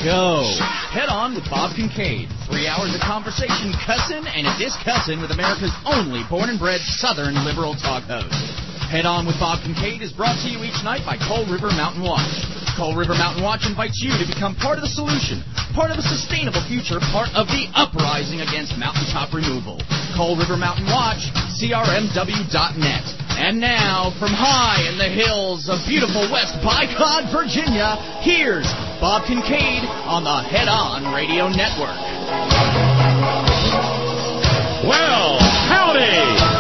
go. Head On with Bob Kincaid. 3 hours of conversation, cussin' and a discussin' with America's only born and bred Southern liberal talk host. Head On with Bob Kincaid is brought to you each night by Coal River Mountain Watch. Coal River Mountain Watch invites you to become part of the solution, part of a sustainable future, part of the uprising against mountaintop removal. Coal River Mountain Watch, crmw.net. And now, from high in the hills of beautiful West Bicod, Virginia, here's Bob Kincaid on the Head On Radio Network. Well, howdy!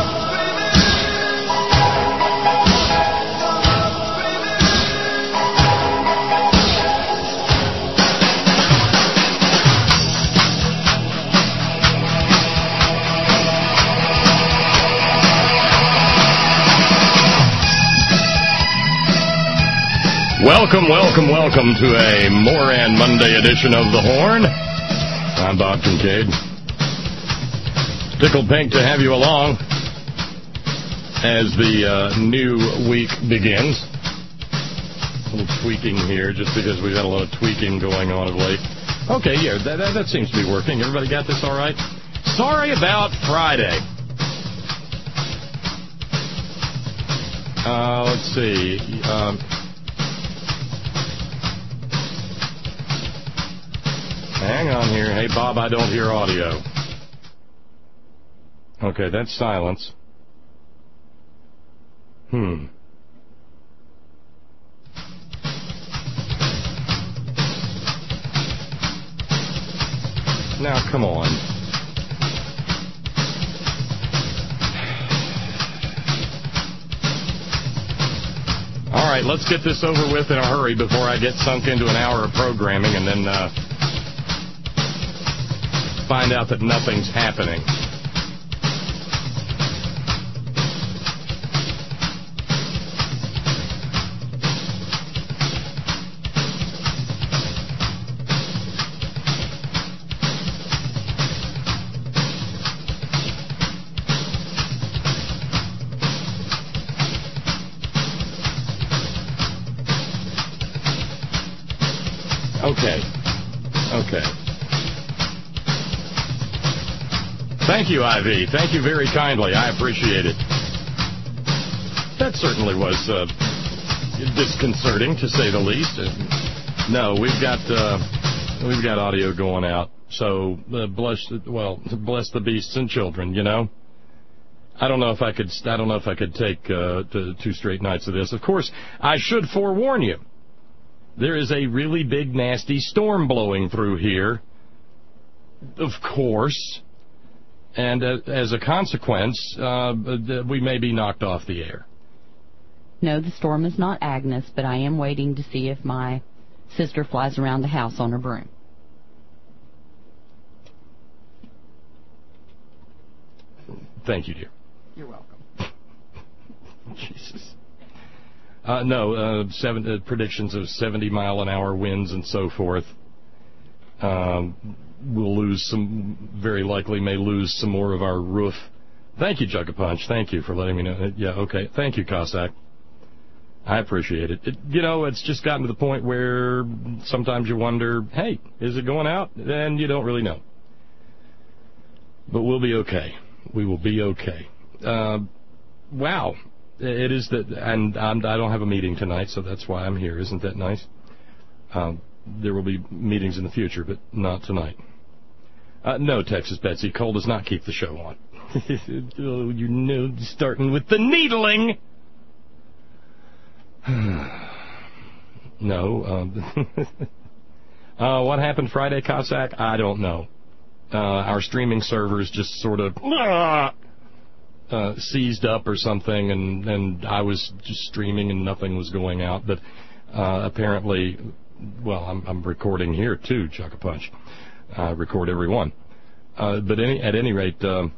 Welcome to a Moran Monday edition of The Horn. I'm Bob Kincaid. Tickled pink to have you along as the new week begins. A little tweaking here, just because we've had a lot of tweaking going on of late. Okay, yeah, that seems to be working. Everybody got this all right? Sorry about Friday. Let's see. Hang on here. Hey, Bob, I don't hear audio. Okay, that's silence. Now, come on. All right, let's get this over with in a hurry before I get sunk into an hour of programming and then find out that nothing's happening. Okay. Thank you, Ivy. Thank you very kindly. I appreciate it. That certainly was disconcerting, to say the least. No, we've got audio going out. So bless the beasts and children. You know, I don't know if I could take 2 straight nights of this. Of course, I should forewarn you. There is a really big, nasty storm blowing through here. Of course. And as a consequence, we may be knocked off the air. No, the storm is not Agnes, but I am waiting to see if my sister flies around the house on her broom. Thank you, dear. You're welcome. Jesus. No, predictions of 70-mile-an-hour winds and so forth. We'll lose very likely may lose some more of our roof. Thank you, Jug a Punch. Thank you for letting me know. Yeah, okay. Thank you, Cossack. I appreciate it. It's just gotten to the point where sometimes you wonder, hey, is it going out? And you don't really know. But we'll be okay. We will be okay. Wow. It is that, and I don't have a meeting tonight, so that's why I'm here. Isn't that nice? There will be meetings in the future, but not tonight. No, Texas Betsy, Cole does not keep the show on. Oh, you know, starting with the needling. No. What happened Friday, Cossack? I don't know. Our streaming servers just sort of seized up or something, and I was just streaming and nothing was going out. But apparently, well, I'm recording here too, Chuck a Punch. I record every one. But at any rate,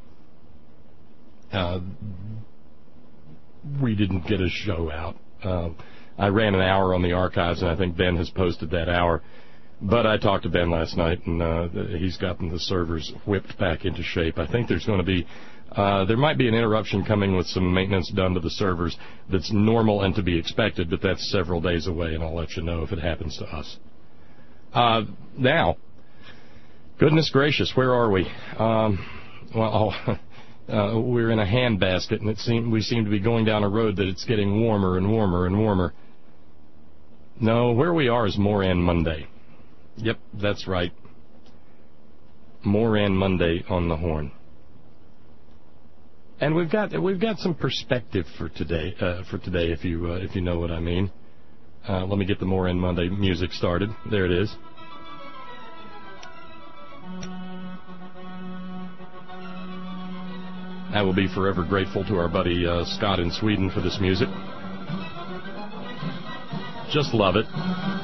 we didn't get a show out. I ran an hour on the archives, and I think Ben has posted that hour. But I talked to Ben last night, and he's gotten the servers whipped back into shape. I think there's going to be, there might be an interruption coming with some maintenance done to the servers that's normal and to be expected, but that's several days away, and I'll let you know if it happens to us. Now, goodness gracious, where are we? We're in a handbasket, and we seem to be going down a road that it's getting warmer and warmer and warmer. No, where we are is Moran Monday. Yep, that's right. Moran Monday on the Horn. And we've got some perspective for today. If you know what I mean. Let me get the Moran Monday music started. There it is. I will be forever grateful to our buddy Scott in Sweden for this music. Just love it.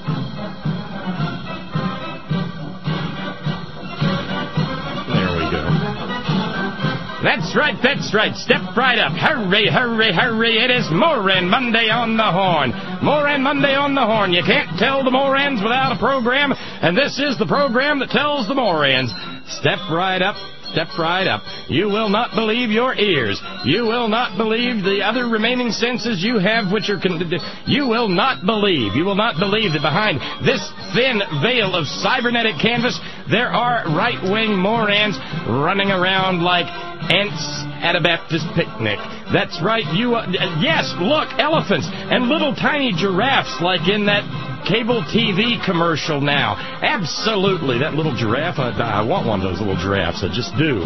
There we go. That's right, that's right. Step right up. Hurry, hurry, hurry. It is Moran Monday on the Horn. Moran Monday on the Horn. You can't tell the Morans without a program, and this is the program that tells the Morans. Step right up. Step right up. You will not believe your ears. You will not believe the other remaining senses you have, which are... You will not believe that behind this thin veil of cybernetic canvas, there are right-wing Morans running around like ants at a Baptist picnic. That's right. Yes, look, elephants and little tiny giraffes like in that cable TV commercial now. Absolutely. That little giraffe, I want one of those little giraffes. I just do.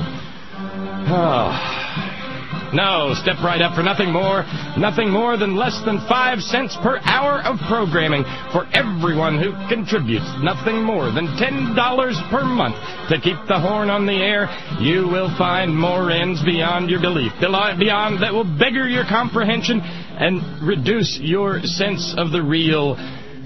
No, step right up for nothing more than less than 5 cents per hour of programming for everyone who contributes. Nothing more than $10 per month to keep the Horn on the air. You will find more ends beyond your belief, beyond that will beggar your comprehension and reduce your sense of the real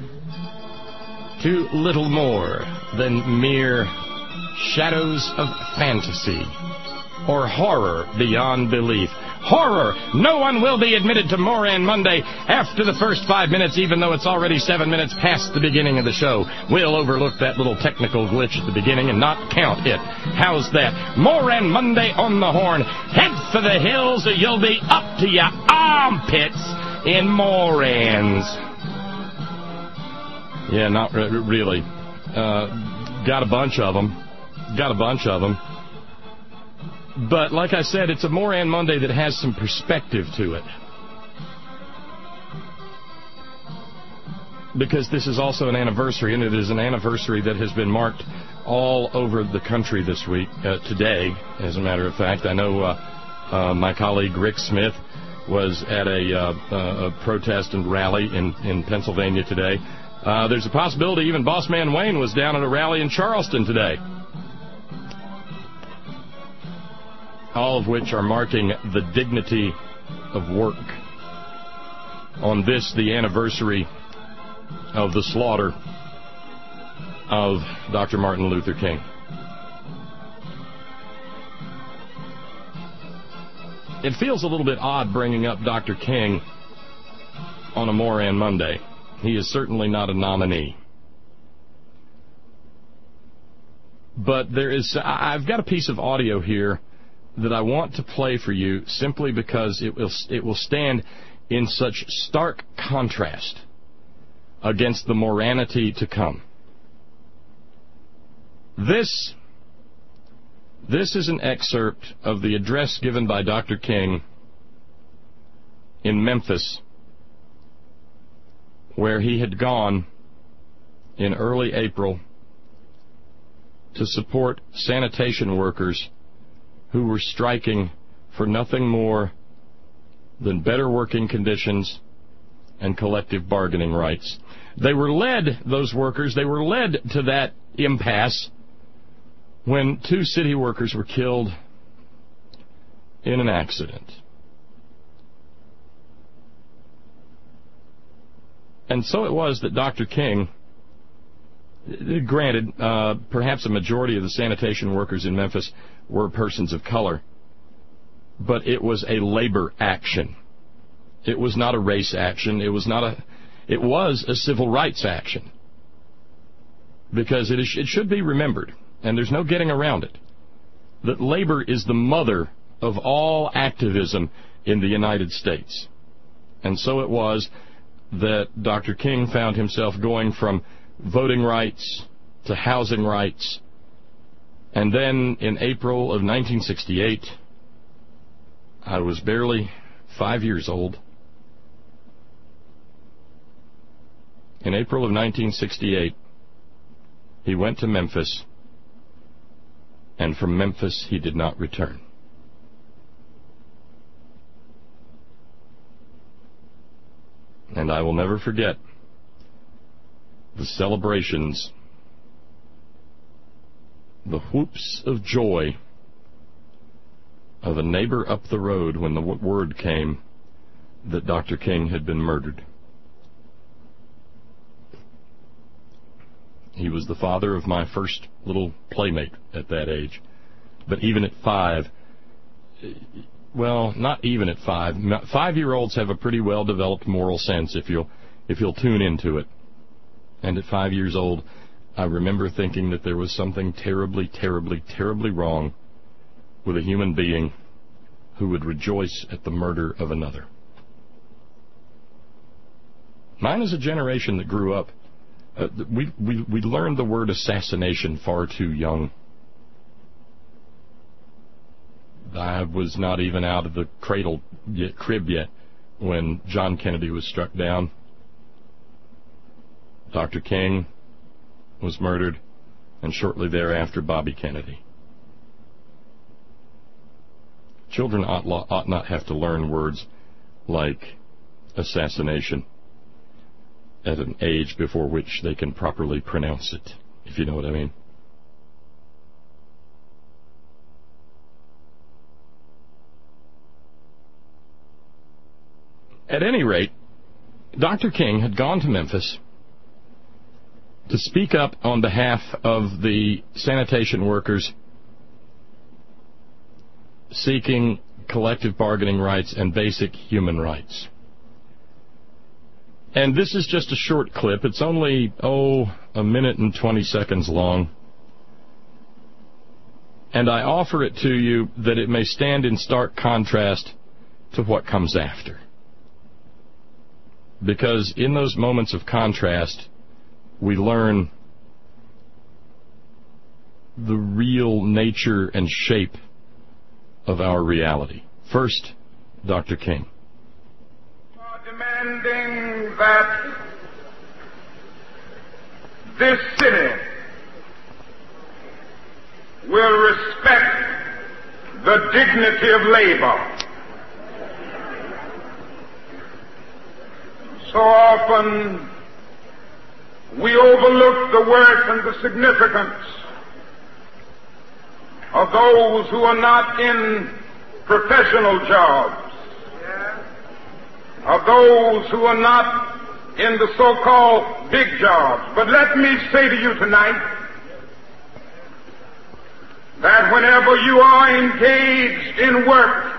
to little more than mere shadows of fantasy or horror beyond belief. Horror! No one will be admitted to Moran Monday after the first 5 minutes, even though it's already 7 minutes past the beginning of the show. We'll overlook that little technical glitch at the beginning and not count it. How's that? Moran Monday on the Horn. Head for the hills or you'll be up to your armpits in Morans. Yeah, not really. Got a bunch of them. But like I said, it's a Moran Monday that has some perspective to it. Because this is also an anniversary, and it is an anniversary that has been marked all over the country this week, today, as a matter of fact. I know my colleague Rick Smith was at a protest and rally in Pennsylvania today. There's a possibility even Boss Man Wayne was down at a rally in Charleston today. All of which are marking the dignity of work on this, the anniversary of the slaughter of Dr. Martin Luther King. It feels a little bit odd bringing up Dr. King on a Moran Monday. He is certainly not a nominee. But I've got a piece of audio here that I want to play for you simply because it will stand in such stark contrast against the Moranity to come. This is an excerpt of the address given by Dr. King in Memphis, where he had gone in early April to support sanitation workers who were striking for nothing more than better working conditions and collective bargaining rights. Those workers were led to that impasse when 2 city workers were killed in an accident. And so it was that Dr. King, granted, perhaps a majority of the sanitation workers in Memphis were persons of color, but it was a labor action. It was not a race action. It was a civil rights action. Because it should be remembered, and there's no getting around it, that labor is the mother of all activism in the United States. And so it was that Dr. King found himself going from voting rights to housing rights. And then in April of 1968, I was barely 5 years old. In April of 1968, he went to Memphis, and from Memphis he did not return. And I will never forget the celebrations, the whoops of joy of a neighbor up the road when the word came that Dr. King had been murdered. He was the father of my first little playmate at that age. But even at 5, well, not even at 5. 5-year-olds have a pretty well-developed moral sense if you'll tune into it. And at 5 years old, I remember thinking that there was something terribly, terribly, terribly wrong with a human being who would rejoice at the murder of another. Mine is a generation that grew up. We learned the word assassination far too young. I was not even out of the crib yet when John Kennedy was struck down. Dr. King was murdered, and shortly thereafter Bobby Kennedy. Children ought not have to learn words like assassination at an age before which they can properly pronounce it, if you know what I mean. At any rate, Dr. King had gone to Memphis to speak up on behalf of the sanitation workers seeking collective bargaining rights and basic human rights. And this is just a short clip. It's only, a minute and 20 seconds long. And I offer it to you that it may stand in stark contrast to what comes after. Because in those moments of contrast, we learn the real nature and shape of our reality. First, Dr. King. Demanding that this city will respect the dignity of labor. So often we overlook the worth and the significance of those who are not in professional jobs, of those who are not in the so-called big jobs. But let me say to you tonight that whenever you are engaged in work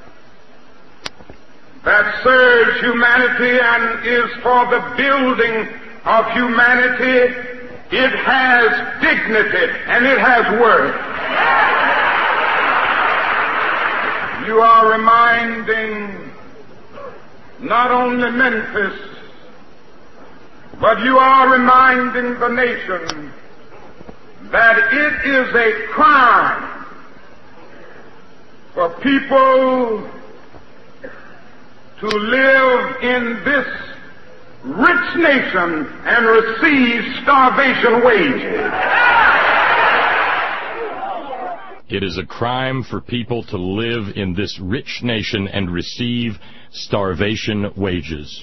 that serves humanity and is for the building of humanity, it has dignity and it has worth. You are reminding not only Memphis, but you are reminding the nation that it is a crime for people to live in this rich nation and receive starvation wages. It is a crime for people to live in this rich nation and receive starvation wages.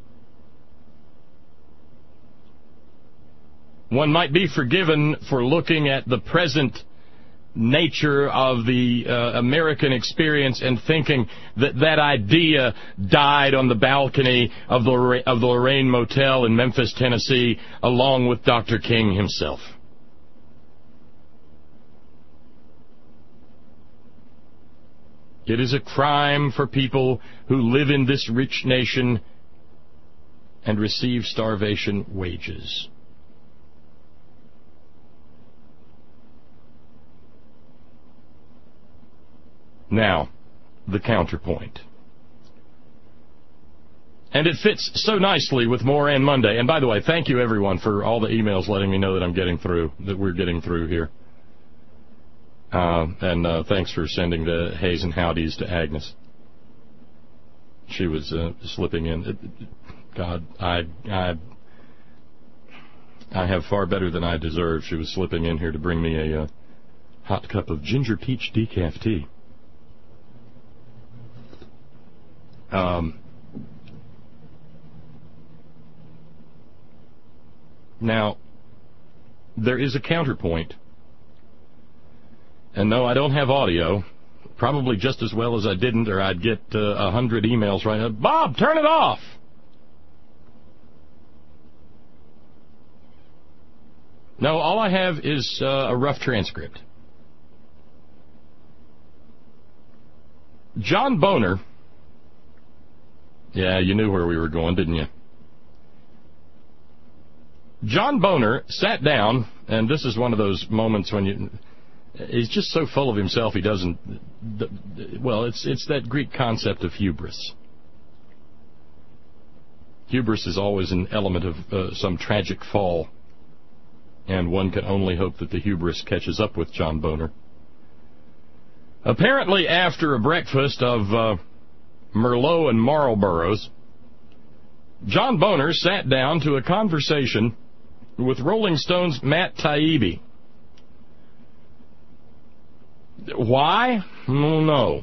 One might be forgiven for looking at the present nature of the American experience and thinking that that idea died on the balcony of the Lorraine Motel in Memphis, Tennessee, along with Dr. King himself. It is a crime for people who live in this rich nation and receive starvation wages. Now, the counterpoint. And it fits so nicely with Moran Monday. And by the way, thank you, everyone, for all the emails letting me know that I'm getting through, that we're getting through here. And thanks for sending the Hayes and Howdies to Agnes. She was slipping in. God, I have far better than I deserve. She was slipping in here to bring me a hot cup of ginger peach decaf tea. Now, there is a counterpoint. And no, I don't have audio. Probably just as well as I didn't, or I'd get 100 emails right now. Bob, turn it off! No, all I have is a rough transcript. John Boner. Yeah, you knew where we were going, didn't you? John Boner sat down, and this is one of those moments when he's just so full of himself he doesn't... Well, it's that Greek concept of hubris. Hubris is always an element of some tragic fall, and one can only hope that the hubris catches up with John Boner. Apparently, after a breakfast of Merlot and Marlboros, John Boner sat down to a conversation with Rolling Stone's Matt Taibbi. Why? No.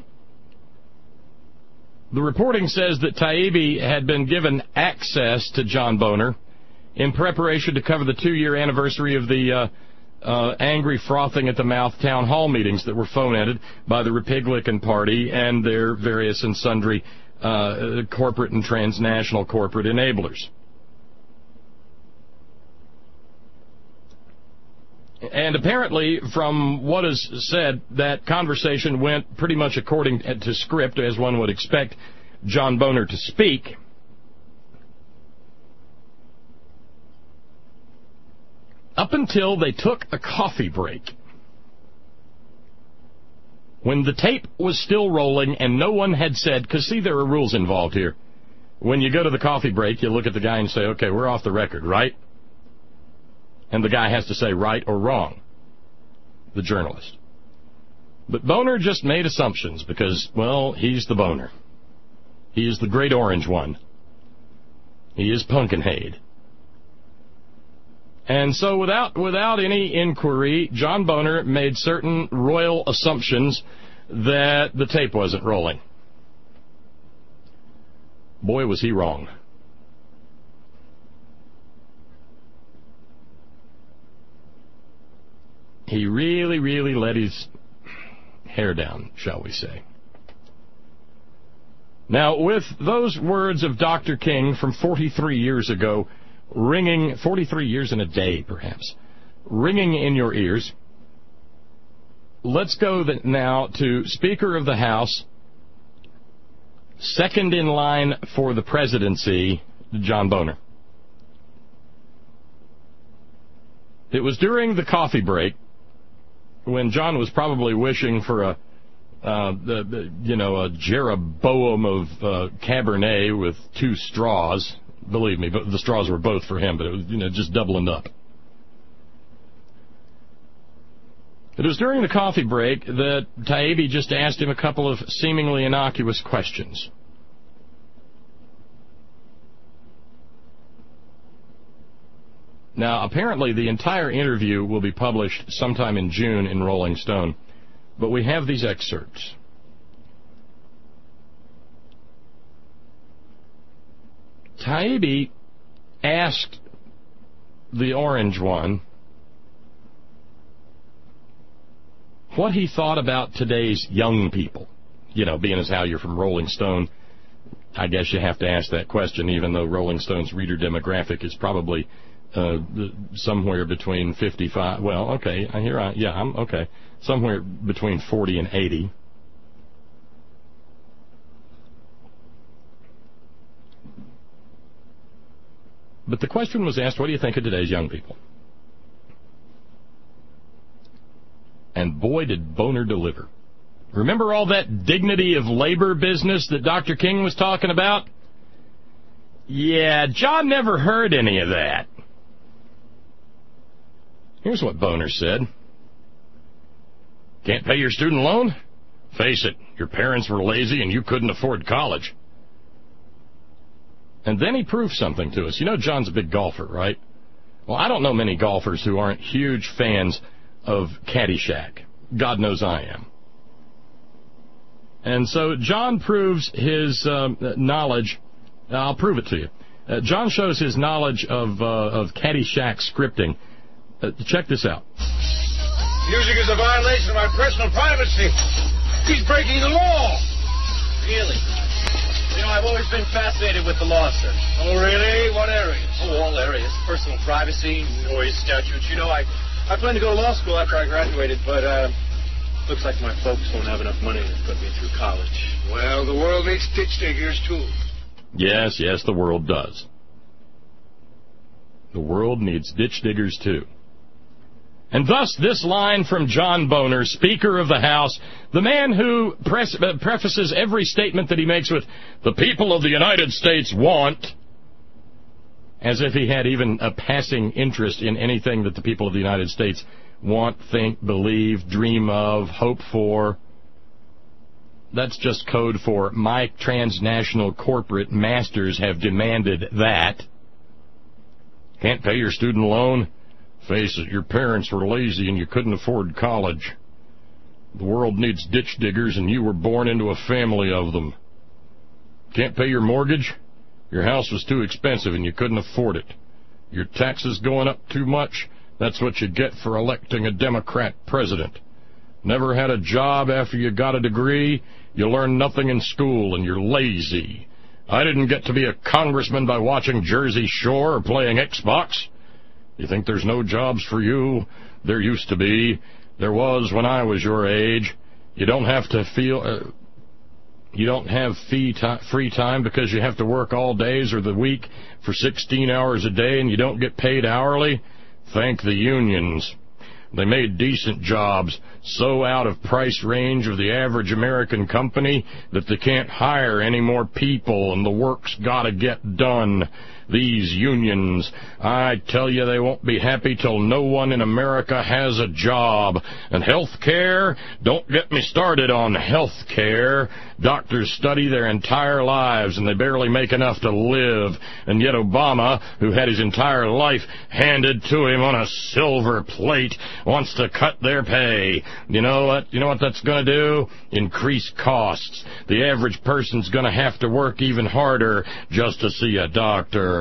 The reporting says that Taibbi had been given access to John Boner in preparation to cover the 2-year anniversary of the angry frothing at the mouth town hall meetings that were fomented by the Republican Party and their various and sundry corporate and transnational corporate enablers. And apparently, from what is said, that conversation went pretty much according to script, as one would expect John Boner to speak. Up until they took a coffee break, when the tape was still rolling and no one had said, because see, there are rules involved here. When you go to the coffee break, you look at the guy and say, okay, we're off the record, right? And the guy has to say right or wrong, the journalist. But Boner just made assumptions because, well, he's the Boner. He is the great orange one. He is Pumpkinhead. And so without any inquiry, John Boner made certain royal assumptions that the tape wasn't rolling. Boy, was he wrong. He really, really let his hair down, shall we say. Now, with those words of Dr. King from 43 years ago, ringing, 43 years in a day, perhaps, ringing in your ears, let's go now to Speaker of the House, second in line for the presidency, John Boner. It was during the coffee break, when John was probably wishing for a Jeroboam of Cabernet with 2 straws. Believe me, but the straws were both for him, but it was, just doubling up. It was during the coffee break that Taibbi just asked him a couple of seemingly innocuous questions. Now, apparently the entire interview will be published sometime in June in Rolling Stone, but we have these excerpts. Taibbi asked the orange one what he thought about today's young people. Being as how you're from Rolling Stone, I guess you have to ask that question, even though Rolling Stone's reader demographic is probably somewhere between 55, somewhere between 40 and 80. But the question was asked, what do you think of today's young people? And boy, did Boner deliver. Remember all that dignity of labor business that Dr. King was talking about? Yeah, John never heard any of that. Here's what Boner said. Can't pay your student loan? Face it, your parents were lazy and you couldn't afford college. And then he proved something to us. You know John's a big golfer, right? Well, I don't know many golfers who aren't huge fans of Caddyshack. God knows I am. And so John proves his knowledge. I'll prove it to you. John shows his knowledge of Caddyshack scripting. Check this out. Music is a violation of my personal privacy. He's breaking the law. Really? You know, I've always been fascinated with the law, sir. Oh, really? What areas? Oh, all areas. Personal privacy, noise statutes. You know, I planned to go to law school after I graduated, but looks like my folks don't have enough money to put me through college. Well, the world needs ditch diggers, too. Yes, the world does. The world needs ditch diggers, too. And thus, this line from John Boner, Speaker of the House, the man who prefaces every statement that he makes with, "The people of the United States want," as if he had even a passing interest in anything that the people of the United States want, think, believe, dream of, hope for. That's just code for my transnational corporate masters have demanded that. Can't pay your student loan? Face it, your parents were lazy and you couldn't afford college. The world needs ditch diggers and you were born into a family of them. Can't pay your mortgage? Your house was too expensive and you couldn't afford it. Your taxes going up too much? That's what you get for electing a Democrat president. Never had a job after you got a degree? You learned nothing in school and you're lazy. I didn't get to be a congressman by watching Jersey Shore or playing Xbox. You think there's no jobs for you? There used to be. There was when I was your age. You don't have to feel... you don't have free time because you have to work all days or the week for 16 hours a day and you don't get paid hourly? Thank the unions. They made decent jobs so out of price range of the average American company that they can't hire any more people and the work's gotta get done. These unions, I tell you, they won't be happy till no one in America has a job. And health care? Don't get me started on health care. Doctors study their entire lives and they barely make enough to live. And yet Obama, who had his entire life handed to him on a silver plate, wants to cut their pay. You know what that's going to do? Increase costs. The average person's going to have to work even harder just to see a doctor.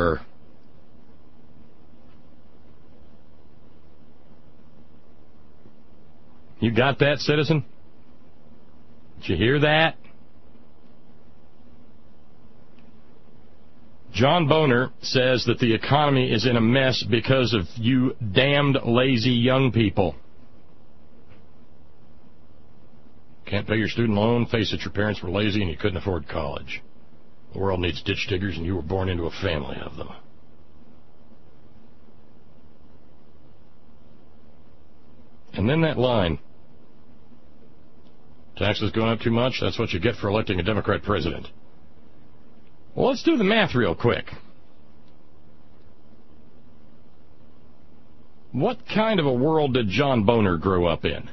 You got that, citizen? Did you hear that? John Boner says that the economy is in a mess because of you damned lazy young people. Can't pay your student loan? Face it, your parents were lazy and you couldn't afford college. The world needs ditch diggers and you were born into a family of them. And then that line, taxes going up too much, that's what you get for electing a Democrat president. Well, let's do the math real quick. What kind of a world did John Boner grow up in?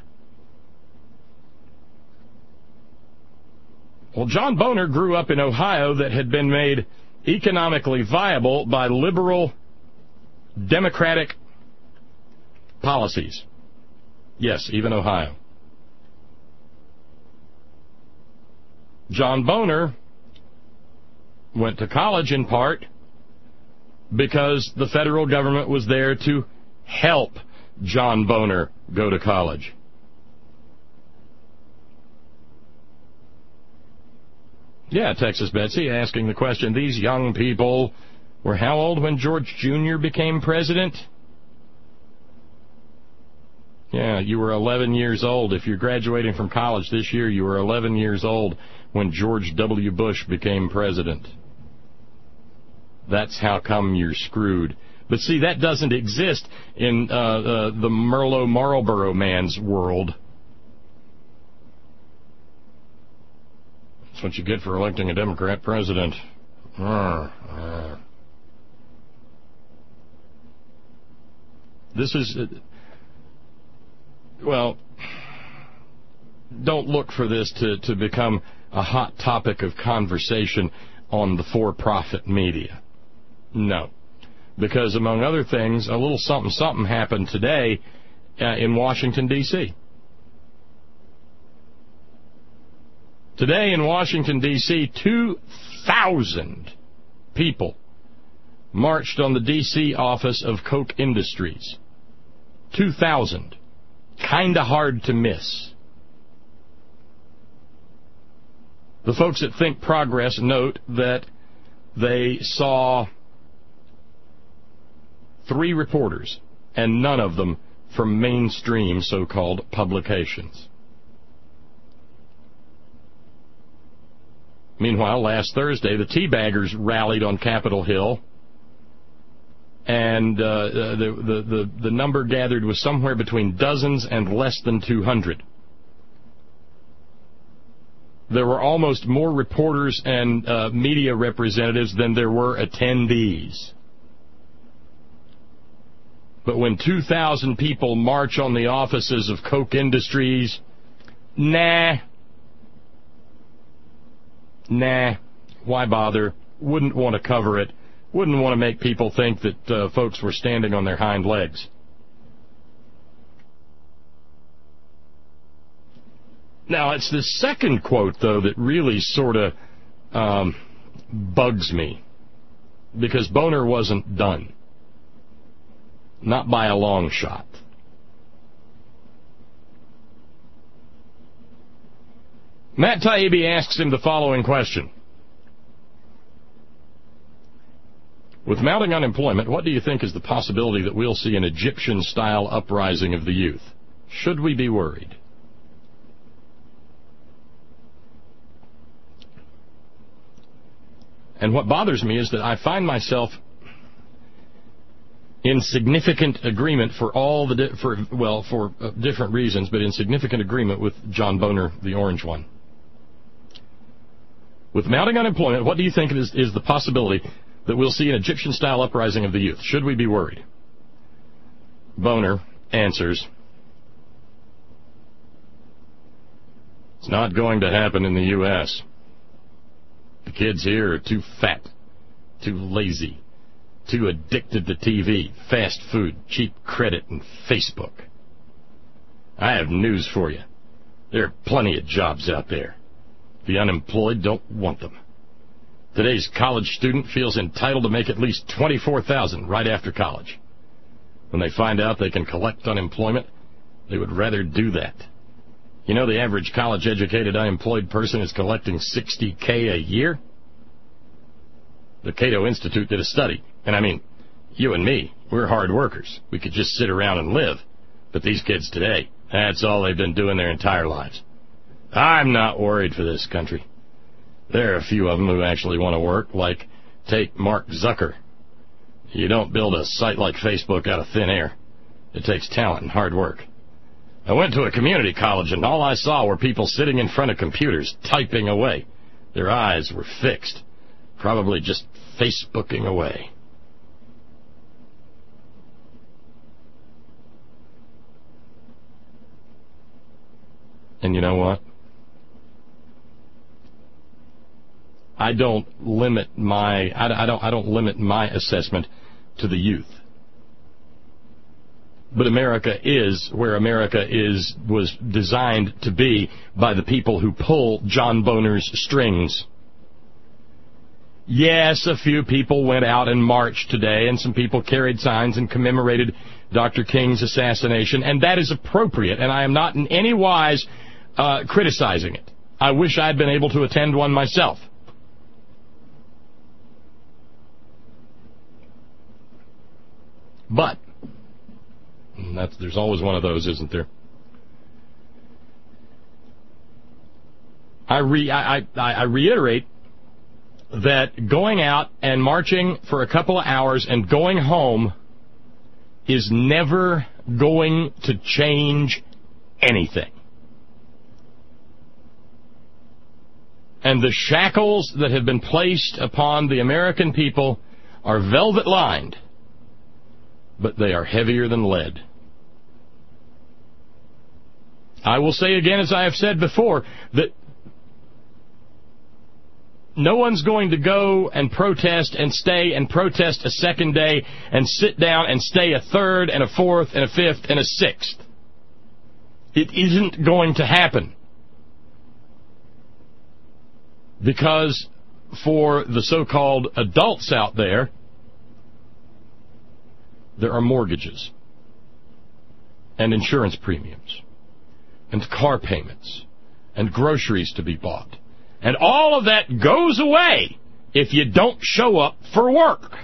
Well, John Boner grew up in Ohio that had been made economically viable by liberal Democratic policies. Yes, even Ohio. John Boner went to college in part because the federal government was there to help John Boner go to college. Yeah, Texas Betsy asking the question, these young people were how old when George Jr. became president? Yeah, you were 11 years old. If you're graduating from college this year, you were 11 years old when George W. Bush became president. That's how come you're screwed. But see, that doesn't exist in the Merlot Marlboro man's world. That's what you get for electing a Democrat president. This is, well, don't look for this to become a hot topic of conversation on the for-profit media. No. Because, among other things, a little something happened today in Washington, D.C. Today in Washington, D.C., 2,000 people marched on the D.C. office of Koch Industries. 2,000. Kinda hard to miss. The folks at Think Progress note that they saw 3 reporters, and none of them from mainstream so-called publications. Meanwhile, last Thursday, the Teabaggers rallied on Capitol Hill, and the number gathered was somewhere between dozens and less than 200. There were almost more reporters and media representatives than there were attendees. But when 2,000 people march on the offices of Koch Industries, nah, why bother? Wouldn't want to cover it. Wouldn't want to make people think that folks were standing on their hind legs. Now, it's the second quote, though, that really sort of bugs me. Because Boner wasn't done. Not by a long shot. Matt Taibbi asks him the following question. With mounting unemployment, what do you think is the possibility that we'll see an Egyptian-style uprising of the youth? Should we be worried? And what bothers me is that I find myself in significant agreement for different reasons, but in significant agreement with John Boner, the orange one. With mounting unemployment, what do you think is the possibility that we'll see an Egyptian-style uprising of the youth? Should we be worried? Boner answers, it's not going to happen in the U.S. The kids here are too fat, too lazy, too addicted to TV, fast food, cheap credit, and Facebook. I have news for you. There are plenty of jobs out there. The unemployed don't want them. Today's college student feels entitled to make at least $24,000 right after college. When they find out they can collect unemployment, they would rather do that. You know the average college-educated unemployed person is collecting $60K a year? The Cato Institute did a study. And I mean, you and me, we're hard workers. We could just sit around and live. But these kids today, that's all they've been doing their entire lives. I'm not worried for this country. There are a few of them who actually want to work, like, take Mark Zucker. You don't build a site like Facebook out of thin air. It takes talent and hard work. I went to a community college, and all I saw were people sitting in front of computers, typing away. Their eyes were fixed, probably just Facebooking away. And you know what? I don't limit my assessment to the youth. But America is where America was designed to be by the people who pull John Boner's strings. Yes, a few people went out and marched today, and some people carried signs and commemorated Dr. King's assassination, and that is appropriate, and I am not in any wise criticizing it. I wish I had been able to attend one myself. But there's always one of those, isn't there? I reiterate that going out and marching for a couple of hours and going home is never going to change anything. And the shackles that have been placed upon the American people are velvet-lined but they are heavier than lead. I will say again, as I have said before, that no one's going to go and protest and stay and protest a second day and sit down and stay a third and a fourth and a fifth and a sixth. It isn't going to happen. Because for the so-called adults out there, there are mortgages and insurance premiums and car payments and groceries to be bought. And all of that goes away if you don't show up for work.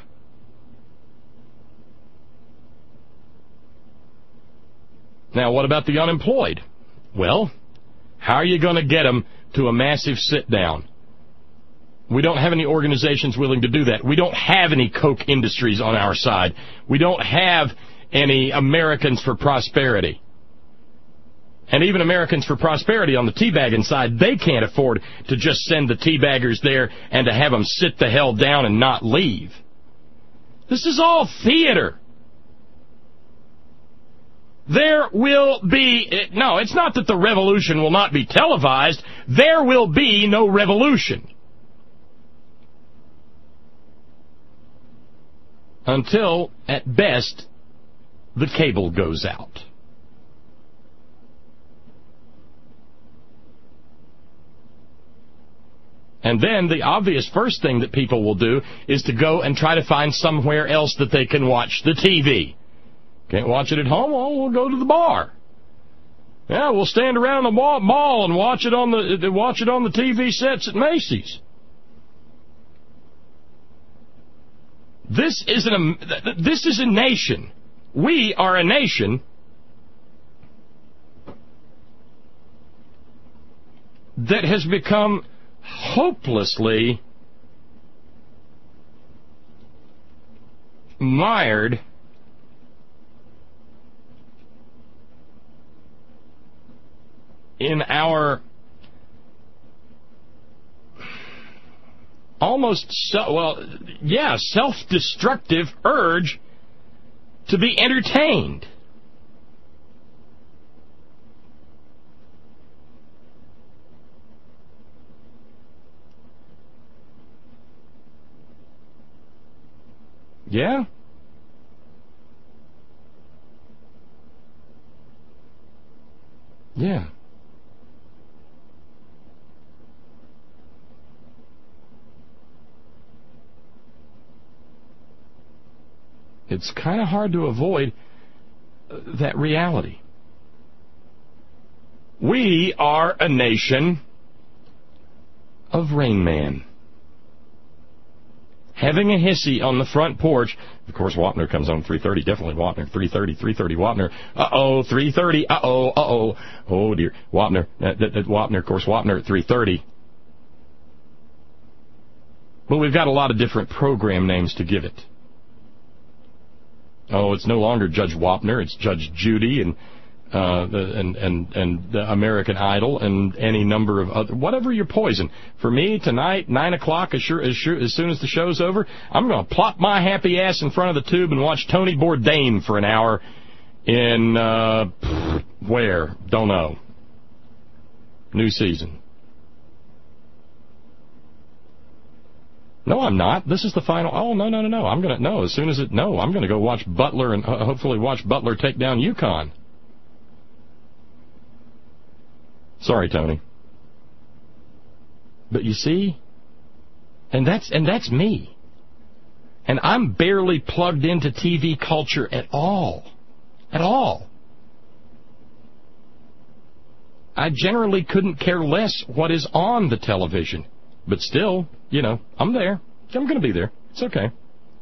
Now, what about the unemployed? Well, how are you going to get them to a massive sit-down? We don't have any organizations willing to do that. We don't have any Koch Industries on our side. We don't have any Americans for Prosperity. And even Americans for Prosperity on the teabagging side, they can't afford to just send the teabaggers there and to have them sit the hell down and not leave. This is all theater. There will be... No, it's not that the revolution will not be televised. There will be no revolution. Until, at best, the cable goes out. And then the obvious first thing that people will do is to go and try to find somewhere else that they can watch the TV. Can't watch it at home? Well, we'll go to the bar. Yeah, we'll stand around the mall and watch it on the TV sets at Macy's. This is a nation. We are a nation that has become hopelessly mired in our self-destructive urge to be entertained. Yeah? Yeah. It's kind of hard to avoid that reality. We are a nation of Rain Man. Having a hissy on the front porch. Of course, Wapner comes on 3:30. Definitely Wapner. 3:30 Wapner. 3:30. Oh, dear. Wapner. Wapner, of course, Wapner at 3:30. But we've got a lot of different program names to give it. Oh, it's no longer Judge Wapner. It's Judge Judy and the American Idol and any number of other, whatever your poison. For me, tonight, 9 o'clock, as soon as the show's over, I'm going to plop my happy ass in front of the tube and watch Tony Bourdain for an hour in, where? Don't know. New season. No, I'm not. This is the final. Oh, no. I'm going to, no, as soon as I'm going to go watch Butler and hopefully watch Butler take down UConn. Sorry, Tony. But you see, and that's me. And I'm barely plugged into TV culture at all. At all. I generally couldn't care less what is on the television. But still, I'm there. I'm going to be there. It's okay.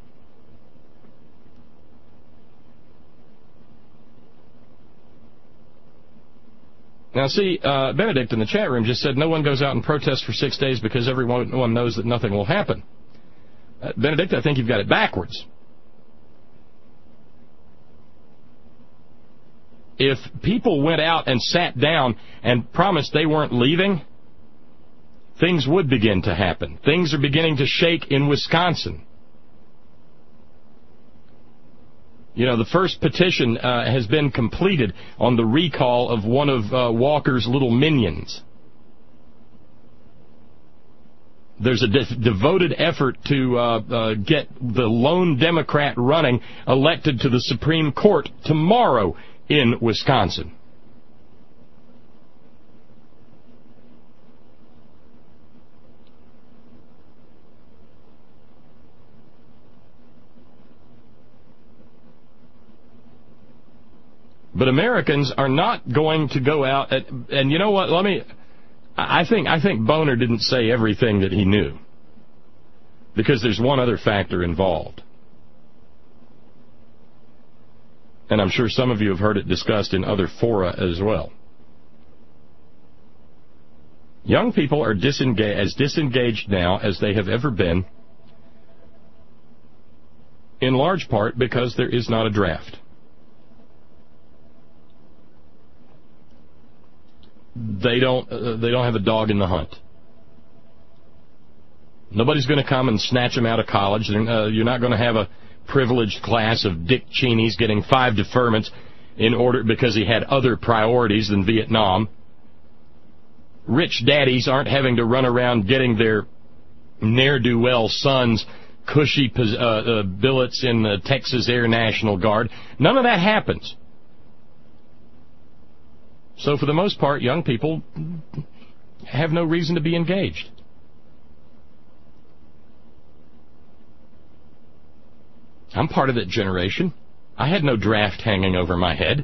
Now, see, Benedict in the chat room just said no one goes out and protests for 6 days because everyone knows that nothing will happen. Benedict, I think you've got it backwards. If people went out and sat down and promised they weren't leaving, things would begin to happen. Things are beginning to shake in Wisconsin. The first petition has been completed on the recall of one of Walker's little minions. There's a devoted effort to get the lone Democrat running elected to the Supreme Court tomorrow in Wisconsin. But Americans are not going to go out and you know what? I think Boner didn't say everything that he knew, because there's one other factor involved. And I'm sure some of you have heard it discussed in other fora as well. Young people are as disengaged now as they have ever been, in large part because there is not a draft. They don't have a dog in the hunt. Nobody's going to come and snatch them out of college. You're not going to have a privileged class of Dick Cheneys getting 5 deferments because he had other priorities than Vietnam. Rich daddies aren't having to run around getting their ne'er-do-well sons cushy billets in the Texas Air National Guard. None of that happens. So for the most part, young people have no reason to be engaged. I'm part of that generation. I had no draft hanging over my head.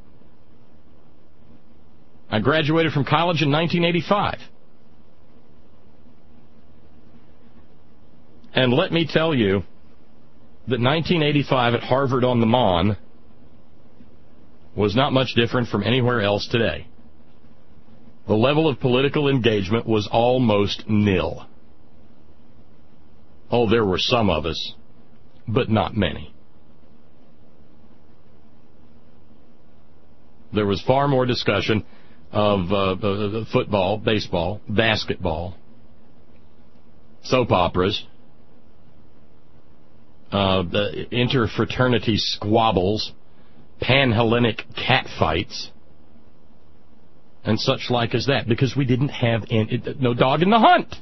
I graduated from college in 1985. And let me tell you that 1985 at Harvard on the Mon was not much different from anywhere else today. The level of political engagement was almost nil. Oh, there were some of us, but not many. There was far more discussion of football, baseball, basketball, soap operas, the interfraternity squabbles, Pan-Hellenic catfights, and such like as that, because we didn't have no dog in the hunt.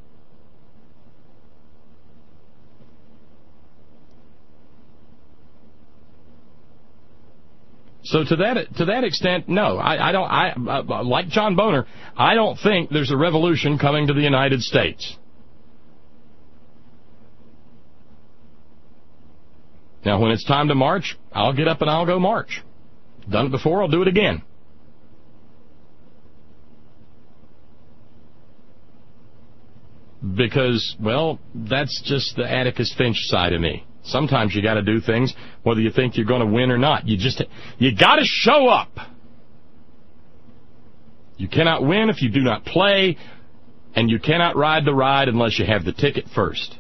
So to that extent, no, I don't. Like John Boner, I don't think there's a revolution coming to the United States. Now, when it's time to march, I'll get up and I'll go march. Done it before, I'll do it again. Because, well, that's just the Atticus Finch side of me. Sometimes you got to do things whether you think you're going to win or not. You got to show up. You cannot win if you do not play, and you cannot ride the ride unless you have the ticket first.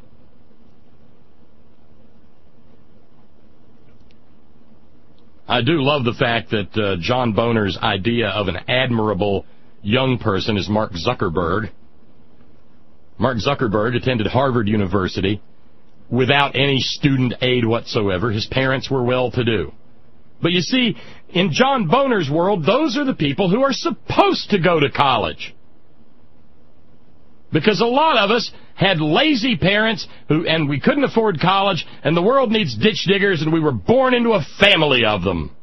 I do love the fact that John Boner's idea of an admirable young person is Mark Zuckerberg. Mark Zuckerberg attended Harvard University without any student aid whatsoever. His parents were well-to-do. But you see, in John Boner's world, those are the people who are supposed to go to college. Because a lot of us had lazy parents and we couldn't afford college, and the world needs ditch diggers, and we were born into a family of them.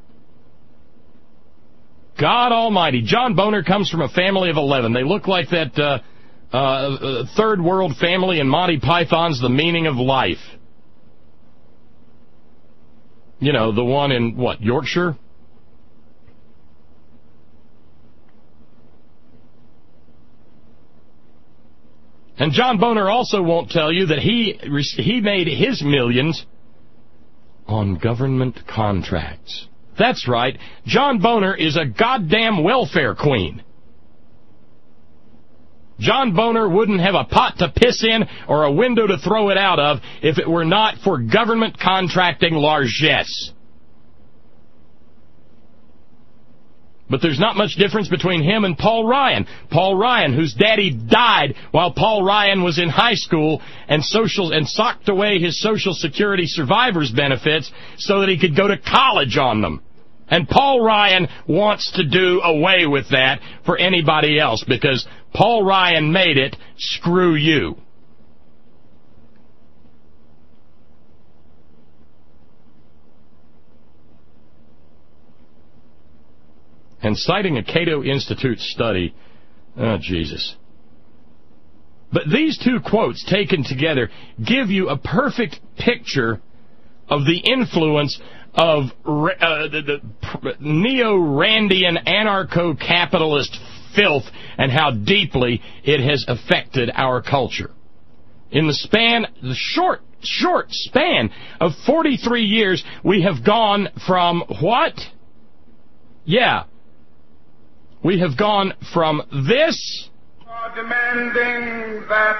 God almighty. John Boner comes from a family of 11. They look like that third world family in Monty Python's The Meaning of Life. You know, the one in, Yorkshire? And John Boner also won't tell you that he made his millions on government contracts. That's right. John Boner is a goddamn welfare queen. John Boner wouldn't have a pot to piss in or a window to throw it out of if it were not for government contracting largesse. But there's not much difference between him and Paul Ryan. Paul Ryan, whose daddy died while Paul Ryan was in high school and socked away his Social Security survivor's benefits so that he could go to college on them. And Paul Ryan wants to do away with that for anybody else because Paul Ryan made it. Screw you. And citing a Cato Institute study, oh, Jesus. But these two quotes taken together give you a perfect picture of the influence of the neo-Randian anarcho-capitalist filth and how deeply it has affected our culture. In the short span of 43 years, we have gone from what? Yeah. We have gone from this. Demanding that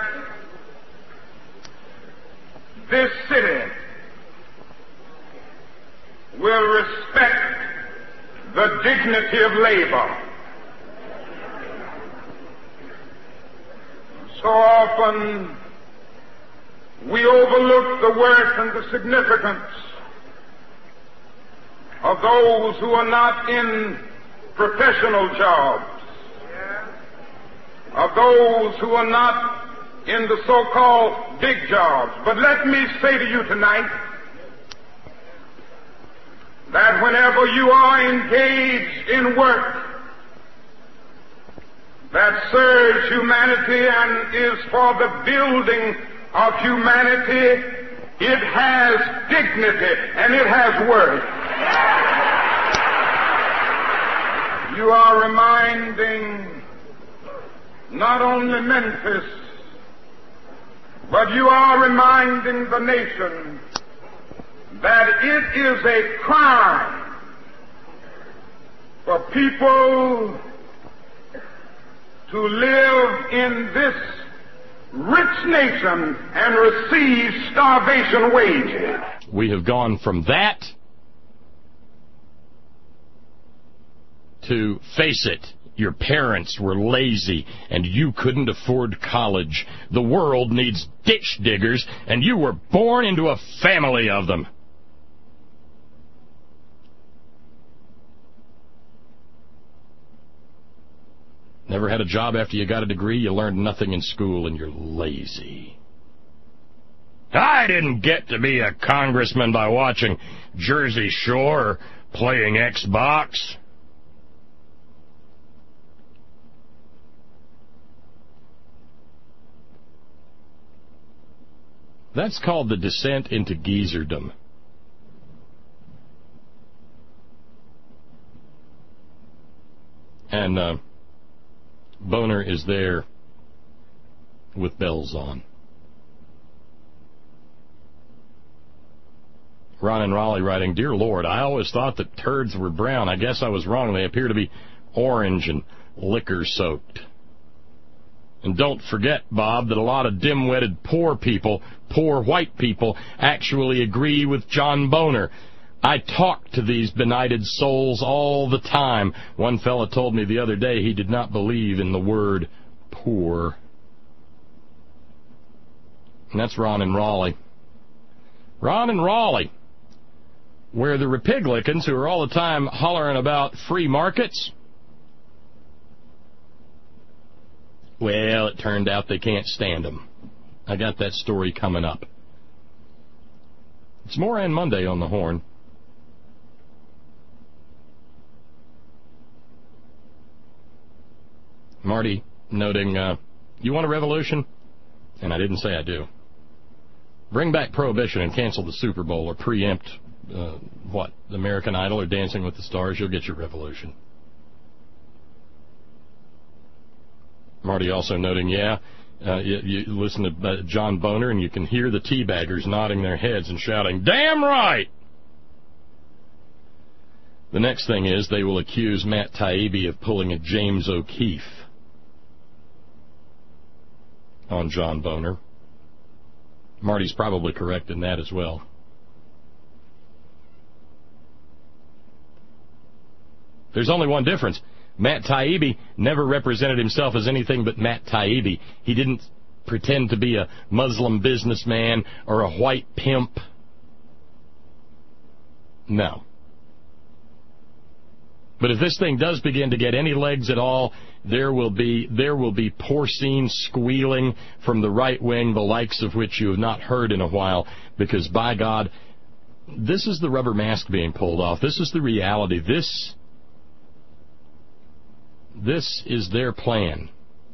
this city will respect the dignity of labor. So often we overlook the worth and the significance of those who are not in professional jobs, of those who are not in the so-called big jobs. But let me say to you tonight that whenever you are engaged in work that serves humanity and is for the building of humanity, it has dignity and it has worth. You are reminding not only Memphis, but you are reminding the nation that it is a crime for people to live in this rich nation and receive starvation wages. We have gone from that to, face it, your parents were lazy and you couldn't afford college. The world needs ditch diggers and you were born into a family of them. Never had a job after you got a degree, you learned nothing in school, and you're lazy. I didn't get to be a congressman by watching Jersey Shore or playing Xbox. That's called the descent into geezerdom. And Boner is there with bells on. Ron and Raleigh writing, Dear Lord, I always thought that turds were brown. I guess I was wrong. They appear to be orange and liquor-soaked. And don't forget, Bob, that a lot of dim-witted poor people, poor white people, actually agree with John Boner. I talk to these benighted souls all the time. One fella told me the other day he did not believe in the word poor. And that's Ron and Raleigh. Ron and Raleigh, where the Republicans, who are all the time hollering about free markets, well, it turned out they can't stand them. I got that story coming up. It's Moran Monday on the Horn. Marty noting, you want a revolution? And I didn't say I do. Bring back Prohibition and cancel the Super Bowl or preempt, American Idol or Dancing with the Stars. You'll get your revolution. Marty also noting, you listen to John Boner and you can hear the teabaggers nodding their heads and shouting, damn right! The next thing is they will accuse Matt Taibbi of pulling a James O'Keefe on John Boner. Marty's probably correct in that as well. There's only one difference. Matt Taibbi never represented himself as anything but Matt Taibbi. He didn't pretend to be a Muslim businessman or a white pimp. No. But if this thing does begin to get any legs at all, there will be porcine squealing from the right wing, the likes of which you have not heard in a while, because by God, this is the rubber mask being pulled off. This is the reality. This is their plan.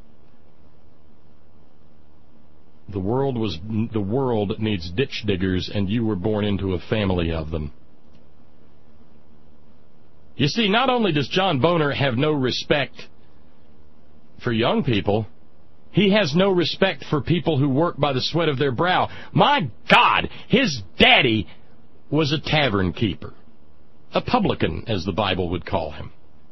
The world needs ditch diggers, and you were born into a family of them. You see, not only does John Boehner have no respect for young people, he has no respect for people who work by the sweat of their brow. My God, his daddy was a tavern keeper, a publican, as the Bible would call him.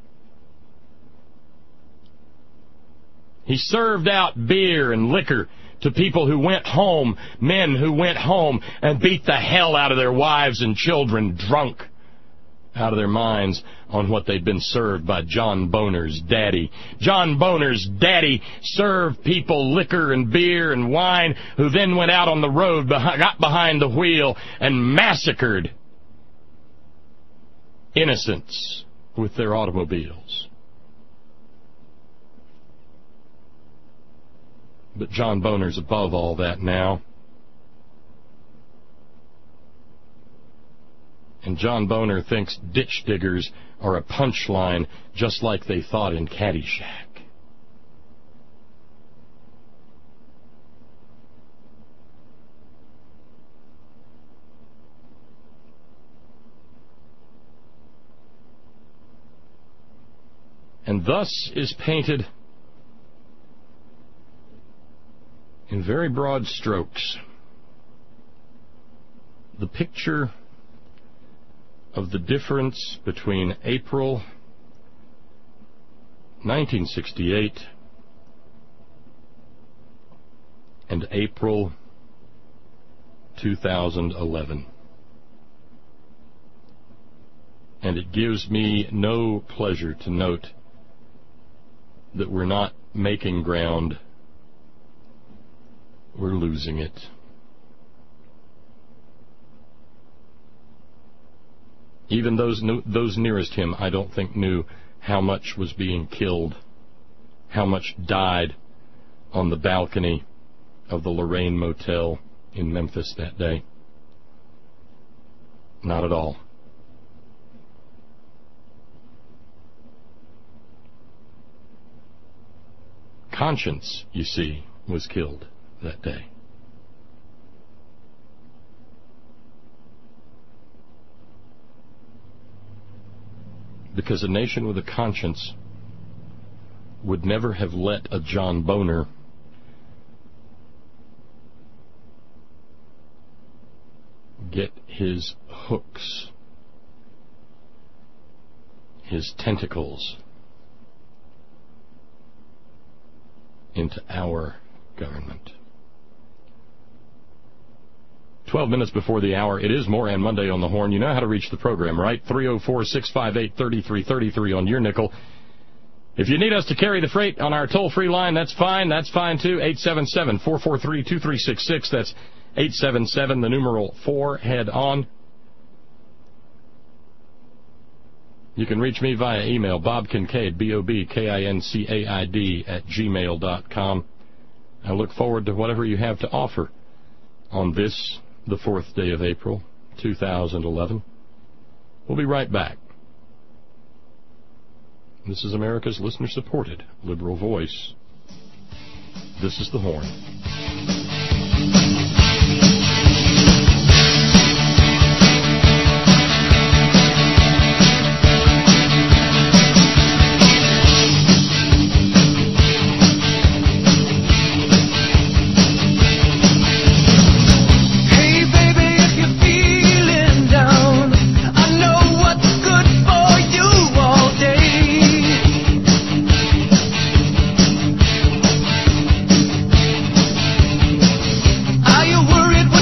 He served out beer and liquor to people who went home, men who went home and beat the hell out of their wives and children, drunk out of their minds on what they'd been served by John Boehner's daddy. John Boehner's daddy served people liquor and beer and wine, who then went out on the road, got behind the wheel, and massacred innocents with their automobiles. But John Boehner's above all that now. And John Boehner thinks ditch diggers are a punchline, just like they thought in Caddyshack. And thus is painted, in very broad strokes, the picture of the difference between April 1968 and April 2011. And it gives me no pleasure to note that we're not making ground, we're losing it. Even those nearest him, I don't think, knew how much was being killed, how much died on the balcony of the Lorraine Motel in Memphis that day. Not at all. Conscience, you see, was killed that day. Because a nation with a conscience would never have let a John Boehner get his hooks, his tentacles into our government. 12 minutes before the hour. It is Moran Monday on the Horn. You know how to reach the program, right? 304-658-3333 on your nickel. If you need us to carry the freight on our toll-free line, that's fine. That's fine, too. 877-443-2366. That's 877, the numeral 4, head on. You can reach me via email, Bob Kincaid, BOBKINCAID @gmail.com. I look forward to whatever you have to offer on this, the 4th day of April, 2011. We'll be right back. This is America's listener-supported liberal voice. This is the Horn. Are you worried?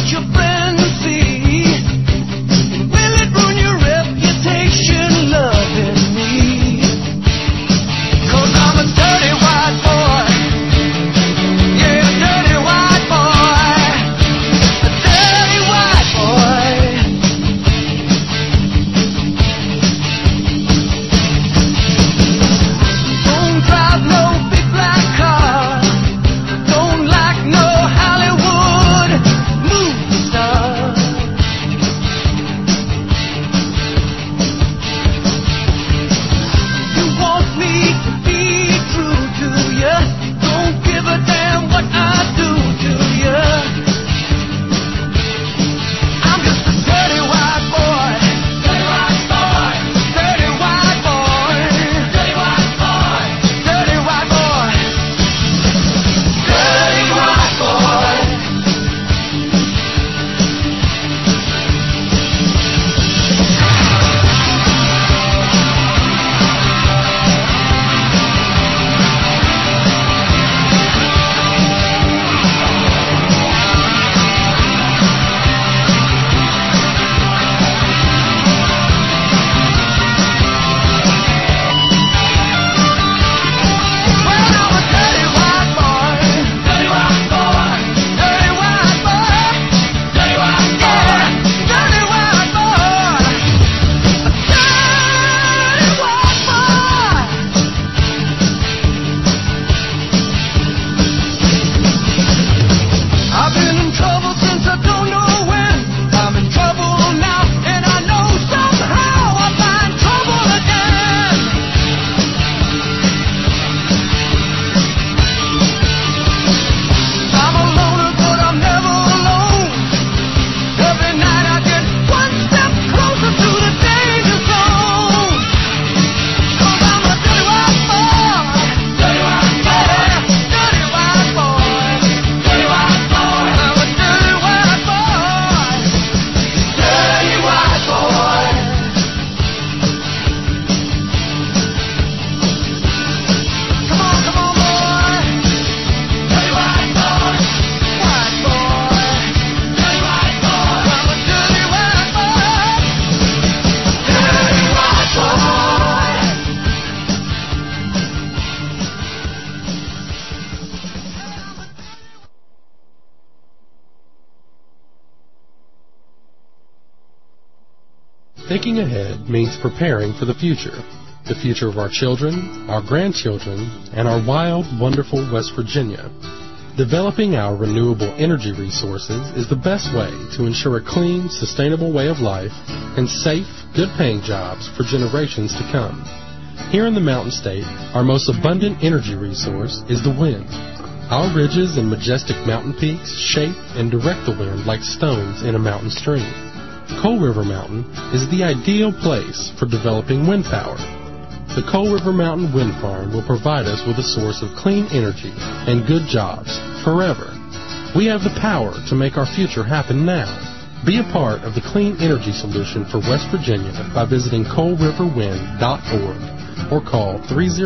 Thinking ahead means preparing for the future of our children, our grandchildren, and our wild, wonderful West Virginia. Developing our renewable energy resources is the best way to ensure a clean, sustainable way of life and safe, good-paying jobs for generations to come. Here in the Mountain State, our most abundant energy resource is the wind. Our ridges and majestic mountain peaks shape and direct the wind like stones in a mountain stream. Coal River Mountain is the ideal place for developing wind power. The Coal River Mountain Wind Farm will provide us with a source of clean energy and good jobs forever. We have the power to make our future happen now. Be a part of the clean energy solution for West Virginia by visiting coalriverwind.org or call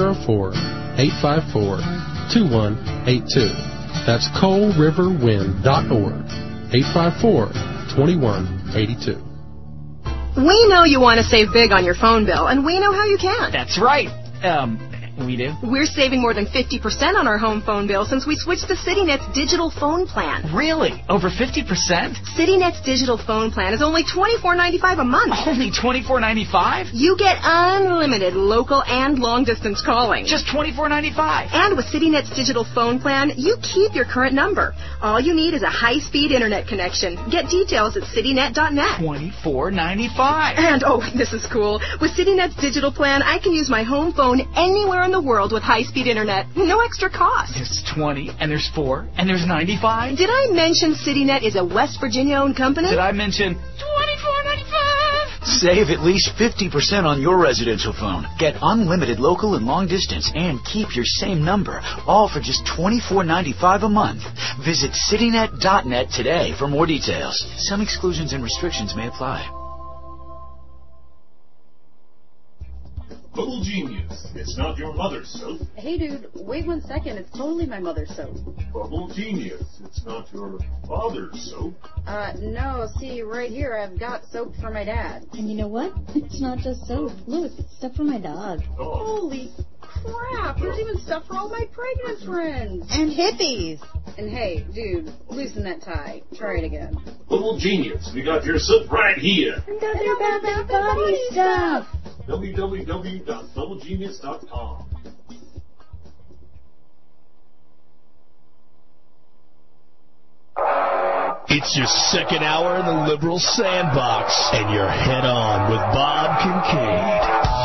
304-854-2182. That's coalriverwind.org, 854-2182. We know you want to save big on your phone bill, and we know how you can. That's right. We do? We're saving more than 50% on our home phone bill since we switched to CityNet's digital phone plan. Really? Over 50%? CityNet's digital phone plan is only $24.95 a month. Only $24.95? You get unlimited local and long-distance calling. Just $24.95? And with CityNet's digital phone plan, you keep your current number. All you need is a high-speed internet connection. Get details at citynet.net. $24.95? And, oh, this is cool. With CityNet's digital plan, I can use my home phone anywhere in the world with high-speed internet. No extra cost. There's 20, and there's 4, and there's 95. Did I mention CityNet is a West Virginia-owned company? Did I mention $24.95? Save at least 50% on your residential phone. Get unlimited local and long distance and keep your same number, all for just $24.95 a month. Visit citynet.net today for more details. Some exclusions and restrictions may apply. Bubble Genius. It's not your mother's soap. Hey, dude, wait 1 second. It's totally my mother's soap. Bubble Genius. It's not your father's soap. No, see, right here I've got soap for my dad. And you know what? It's not just soap. Look, it's stuff for my dog. Oh. Holy crap! There's even stuff for all my pregnant friends. And hippies. And hey, dude, loosen that tie. Try it again. Bubble Genius. We got your soap right here. And don't do bad body stuff. www.bubblegenius.com. It's your second hour in the liberal sandbox, and you're head on with Bob Kincaid.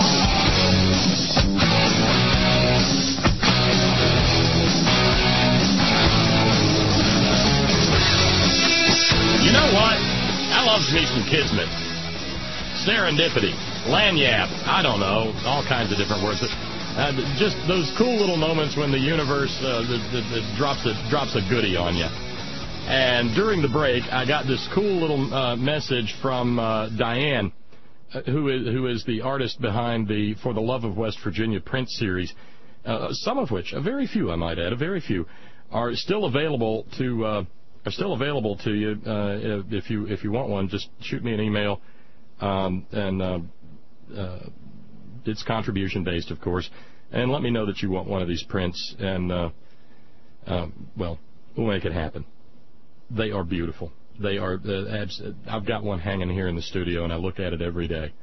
You know what? I love me some Kismet. Serendipity. Lanyap, I don't know, all kinds of different words. Just those cool little moments when the universe drops a goodie on you. And during the break, I got this cool little message from Diane, who is the artist behind the For the Love of West Virginia print series. Some of which, a very few, I might add, a very few, are still available to you. If you want one, just shoot me an email. It's contribution based, of course, and let me know that you want one of these prints, and well, we'll make it happen. They are beautiful. They are. I've got one hanging here in the studio, and I look at it every day.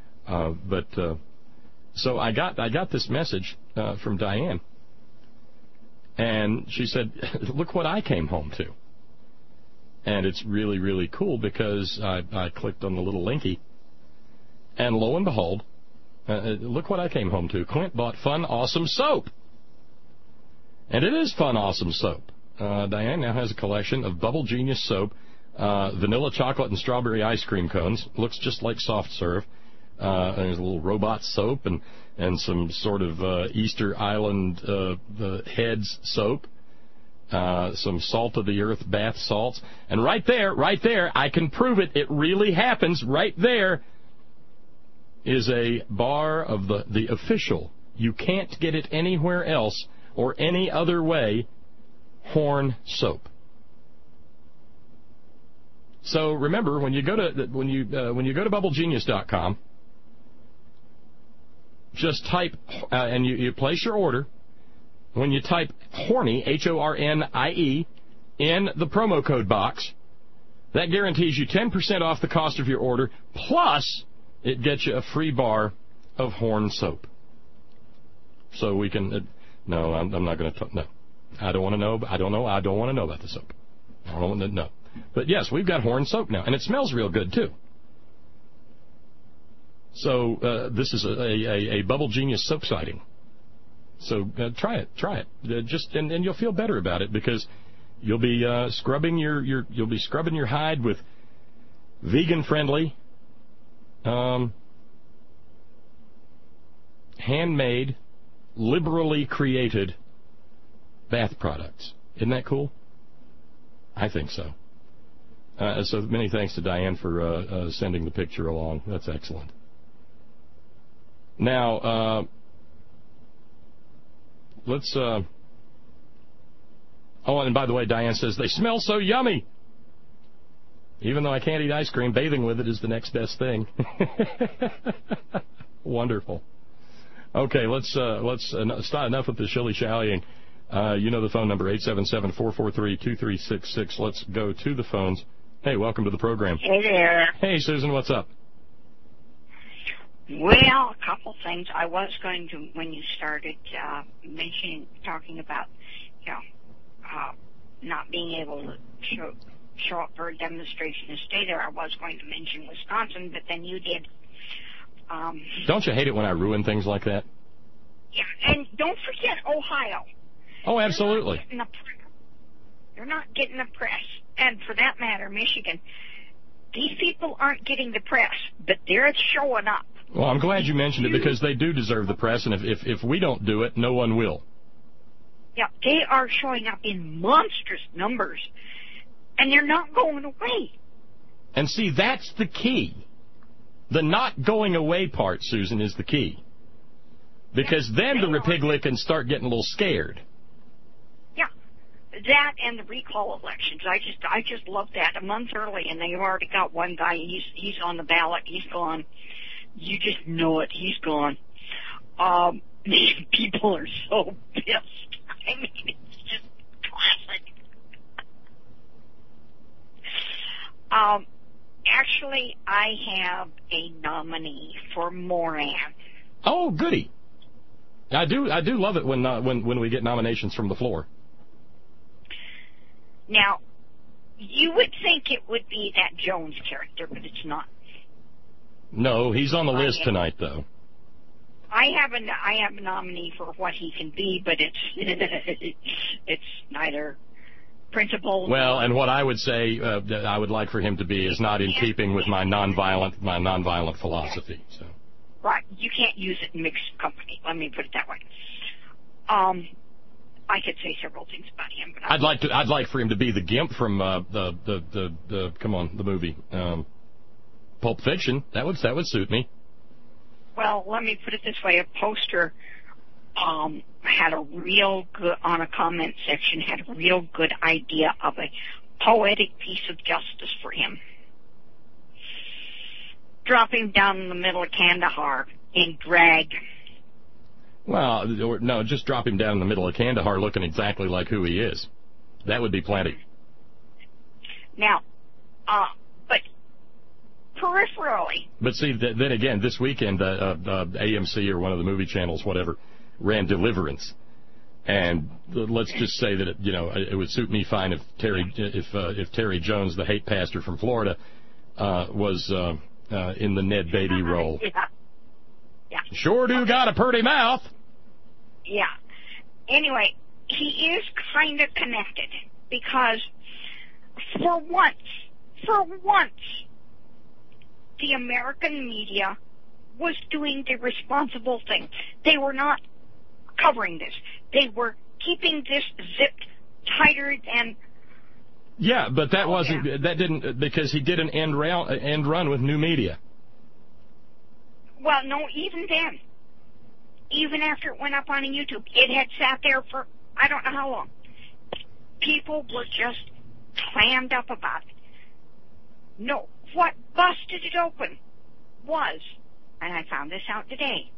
So I got this message from Diane, and she said, "Look what I came home to." And it's really, really cool because I clicked on the little linky. And lo and behold, look what I came home to. Clint bought Fun Awesome Soap. And it is Fun Awesome Soap. Diane now has a collection of Bubble Genius soap, vanilla chocolate and strawberry ice cream cones. Looks just like soft serve. There's a little robot soap and some sort of Easter Island heads soap. Some salt of the earth bath salts. And right there, I can prove it. It really happens. Right there is a bar of the official, you can't get it anywhere else or any other way, Horn soap. So remember, when you go to bubblegenius.com, just type and you place your order. When you type Hornie, Hornie, in the promo code box, that guarantees you 10% off the cost of your order, plus it gets you a free bar of Horn soap. So we can... no, I'm not going to talk... No. I don't want to know... I don't want to know about the soap. I don't want to know. But, yes, we've got Horn soap now. And it smells real good, too. So this is a Bubble Genius soap sighting. So try it. And you'll feel better about it because you'll be scrubbing your hide with vegan-friendly, handmade, liberally created bath products. Isn't that cool? I think so. So many thanks to Diane for sending the picture along. That's excellent. Now, let's... oh, and by the way, Diane says, they smell so yummy! Even though I can't eat ice cream, bathing with it is the next best thing. Wonderful. Okay, let's stop enough with the shilly-shallying. You know the phone number, 877-443-2366. Let's go to the phones. Hey, welcome to the program. Hey there. Hey, Susan, what's up? Well, a couple things. I was going to, when you started talking about, not being able to show up for a demonstration and stay there, I was going to mention Wisconsin, but then you did. Don't you hate it when I ruin things like that? Yeah, and don't forget Ohio. Oh, absolutely. They're not getting the press. And for that matter, Michigan. These people aren't getting the press, but they're showing up. Well, I'm glad you mentioned it because they do deserve the press, and if we don't do it, no one will. Yeah, they are showing up in monstrous numbers, and they're not going away. And see, that's the key. The not going away part, Susan, is the key. Because then the Republicans start getting a little scared. Yeah, that and the recall elections. I just love that. A month early, and they've already got one guy. He's on the ballot. He's gone. You just know it. He's gone. These people are so pissed. I mean, it's just classic. Actually, I have a nominee for Moran. Oh, goody. I do love it when we get nominations from the floor. Now, you would think it would be that Jones character, but it's not. No, he's on the list tonight, though. I have a nominee for what he can be, but it's neither principle. Well, and what I would say that I would like for him to be is not in keeping with my nonviolent philosophy. So. Right, you can't use it in mixed company. Let me put it that way. I could say several things about him, but I'd like for him to be the Gimp from the movie Pulp Fiction. That would suit me. Well, let me put it this way: a poster had a real good on a comment section had a real good idea of a poetic piece of justice for him. Drop him down in the middle of Kandahar and drag. Well, no, just drop him down in the middle of Kandahar looking exactly like who he is. That would be plenty. Now, but peripherally. But see, then again, this weekend, AMC or one of the movie channels, whatever, ran Deliverance. And let's just say that, it would suit me fine if Terry Jones, the hate pastor from Florida, was in the Ned Beatty role. Yeah. Sure do got a pretty mouth. Yeah. Anyway, he is kind of connected because for once, the American media was doing the responsible thing. They were not covering this. They were keeping this zipped tighter than... Yeah, but that didn't, because he did an end run with new media. Well, no, even then, even after it went up on YouTube, it had sat there for I don't know how long. People were just clammed up about it. No, what busted it open was, and I found this out today,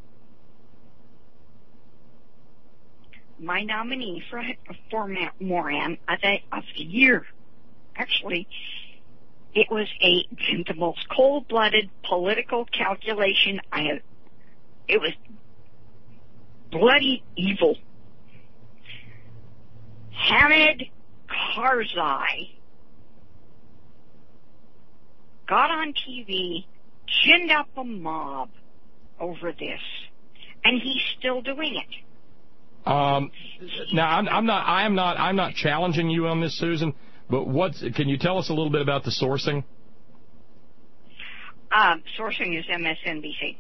my nominee for Moran of the year, actually, It was the most cold-blooded political calculation it was bloody evil. Hamid Karzai got on TV, ginned up a mob over this, and he's still doing it. Now, I'm not challenging you on this, Susan. But can you tell us a little bit about the sourcing? Sourcing is MSNBC.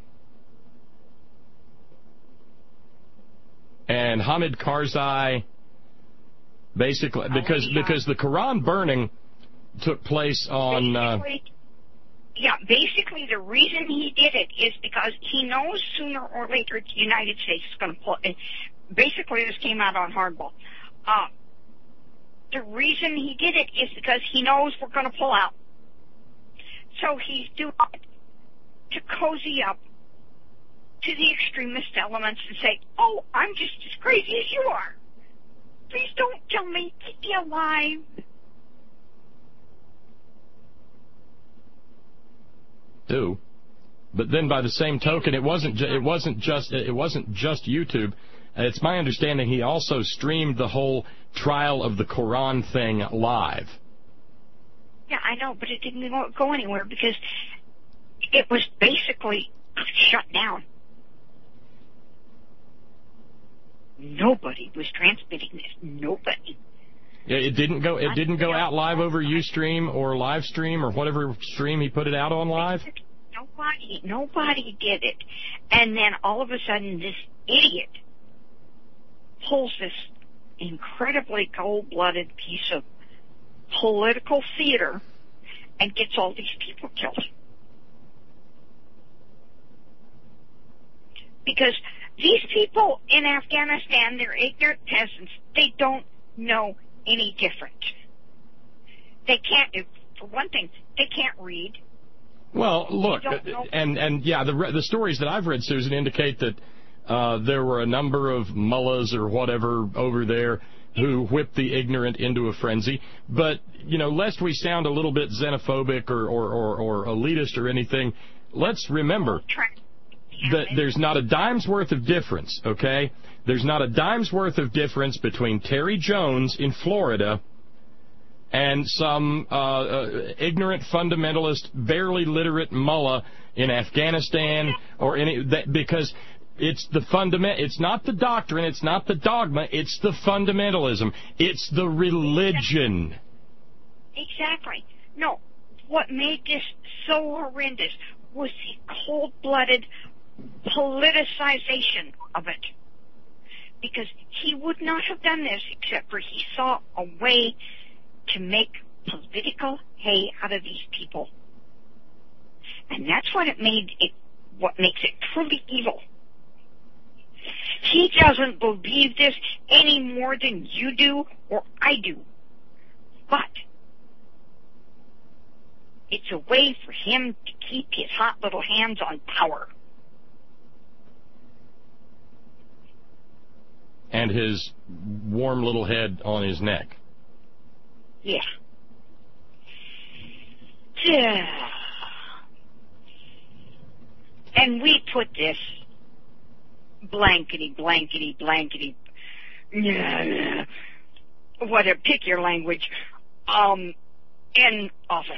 And Hamid Karzai, basically, because the Quran burning took place on. Basically the reason he did it is because he knows sooner or later the United States is going to pull. Basically, this came out on Hardball. The reason he did it is because he knows we're going to pull out. So he's doing it to cozy up to the extremist elements and say, oh, I'm just as crazy as you are. Please don't kill me. Keep me alive. But then by the same token, it wasn't just YouTube. It's my understanding he also streamed the whole trial of the Quran thing live. Yeah, I know, but it didn't go anywhere because it was basically shut down. Nobody was transmitting this. Nobody. Yeah, it didn't go out live over Ustream or Livestream or whatever stream he put it out on live. Nobody did it, and then all of a sudden this idiot pulls this incredibly cold-blooded piece of political theater and gets all these people killed. Because these people in Afghanistan, they're ignorant peasants. They don't know any different. They can't, for one thing, they can't read. Well, look, and yeah, the stories that I've read, Susan, indicate that there were a number of mullahs or whatever over there who whipped the ignorant into a frenzy. But, lest we sound a little bit xenophobic or elitist or anything, let's remember that there's not a dime's worth of difference, okay? There's not a dime's worth of difference between Terry Jones in Florida and some ignorant fundamentalist, barely literate mullah in Afghanistan or because it's the it's not the doctrine, it's not the dogma, it's the fundamentalism, it's the religion. Exactly. No, what made this so horrendous was the cold-blooded politicization of it. Because he would not have done this except for he saw a way to make political hay out of these people. And that's what what makes it truly evil. He doesn't believe this any more than you do or I do. But it's a way for him to keep his hot little hands on power. And his warm little head on his neck. Yeah. And we put this blankety, whatever, pick your language, in office.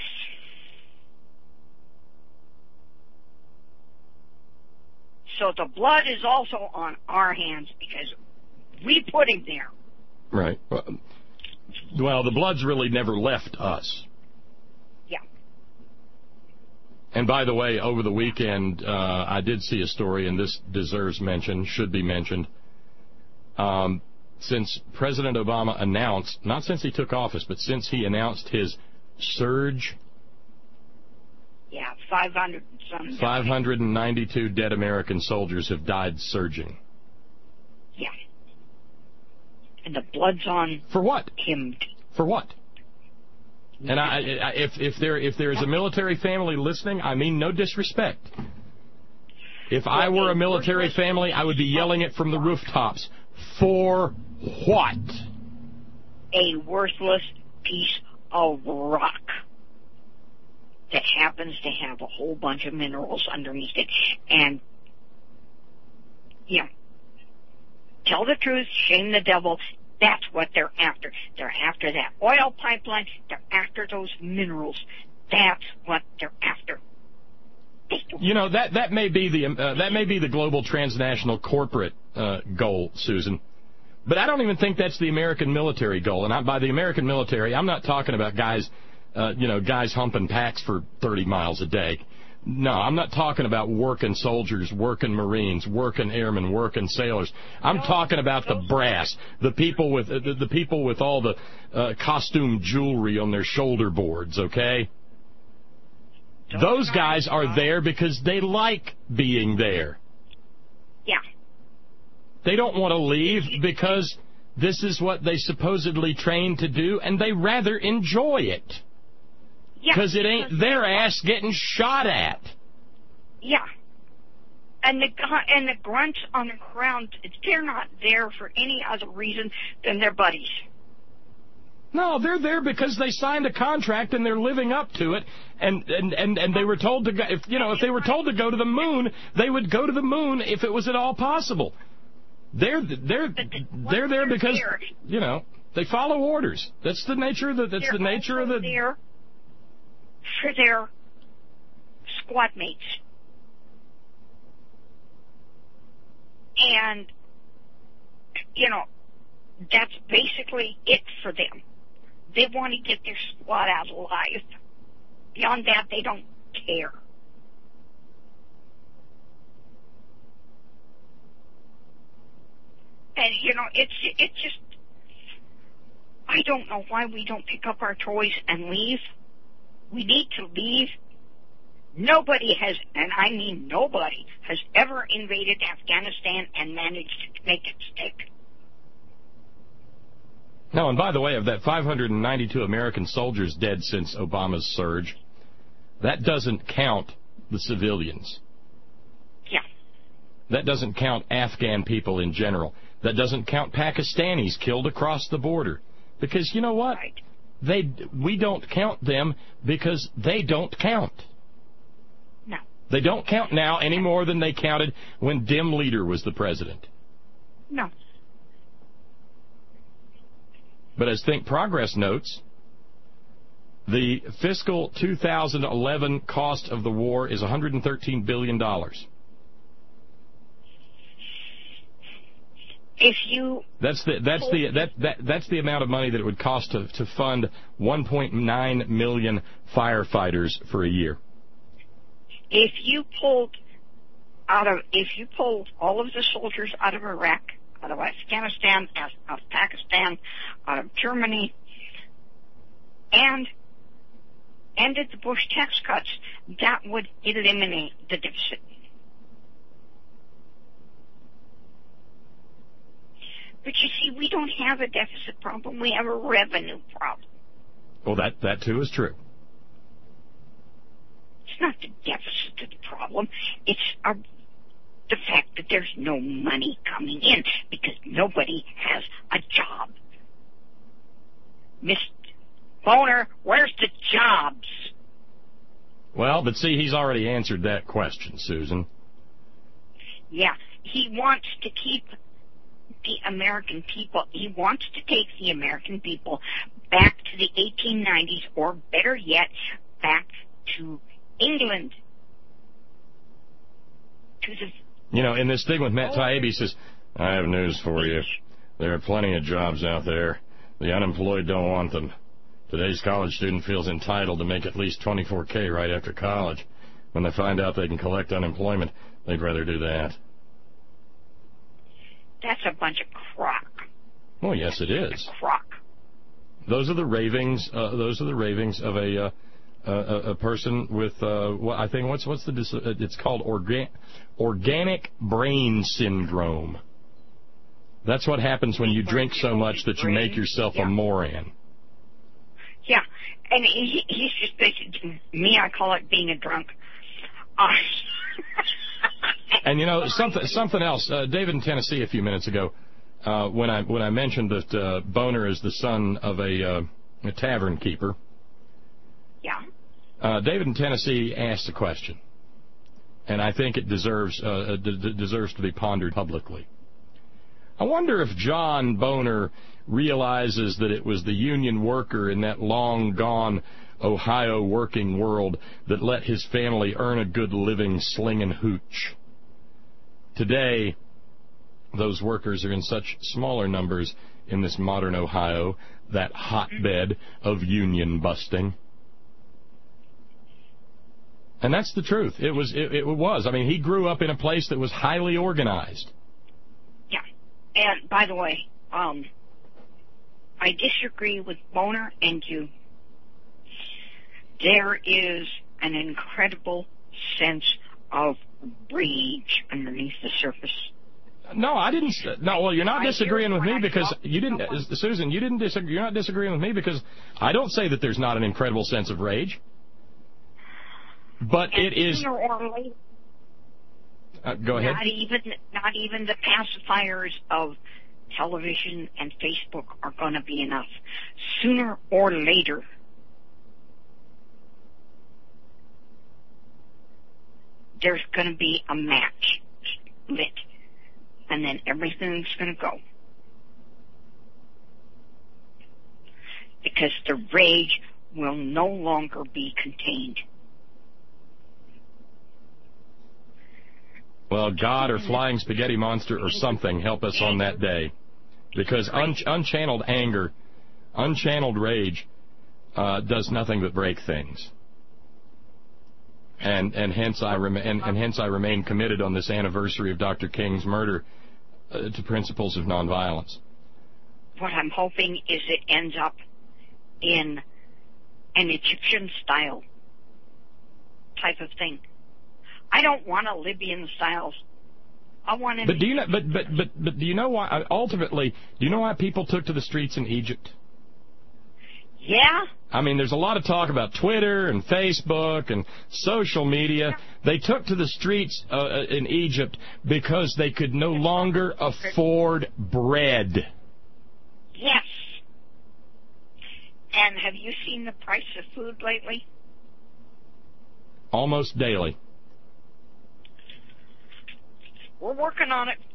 So the blood is also on our hands because we put him there. Right. Well, the blood's really never left us. Yeah. And by the way, over the weekend, I did see a story, and this deserves mention, should be mentioned. Since President Obama announced, not since he took office, but since he announced his surge. Yeah, 500 some. 592 dead American soldiers have died surging. Yeah. And the blood's on. For what? Him. For what? And if there is a military family listening, I mean no disrespect. If I were a military family, I would be yelling it from the rooftops. For what? A worthless piece of rock. happens to have a whole bunch of minerals underneath it. And, tell the truth, shame the devil. That's what they're after. They're after that oil pipeline. They're after those minerals. That's what they're after. That may be the global transnational corporate goal, Susan. But I don't even think that's the American military goal. And by the American military, I'm not talking about guys humping packs for 30 miles a day. No, I'm not talking about working soldiers, working Marines, working airmen, working sailors. I'm talking about the brass, the people with all the costume jewelry on their shoulder boards. Okay, those guys are there because they like being there. Yeah. They don't want to leave because this is what they supposedly trained to do, and they rather enjoy it. Because it ain't their ass getting shot at. Yeah. And the grunts on the ground, they're not there for any other reason than their buddies. No, they're there because they signed a contract and they're living up to it. And they were told to go, if they were told to go to the moon, they would go to the moon if it was at all possible. They're there because they follow orders. That's the nature of There for their squad mates. And, that's basically it for them. They want to get their squad out alive. Beyond that, they don't care. And, it's just, I don't know why we don't pick up our toys and leave. We need to leave. Nobody has, and I mean nobody, has ever invaded Afghanistan and managed to make it stick. No, and by the way, of that 592 American soldiers dead since Obama's surge, that doesn't count the civilians. Yeah. That doesn't count Afghan people in general. That doesn't count Pakistanis killed across the border. Because you know what? Right. We don't count them because they don't count. No. They don't count now any more than they counted when Dim Leader was the president. No. But as Think Progress notes, the fiscal 2011 cost of the war is $113 billion. If you that's the amount of money that it would cost to fund 1.9 million firefighters for a year. If you pulled all of the soldiers out of Iraq, out of Afghanistan, out of Pakistan, out of Germany, and ended the Bush tax cuts, that would eliminate the deficit. But you see, we don't have a deficit problem. We have a revenue problem. Well, that too is true. It's not the deficit that's the problem. It's the fact that there's no money coming in because nobody has a job. Mr. Boner, where's the jobs? Well, but see, he's already answered that question, Susan. Yeah, he wants to keep the American people, he wants to take the American people back to the 1890s, or better yet, back to England. In this thing with Matt Taibbi, he says, I have news for you. There are plenty of jobs out there. The unemployed don't want them. Today's college student feels entitled to make at least $24K right after college. When they find out they can collect unemployment, they'd rather do that. That's a bunch of crock. Oh, yes, it is. Crock. Those are the ravings. Those are the ravings of a person with I think it's called organic brain syndrome. That's what happens when you drink so much that you make yourself a moron. Yeah, and he's just basically me. I call it being a drunk. And something else. David in Tennessee a few minutes ago, when I mentioned that Boner is the son of a tavern keeper. Yeah. David in Tennessee asked a question, and I think it deserves to be pondered publicly. I wonder if John Boner realizes that it was the union worker in that long-gone Ohio working world that let his family earn a good living slinging hooch. Today, those workers are in such smaller numbers in this modern Ohio, that hotbed of union busting. And that's the truth. It was. I mean, he grew up in a place that was highly organized. Yeah. And, by the way, I disagree with Boner and you. There is an incredible sense of rage underneath the surface. No, I didn't. No, well, you're not disagreeing with me because you didn't, Susan. You didn't disagree. You're not disagreeing with me because I don't say that there's not an incredible sense of rage. But it is. Sooner or later, go ahead. Not even the pacifiers of television and Facebook are going to be enough. Sooner or later, there's going to be a match lit, and then everything's going to go. Because the rage will no longer be contained. Well, God or flying spaghetti monster or something help us on that day. Because unchanneled anger, unchanneled rage does nothing but break things. And hence I remain committed on this anniversary of Dr. King's murder to principles of nonviolence. What I'm hoping is it ends up in an Egyptian-style type of thing. I don't want a Libyan-style. I want an. But do you know? But do you know why? Ultimately, do you know why people took to the streets in Egypt? Yeah. I mean, there's a lot of talk about Twitter and Facebook and social media. They took to the streets in Egypt because they could no longer afford bread. Yes. And have you seen the price of food lately? Almost daily. We're working on it.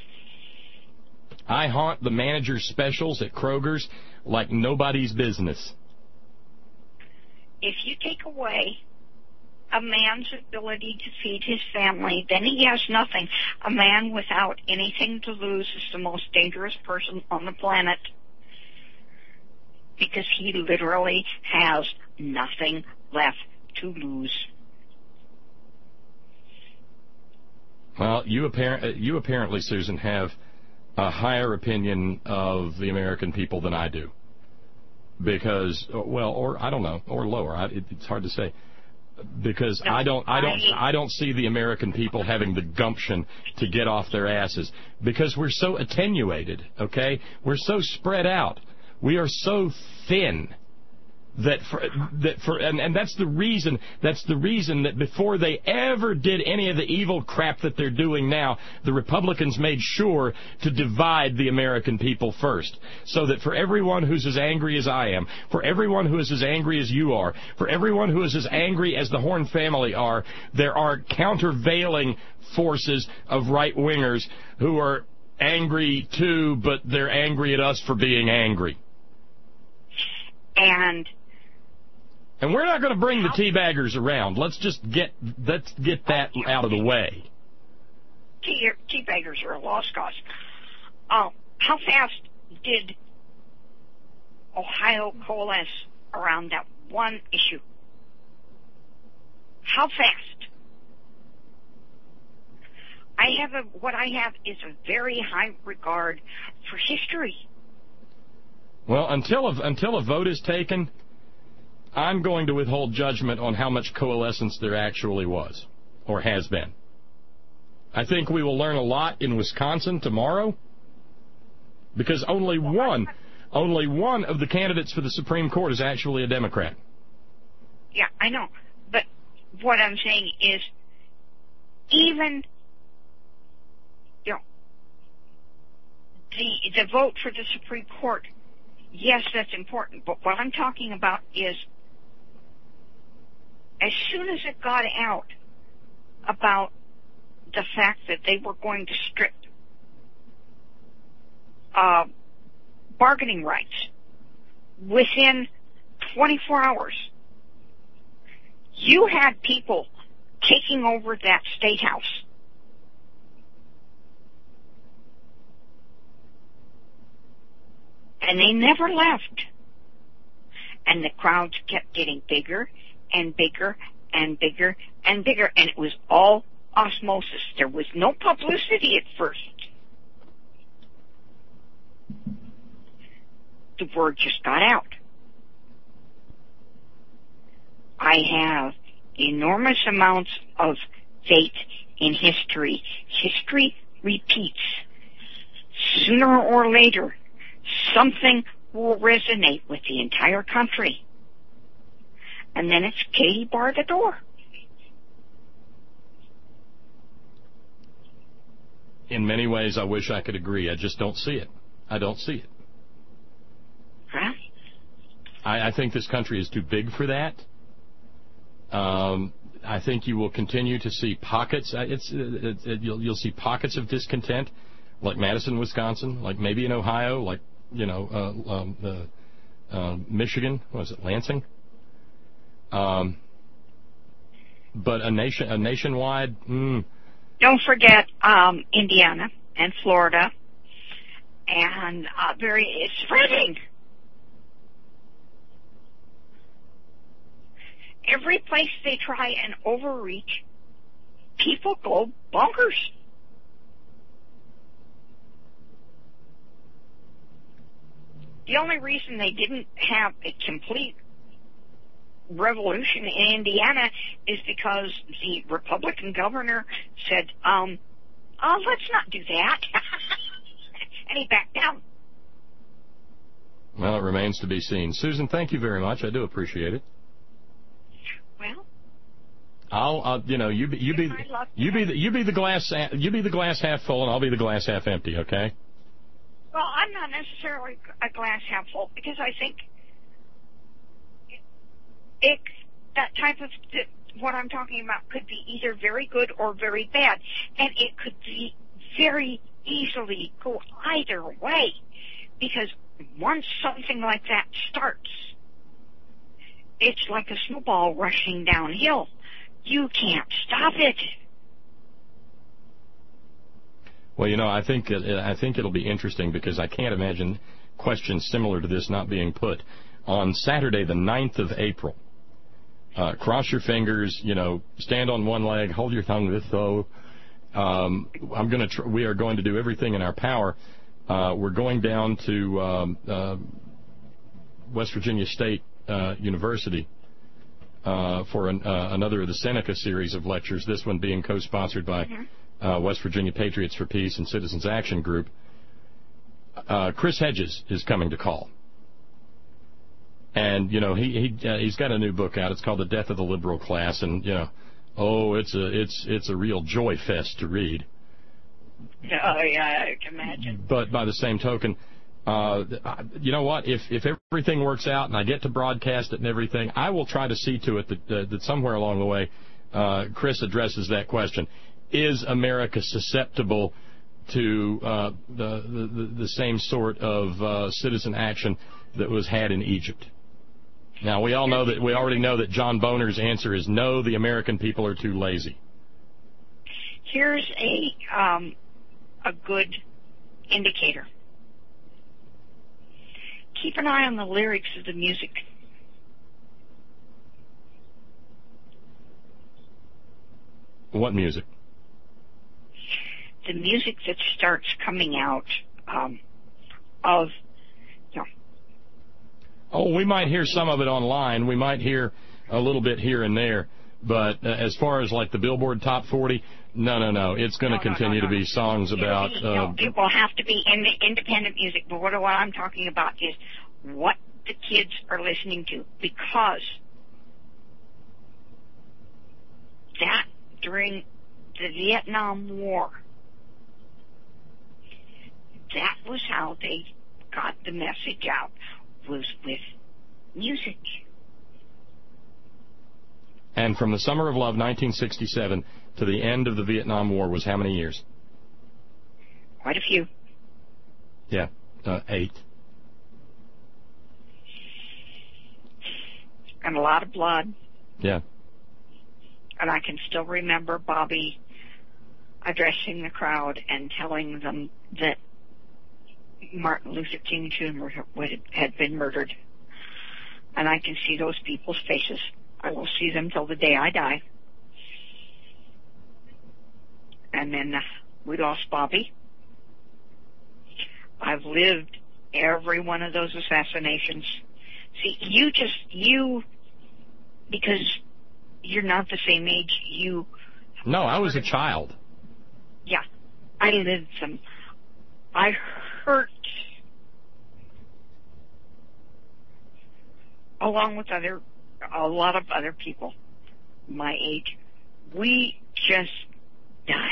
I haunt the manager's specials at Kroger's like nobody's business. If you take away a man's ability to feed his family, then he has nothing. A man without anything to lose is the most dangerous person on the planet. Because he literally has nothing left to lose. Well, you apparently, Susan, have a higher opinion of the American people than I do. Because, well, or I don't know, or lower. It's hard to say. Because no, I don't see the American people having the gumption to get off their asses. Because we're so attenuated, okay? We're so spread out. We are so thin. And that's the reason that before they ever did any of the evil crap that they're doing now, the Republicans made sure to divide the American people first, so that for everyone who's as angry as I am, for everyone who is as angry as you are, for everyone who is as angry as the Horn family are, there are countervailing forces of right-wingers who are angry too, but they're angry at us for being angry. And we're not going to bring the teabaggers around. Let's get that out of the way. Teabaggers are a lost cause. How fast did Ohio coalesce around that one issue? How fast? What I have is a very high regard for history. Well, until a vote is taken, I'm going to withhold judgment on how much coalescence there actually was, or has been. I think we will learn a lot in Wisconsin tomorrow, because only one of the candidates for the Supreme Court is actually a Democrat. Yeah, I know. But what I'm saying is, even, the vote for the Supreme Court, yes, that's important. But what I'm talking about is as soon as it got out about the fact that they were going to strip bargaining rights within 24 hours, you had people taking over that State House. And they never left. And the crowds kept getting bigger and bigger and bigger and bigger. And it was all osmosis. There was no publicity at first. The word just got out. I have enormous amounts of faith in history. History repeats. Sooner or later, something will resonate with the entire country. And then it's Katie bar the door. In many ways, I wish I could agree. I just don't see it. I don't see it. Huh? I think this country is too big for that. I think you will continue to see pockets. You'll see pockets of discontent, like Madison, Wisconsin, like maybe in Ohio, like Michigan. What was it, Lansing? But a nationwide. Don't forget Indiana and Florida, and it's spreading. Every place they try and overreach, people go bonkers. The only reason they didn't have a complete revolution in Indiana is because the Republican governor said, let's not do that. And he backed down. Well, it remains to be seen. Susan, thank you very much. I do appreciate it. Well, I'll you be the glass half full, and I'll be the glass half empty. Okay. Well, I'm not necessarily a glass half full, because I think that type of what I'm talking about could be either very good or very bad, and it could be very easily go either way, because once something like that starts, it's like a snowball rushing downhill. You can't stop it. Well, I think it'll be interesting, because I can't imagine questions similar to this not being put. On Saturday, the 9th of April, cross your fingers, stand on one leg, hold your tongue this though. We are going to do everything in our power. We're going down to West Virginia State University for another of the Seneca series of lectures, this one being co-sponsored by West Virginia Patriots for Peace and Citizens Action Group. Chris Hedges is coming to call. And, he's got a new book out. It's called The Death of the Liberal Class, and, it's a real joy fest to read. Oh, yeah, I can imagine. But by the same token, you know what? If everything works out and I get to broadcast it and everything, I will try to see to it that somewhere along the way, Chris addresses that question. Is America susceptible to the same sort of citizen action that was had in Egypt? Now, we already know that John Boner's answer is no, the American people are too lazy. Here's a good indicator. Keep an eye on the lyrics of the music. What music? The music that starts coming out of. Oh, we might hear some of it online. We might hear a little bit here and there. But as far as like the Billboard Top 40, no. It's going to continue to be songs about. It will have to be independent music. But what I'm talking about is what the kids are listening to, because that during the Vietnam War, that was how they got the message out, was with music. And from the Summer of Love, 1967, to the end of the Vietnam War was how many years? Quite a few. Yeah, 8. And a lot of blood. Yeah. And I can still remember Bobby addressing the crowd and telling them that Martin Luther King Jr. had been murdered. And I can see those people's faces. I will see them till the day I die. And then we lost Bobby. I've lived every one of those assassinations. See, because you're not the same age, No, I was a child. Yeah, I lived them. I hurt, along with a lot of other people my age. We just died.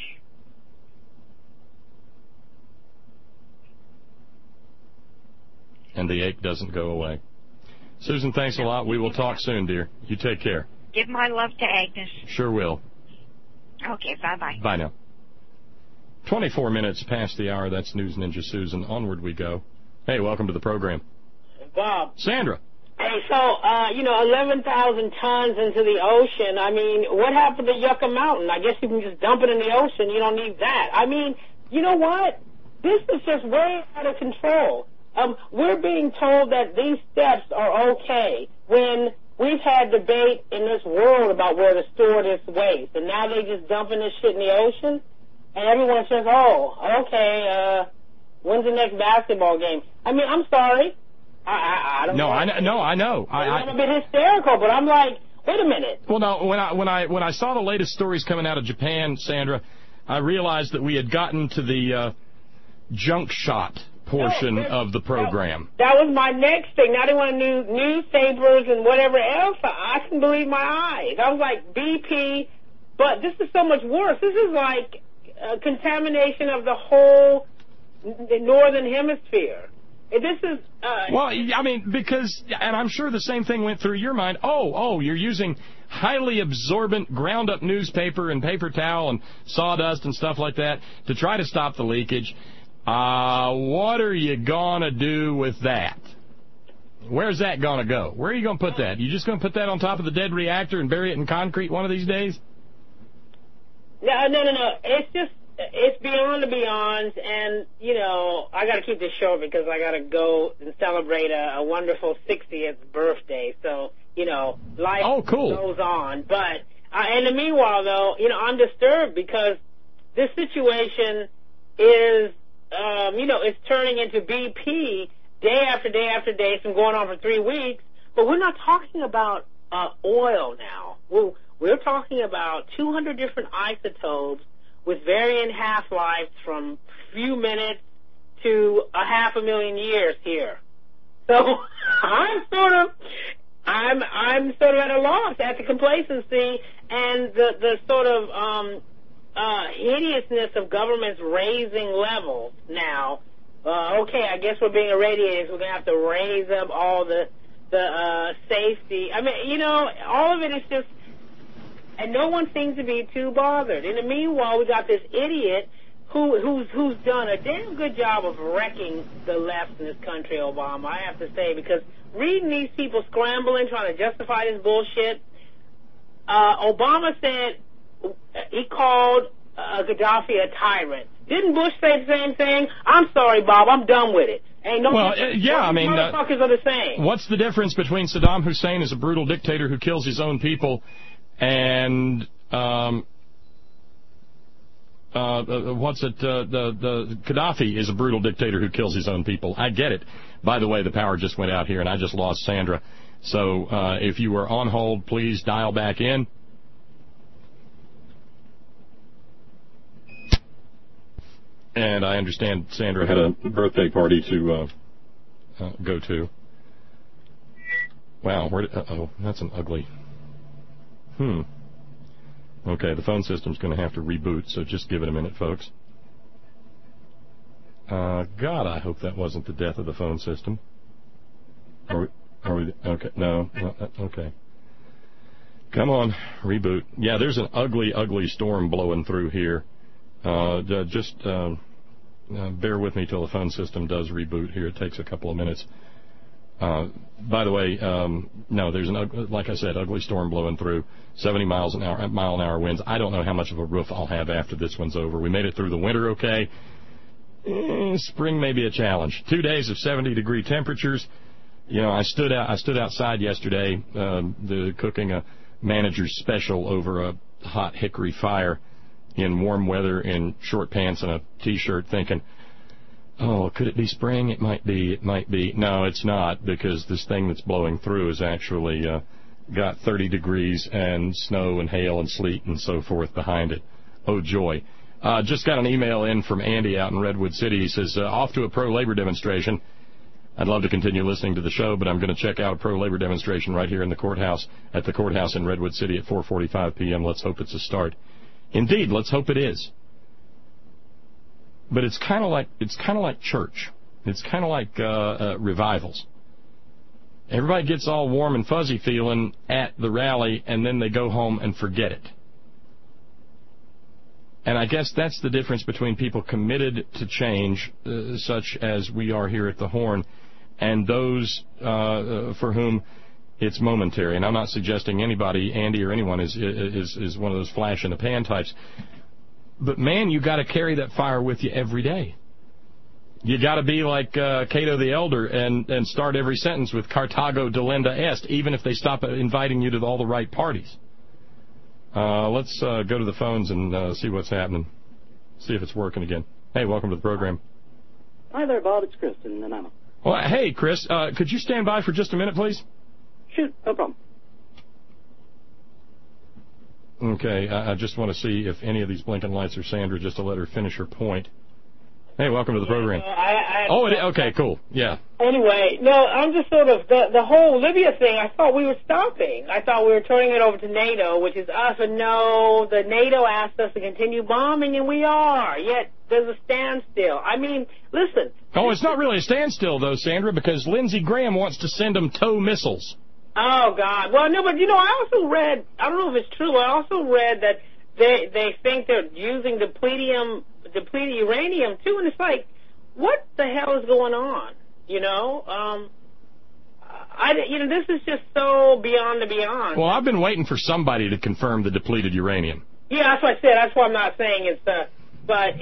And the ache doesn't go away. Susan, thanks a lot. We will talk soon, dear. You take care. Give my love to Agnes. Sure will. Okay, bye-bye. Bye now. 24 minutes past the hour. That's News Ninja Susan. Onward we go. Hey, welcome to the program. Bob. Sandra. Hey, so, 11,000 tons into the ocean. I mean, what happened to Yucca Mountain? I guess you can just dump it in the ocean. You don't need that. I mean, you know what? This is just way out of control. We're being told that these steps are okay when we've had debate in this world about where to store this waste, and now they just dumping this shit in the ocean, and everyone says, oh, okay, when's the next basketball game? I mean, I'm sorry. I don't know. I know. I'm a bit hysterical, but I'm like, wait a minute. Well, no, when I saw the latest stories coming out of Japan, Sandra, I realized that we had gotten to the junk shot portion of the program. That was my next thing. Now they want to do newspapers and whatever else. I couldn't believe my eyes. I was like, BP, but this is so much worse. This is like contamination of the whole northern hemisphere. This is... well, I mean, because, and I'm sure the same thing went through your mind. Oh, you're using highly absorbent ground-up newspaper and paper towel and sawdust and stuff like that to try to stop the leakage. What are you going to do with that? Where's that going to go? Where are you going to put that? You just going to put that on top of the dead reactor and bury it in concrete one of these days? No. It's beyond the beyonds, and, I got to keep this short because I got to go and celebrate a wonderful 60th birthday. So, life goes on. But in the meanwhile, though, I'm disturbed because this situation is, it's turning into BP day after day after day. It's been going on for 3 weeks. But we're not talking about oil now. We're talking about 200 different isotopes with varying half-lives from few minutes to 500,000 years here. So I'm sort of at a loss at the complacency and the sort of hideousness of governments raising levels now. Okay, I guess we're being irradiated, so we're going to have to raise up all the safety. I mean, all of it is just... And no one seems to be too bothered. In the meanwhile, we got this idiot who's done a damn good job of wrecking the left in this country, Obama, I have to say, because reading these people scrambling, trying to justify this bullshit, Obama said he called Gaddafi a tyrant. Didn't Bush say the same thing? I'm sorry, Bob, I'm done with it. Ain't no motherfuckers are the same. What's the difference between Saddam Hussein as a brutal dictator who kills his own people and the Gaddafi is a brutal dictator who kills his own people? I get it. By the way, the power just went out here, and I just lost Sandra. So if you were on hold, please dial back in. And I understand Sandra had a birthday party to go to. Wow, that's an ugly... Okay, the phone system's going to have to reboot, so just give it a minute, folks. God, I hope that wasn't the death of the phone system. Are we okay, no, okay. Come on, reboot. Yeah, there's an ugly, ugly storm blowing through here. Just bear with me till the phone system does reboot here. It takes a couple of minutes. By the way, no, there's like I said, ugly storm blowing through, 70 mile an hour winds. I don't know how much of a roof I'll have after this one's over. We made it through the winter okay. Spring may be a challenge. 2 days of 70-degree temperatures. You know, I stood outside yesterday, cooking a manager's special over a hot hickory fire in warm weather in short pants and a T-shirt, thinking, oh, could it be spring? It might be. No, it's not, because this thing that's blowing through has actually got 30 degrees and snow and hail and sleet and so forth behind it. Oh, joy. Just got an email in from Andy out in Redwood City. He says, off to a pro-labor demonstration. I'd love to continue listening to the show, but I'm going to check out a pro-labor demonstration right here in the courthouse, at the courthouse in Redwood City at 4:45 p.m. Let's hope it's a start. Indeed, let's hope it is. But it's kind of like church. It's kind of like revivals. Everybody gets all warm and fuzzy feeling at the rally, and then they go home and forget it. And I guess that's the difference between people committed to change, such as we are here at the Horn, and those for whom it's momentary. And I'm not suggesting anybody, Andy or anyone, is one of those flash in the pan types. But man, you got to carry that fire with you every day. You got to be like Cato the Elder and start every sentence with Carthago delenda est, even if they stop inviting you to all the right parties. Let's go to the phones and see what's happening. See if it's working again. Hey, welcome to the program. Hi there, Bob. It's Chris in Nanaimo. Well, hey, Chris, could you stand by for just a minute, please? Shoot, no problem. Okay, I just want to see if any of these blinking lights are Sandra, just to let her finish her point. Hey, welcome to the program. Okay, cool. Yeah. Anyway, no, I'm just sort of, the whole Libya thing, I thought we were stopping. I thought we were turning it over to NATO, which is us, and no, the NATO asked us to continue bombing, and we are. Yet there's a standstill. I mean, listen. Oh, it's not really a standstill, though, Sandra, because Lindsey Graham wants to send them TOW missiles. Oh, God. Well, no, but, you know, I also read, I don't know if it's true, I also read that they think they're using depleted uranium, too, and it's like, what the hell is going on? You know? This is just so beyond the beyond. Well, I've been waiting for somebody to confirm the depleted uranium. Yeah, that's what I said. That's why I'm not saying it's, but,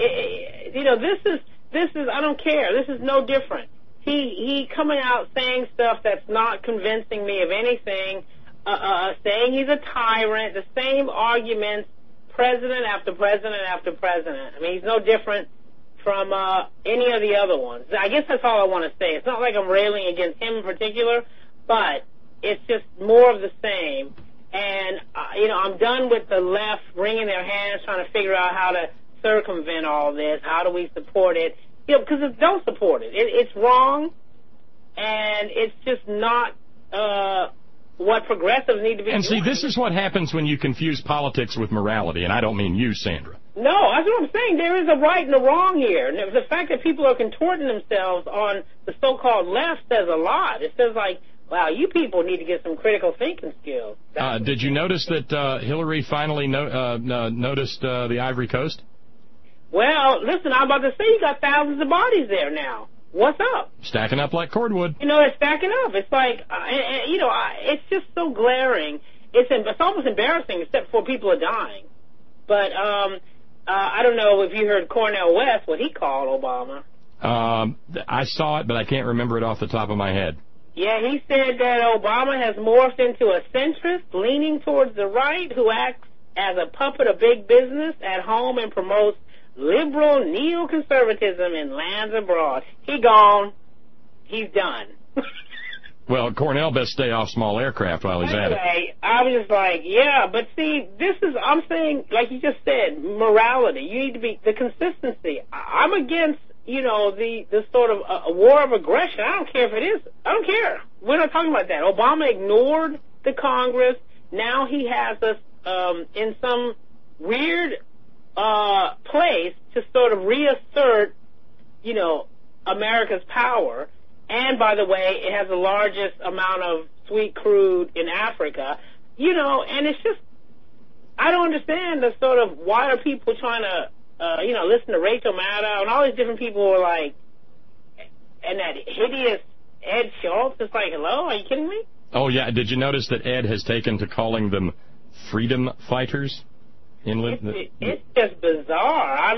this is, I don't care. This is no different. He coming out saying stuff that's not convincing me of anything, saying he's a tyrant, the same arguments, president after president after president. I mean, he's no different from any of the other ones. I guess that's all I want to say. It's not like I'm railing against him in particular, but it's just more of the same. And, I'm done with the left wringing their hands trying to figure out how to circumvent all this. How do we support it? Because don't support it. It's wrong, and it's just not what progressives need to be And doing. see, this is what happens when you confuse politics with morality, and I don't mean you, Sandra. No, that's what I'm saying. There is a right and a wrong here. And the fact that people are contorting themselves on the so-called left says a lot. It says, like, wow, you people need to get some critical thinking skills. Did you notice that Hillary finally noticed the Ivory Coast? Well, listen, I'm about to say you got thousands of bodies there now. What's up? Stacking up like cordwood. It's stacking up. It's like, it's just so glaring. It's almost embarrassing, except for people are dying. But I don't know if you heard Cornel West, what he called Obama. I saw it, but I can't remember it off the top of my head. Yeah, he said that Obama has morphed into a centrist leaning towards the right who acts as a puppet of big business at home and promotes liberal neoconservatism in lands abroad. He gone. He's done. Well, Cornell best stay off small aircraft while he's at it. Anyway, I was just like, yeah, but see, I'm saying, like you just said, morality. You need to be, the consistency. I'm against, the sort of a war of aggression. I don't care if it is. I don't care. We're not talking about that. Obama ignored the Congress. Now he has us in some weird place to sort of reassert, America's power. And, by the way, it has the largest amount of sweet crude in Africa. and it's just, I don't understand the sort of, why are people trying to, listen to Rachel Maddow and all these different people were like, and that hideous Ed Schultz. It's like, hello, are you kidding me? Oh, yeah. Did you notice that Ed has taken to calling them freedom fighters? It's just bizarre.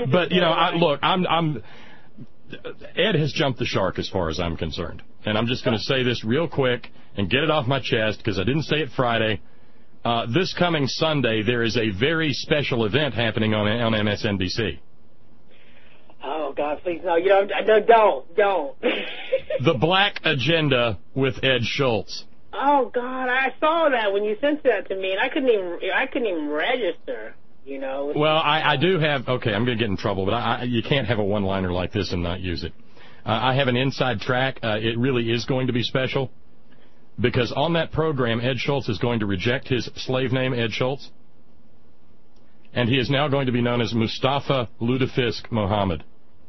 Ed has jumped the shark as far as I'm concerned. And I'm just going to say this real quick and get it off my chest because I didn't say it Friday. This coming Sunday, there is a very special event happening on MSNBC. Oh, God, please, no. Don't. The Black Agenda with Ed Schultz. Oh, God, I saw that when you sent that to me, and I couldn't even register, Well, I do have, okay, I'm going to get in trouble, but you can't have a one-liner like this and not use it. I have an inside track. It really is going to be special because on that program, Ed Schultz is going to reject his slave name, Ed Schultz, and he is now going to be known as Mustafa Lutefisk Mohammed.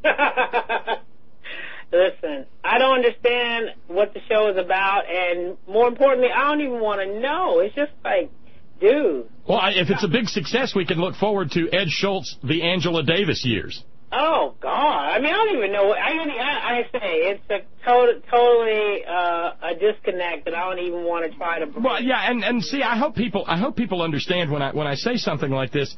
Listen, I don't understand what the show is about, and more importantly, I don't even want to know. It's just like, dude. Well, if it's a big success, we can look forward to Ed Schultz, the Angela Davis years. Oh, God. I mean, I don't even know. I say it's a totally a disconnect, and I don't even want to try to. Well, yeah, and see, I hope people understand when I say something like this.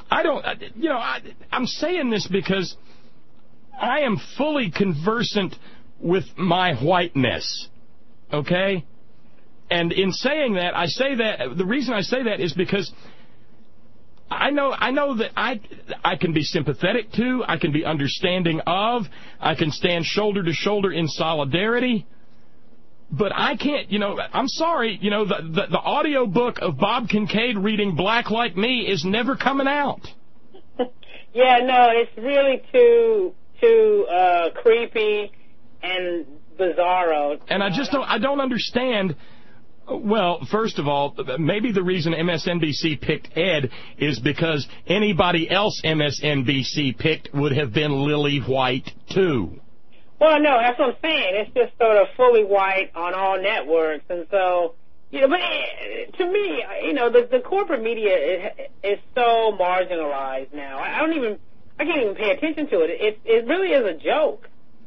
I'm saying this because I am fully conversant with my whiteness. Okay? And in saying that, I say that the reason I say that is because I know that I can be sympathetic to, I can be understanding of, I can stand shoulder to shoulder in solidarity, but I can't, I'm sorry, the audio book of Bob Kincaid reading Black Like Me is never coming out. Yeah, no, it's really too creepy and bizarro. And I don't understand. Well, first of all, maybe the reason MSNBC picked Ed is because anybody else MSNBC picked would have been Lily White, too. Well, no, that's what I'm saying. It's just sort of fully white on all networks. And so, but to me, the corporate media is so marginalized now. I can't even pay attention to it. It really is a joke.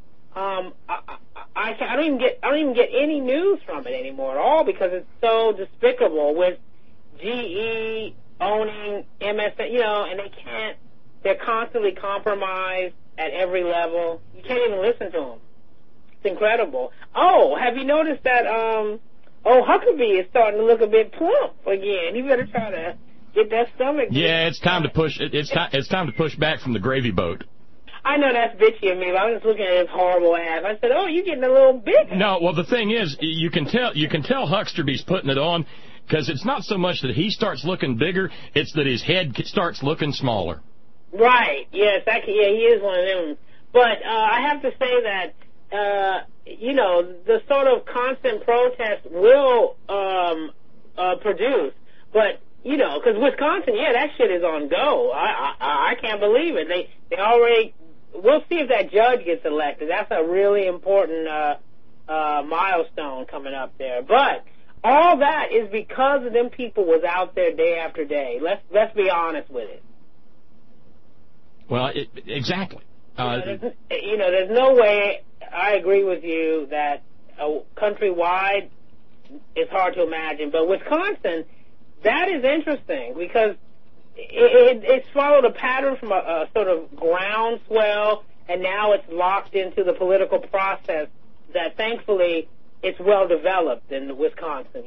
I don't even get any news from it anymore at all because it's so despicable with GE owning MSN, and they're constantly compromised at every level. You can't even listen to them. It's incredible. Oh, have you noticed that, Huckabee is starting to look a bit plump again. You better try to get that stomach. Yeah, it's time to push, it's time to push back from the gravy boat. I know that's bitchy of me, but I'm just looking at his horrible ass. I said, "Oh, you're getting a little big." No, well, the thing is, you can tell Hucksterby's putting it on because it's not so much that he starts looking bigger; it's that his head starts looking smaller. Right. Yes. He is one of them. But I have to say that the sort of constant protest will produce, but. Because Wisconsin, that shit is on go. I can't believe it. They already. We'll see if that judge gets elected. That's a really important milestone coming up there. But all that is because of them people was out there day after day. Let's be honest with it. Well, exactly. There's no way. I agree with you that countrywide it's hard to imagine, but Wisconsin. That is interesting because it's followed a pattern from a sort of groundswell, and now it's locked into the political process that thankfully it's well developed in Wisconsin,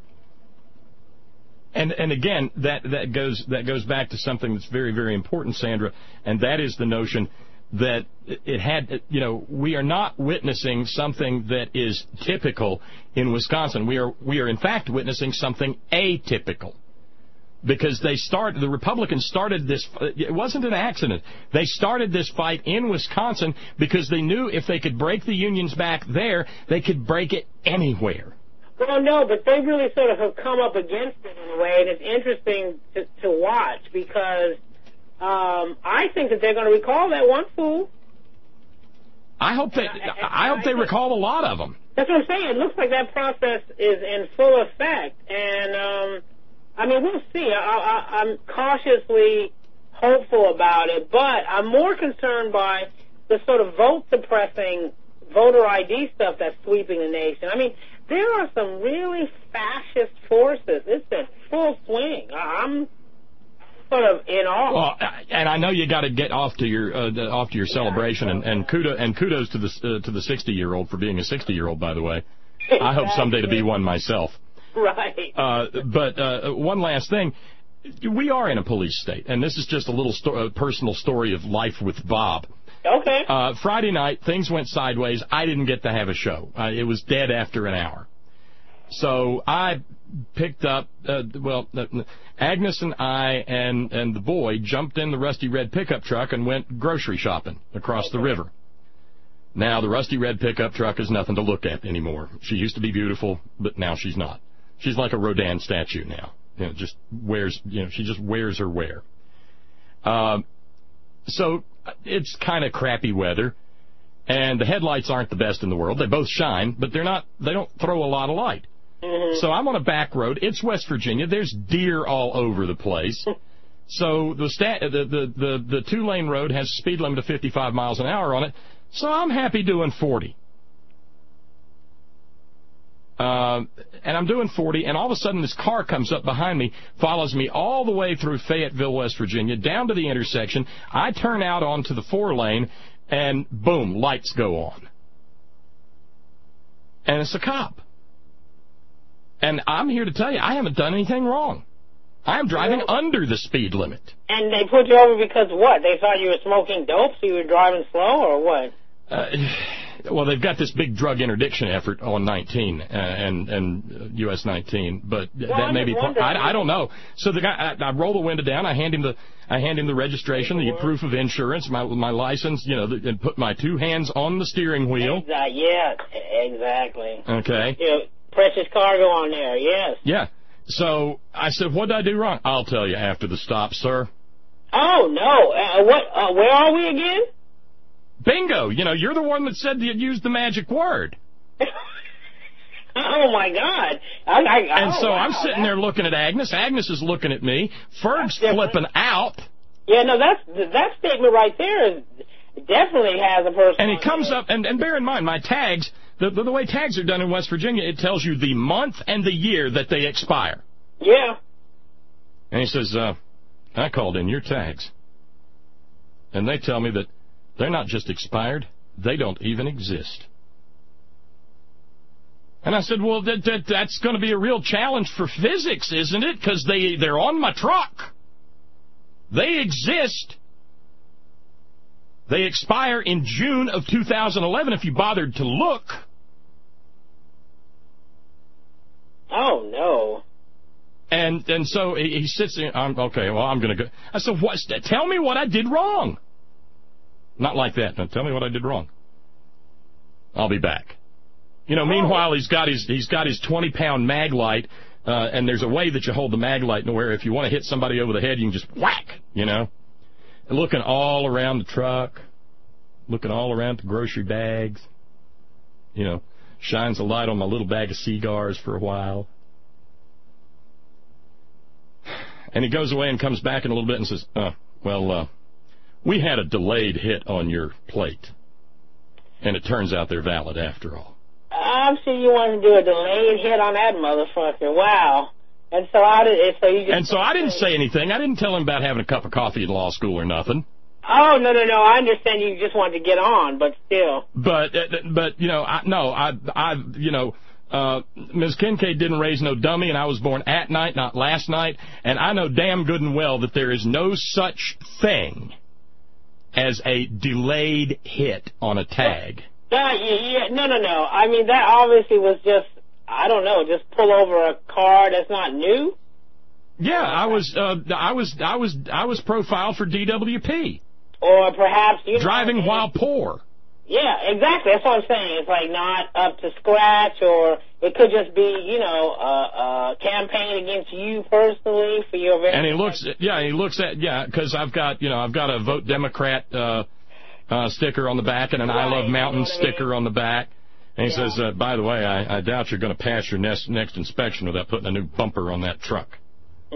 And again, that goes back to something that's very, very important, Sandra, and that is the notion that we are not witnessing something that is typical in Wisconsin. We are in fact witnessing something atypical. Because the Republicans started this, it wasn't an accident. They started this fight in Wisconsin because they knew if they could break the unions back there, they could break it anywhere. Well, no, but they really sort of have come up against it in a way, and it's interesting to watch because I think that they're going to recall that one fool. I hope they recall a lot of them. That's what I'm saying. It looks like that process is in full effect, and mean, we'll see. I'm cautiously hopeful about it, but I'm more concerned by the sort of vote-suppressing voter ID stuff that's sweeping the nation. I mean, there are some really fascist forces. It's in full swing. I'm sort of in awe. Well, and I know you got to get off to your celebration, and kudos to the 60-year-old for being a 60-year-old, by the way. Exactly. I hope someday to be one myself. Right. But one last thing. We are in a police state, and this is just a little personal story of life with Bob. Okay. Friday night, things went sideways. I didn't get to have a show. It was dead after an hour. So I picked up, Agnes and I and the boy jumped in the rusty red pickup truck and went grocery shopping across the river. Now, the rusty red pickup truck is nothing to look at anymore. She used to be beautiful, but now she's not. She's like a Rodin statue now. She just wears her wear. So it's kind of crappy weather, and the headlights aren't the best in the world. They both shine, but they don't throw a lot of light. Mm-hmm. So I'm on a back road. It's West Virginia. There's deer all over the place. So the two-lane road has a speed limit of 55 miles an hour on it. So I'm happy doing 40. And I'm doing 40, and all of a sudden this car comes up behind me, follows me all the way through Fayetteville, West Virginia, down to the intersection. I turn out onto the 4-lane, and boom, lights go on. And it's a cop. And I'm here to tell you, I haven't done anything wrong. I'm driving under the speed limit. And they put you over because what? They thought you were smoking dope, so you were driving slow, or what? Well, they've got this big drug interdiction effort on 19 and US 19, but that may be I don't know. So the guy, I roll the window down. I hand him the registration, the proof of insurance, my license, and put my two hands on the steering wheel. Yeah, exactly. Okay. Precious cargo on there. Yes. Yeah. So I said, what did I do wrong? I'll tell you after the stop, sir. Oh no! What? Where are we again? Bingo! You're the one that said you'd used the magic word. Oh, my God. I'm sitting there looking at Agnes. Agnes is looking at me. Ferg's flipping out. Yeah, no, that statement right there definitely has a person. And he comes up, and bear in mind, my tags, the way tags are done in West Virginia, it tells you the month and the year that they expire. Yeah. And he says, I called in your tags. And they tell me that they're not just expired, they don't even exist. And I said, well, that's going to be a real challenge for physics, isn't it? Because they're on my truck. They exist. They expire in June of 2011 if you bothered to look. Oh, no. And so he sits there, okay, well, I'm going to go. I said, tell me what I did wrong. Not like that. Now, tell me what I did wrong. I'll be back. Meanwhile, he's got his 20-pound mag light, and there's a way that you hold the mag light where if you want to hit somebody over the head, you can just whack, And looking all around the truck, looking all around the grocery bags, shines a light on my little bag of cigars for a while. And he goes away and comes back in a little bit and says, we had a delayed hit on your plate. And it turns out they're valid after all. I'm sure you want to do a delayed hit on that motherfucker. Wow. And so I didn't say anything. I didn't tell him about having a cup of coffee at law school or nothing. Oh, no. I understand you just wanted to get on, but still. But Ms. Kincaid didn't raise no dummy, and I was born at night, not last night, and I know damn good and well that there is no such thing as a delayed hit on a tag. No. I mean, that obviously was just, I don't know, just pull over a car that's not new. Yeah, I was profiled for DWP. Or perhaps driving while poor. Yeah, exactly. That's what I'm saying. It's like not up to scratch, or it could just be, a campaign against you personally for your very. And he looks at because I've got a Vote Democrat sticker on the back and an I Love Mountains sticker on the back. And he says, by the way, I doubt you're going to pass your next inspection without putting a new bumper on that truck.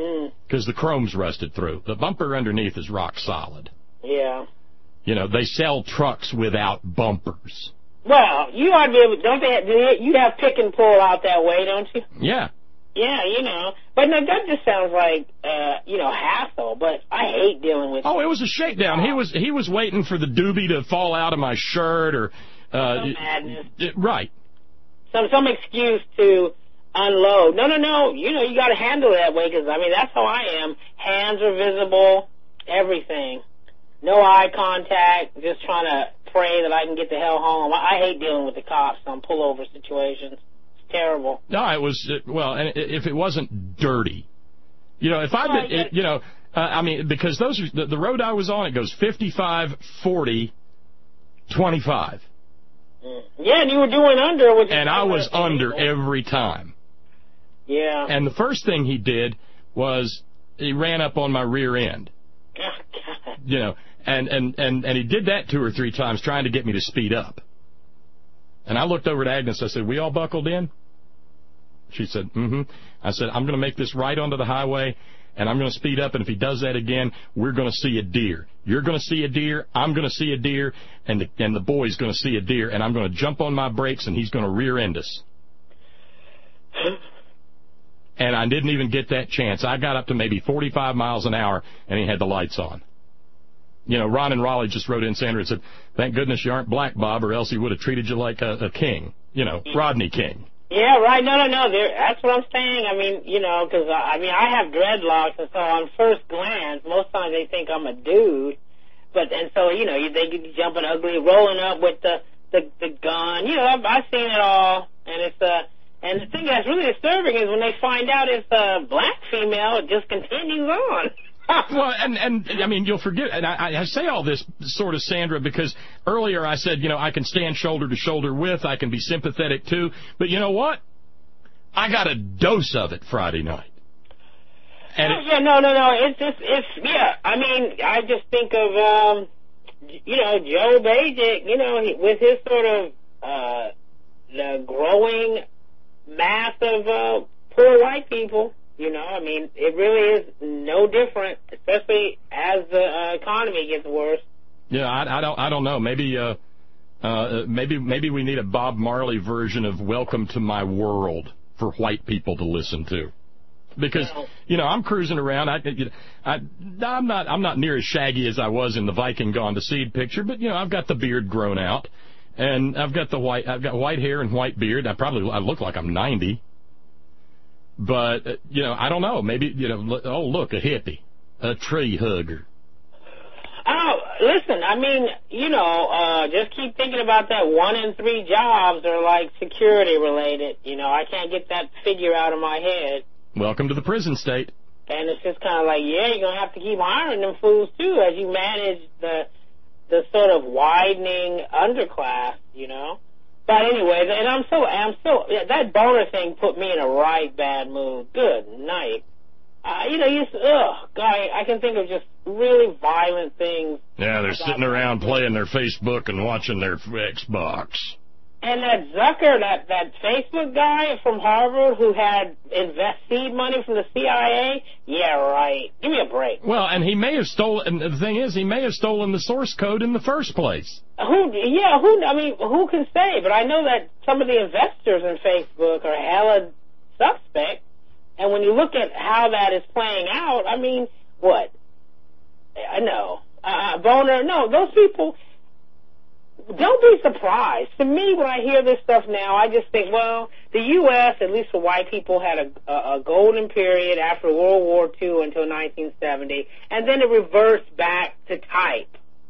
because the chrome's rusted through. The bumper underneath is rock solid. Yeah. You know, they sell trucks without bumpers. Well, you ought to be able, you have pick and pull out that way, don't you? Yeah. Yeah, you know. But no, that just sounds like, hassle, but I hate dealing with... Oh, it was a shakedown. He was waiting for the doobie to fall out of my shirt or... some madness. Right. Some excuse to unload. No. You know, you got to handle it that way because, I mean, that's how I am. Hands are visible, everything. No eye contact, just trying to pray that I can get the hell home. I hate dealing with the cops on pullover situations. It's terrible. No, it was, and if it wasn't dirty. You know, if I've been, I mean, because those are, the road I was on, it goes 55, 40, 25. Yeah, and you were doing under. And I was under every time. Yeah. And the first thing he did was he ran up on my rear end. You know, and he did that 2 or 3 times trying to get me to speed up. And I looked over at Agnes. I said, "We all buckled in?" She said, "Mm-hmm." I said, "I'm going to make this right onto the highway, and I'm going to speed up, and if he does that again, we're going to see a deer. You're going to see a deer, I'm going to see a deer, and the boy's going to see a deer, and I'm going to jump on my brakes, and he's going to rear end us." And I didn't even get that chance. I got up to maybe 45 miles an hour, and he had the lights on. You know, Ron and Raleigh just wrote in, Sandra, and said, "Thank goodness you aren't black, Bob, or else he would have treated you like a king. You know, Rodney King." Yeah, right. No. That's what I'm saying. I mean, you know, because, I have dreadlocks, and so on first glance, most times they think I'm a dude. And so, you know, they get jumping ugly, rolling up with the gun. You know, I've seen it all, and it's and the thing that's really disturbing is when they find out it's a black female, it just continues on. Well, and I mean, you'll forget, and I say all this sort of, Sandra, because earlier I said, you know, I can stand shoulder to shoulder with, I can be sympathetic too, but you know what? I got a dose of it Friday night. And I mean, I just think of, Joe Bajik, you know, with his sort of, the growing mass of, poor white people. You know, I mean, it really is no different, especially as the economy gets worse. Yeah, I don't know. Maybe we need a Bob Marley version of "Welcome to My World" for white people to listen to, because you know I'm cruising around. I'm not near as shaggy as I was in the Viking Gone to Seed picture, but you know I've got the beard grown out, and I've got white hair and white beard. I look like I'm 90. But, you know, I don't know. Maybe, you know, oh, look, a hippie, a tree hugger. Oh, listen, I mean, you know, just keep thinking about that 1 in 3 jobs are, like, security-related. You know, I can't get that figure out of my head. Welcome to the prison state. And it's just kind of like, yeah, you're going to have to keep hiring them fools, too, as you manage the sort of widening underclass, you know. But anyway, and I'm so that boner thing put me in a right bad mood. Good night. You know, I can think of just really violent things. Yeah, they're sitting around playing their Facebook and watching their Xbox. And that Zucker, that Facebook guy from Harvard who had seed money from the CIA, yeah, right. Give me a break. Well, and he may have stolen, and the thing is, he may have stolen the source code in the first place. Who can say? But I know that some of the investors in Facebook are hella suspect. And when you look at how that is playing out, I mean, what? No. Boner, no, those people... Don't be surprised. To me, when I hear this stuff now, I just think, well, the U.S., at least for white people, had a golden period after World War II until 1970, and then it reversed back to type.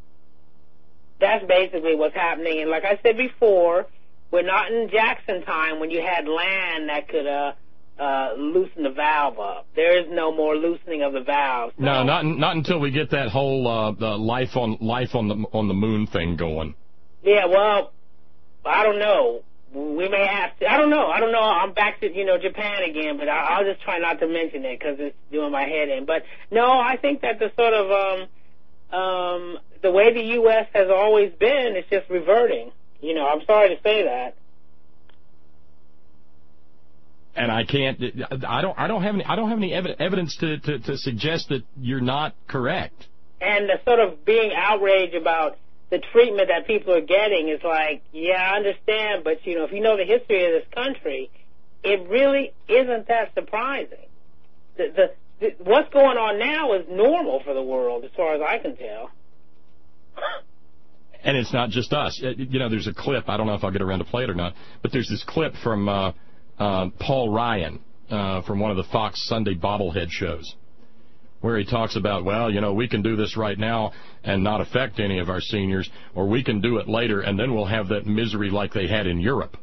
That's basically what's happening. And like I said before, we're not in Jackson time when you had land that could loosen the valve up. There is no more loosening of the valve. So. No, not until we get that whole life on the moon thing going. Yeah, well, I don't know. We may have to. I don't know. I'm back to, Japan again, but I'll just try not to mention it because it's doing my head in. But, no, I think that the sort of, the way the U.S. has always been, it's just reverting. I'm sorry to say that. And I can't. I don't have any evidence to suggest that you're not correct. And the sort of being outraged about the treatment that people are getting is like, yeah, I understand, but you know, if you know the history of this country, it really isn't that surprising. What's going on now is normal for the world, as far as I can tell. And it's not just us. You know, there's a clip. I don't know if I'll get around to play it or not, but there's this clip from Paul Ryan from one of the Fox Sunday bobblehead shows, where he talks about, well, you know, we can do this right now and not affect any of our seniors, or we can do it later and then we'll have that misery like they had in Europe.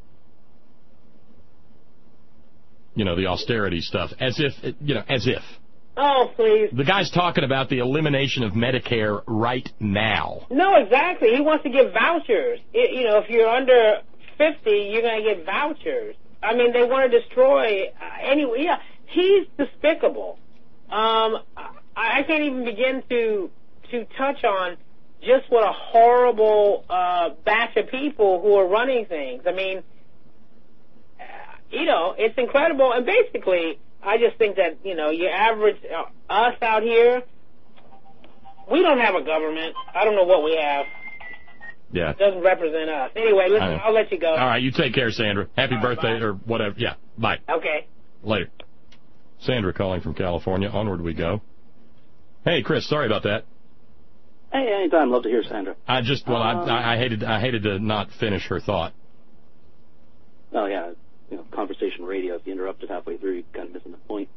You know, the austerity stuff. As if. Oh, please. The guy's talking about the elimination of Medicare right now. No, exactly. He wants to give vouchers. You know, if you're under 50, you're going to get vouchers. I mean, they want to destroy anyway. Yeah, he's despicable. I can't even begin to touch on just what a horrible batch of people who are running things. I mean, you know, it's incredible. And basically, I just think that, you know, your average, us out here, we don't have a government. I don't know what we have. Yeah. It doesn't represent us. Anyway, listen, I'll let you go. All right, you take care, Sandra. Happy birthday or whatever. Yeah, bye. Okay. Later. Sandra calling from California. Onward we go. Hey, Chris, sorry about that. Hey, anytime. Love to hear Sandra. I hated to not finish her thought. Oh, yeah. You know, conversation radio, if you interrupt it halfway through, you're kind of missing the point.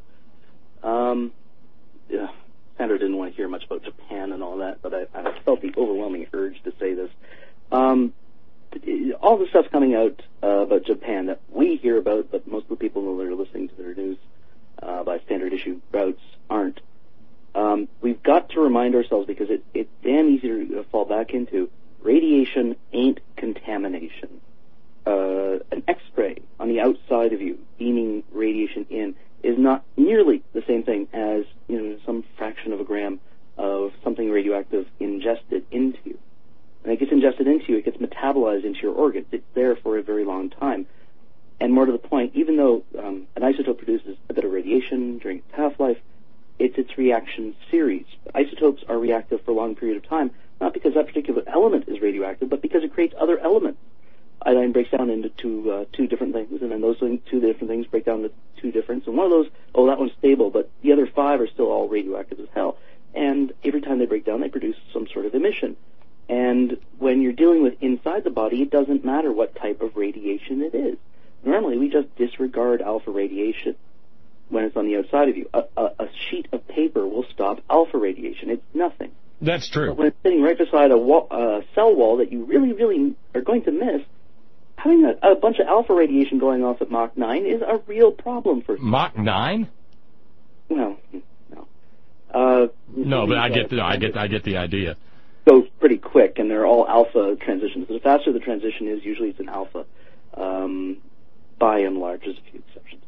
Yeah, Sandra didn't want to hear much about Japan and all that, but I felt the overwhelming urge to say this. All the stuff coming out about Japan that we hear about, but most of the people that are listening to their news by standard issue routes aren't. We've got to remind ourselves, because it's damn easy to fall back into, radiation ain't contamination. An X-ray on the outside of you beaming radiation in is not nearly the same thing as, you know, some fraction of a gram of something radioactive ingested into you. And it gets ingested into you, it gets metabolized into your organs. It's there for a very long time. And more to the point, even though an isotope produces a bit of radiation during its half-life, it's its reaction series. Isotopes are reactive for a long period of time, not because that particular element is radioactive, but because it creates other elements. Iodine breaks down into two different things, and then those two different things break down into two different. So one of those, that one's stable, but the other five are still all radioactive as hell. And every time they break down, they produce some sort of emission. And when you're dealing with inside the body, it doesn't matter what type of radiation it is. Normally, we just disregard alpha radiation when it's on the outside of you. A sheet of paper will stop alpha radiation. It's nothing. That's true. But when it's sitting right beside a cell wall that you really, really are going to miss, having a bunch of alpha radiation going off at Mach 9 is a real problem for Mach 9? Well, no. No, but I get the idea. Goes pretty quick, and they're all alpha transitions. The faster the transition is, usually it's an alpha. By and large, there's a few exceptions.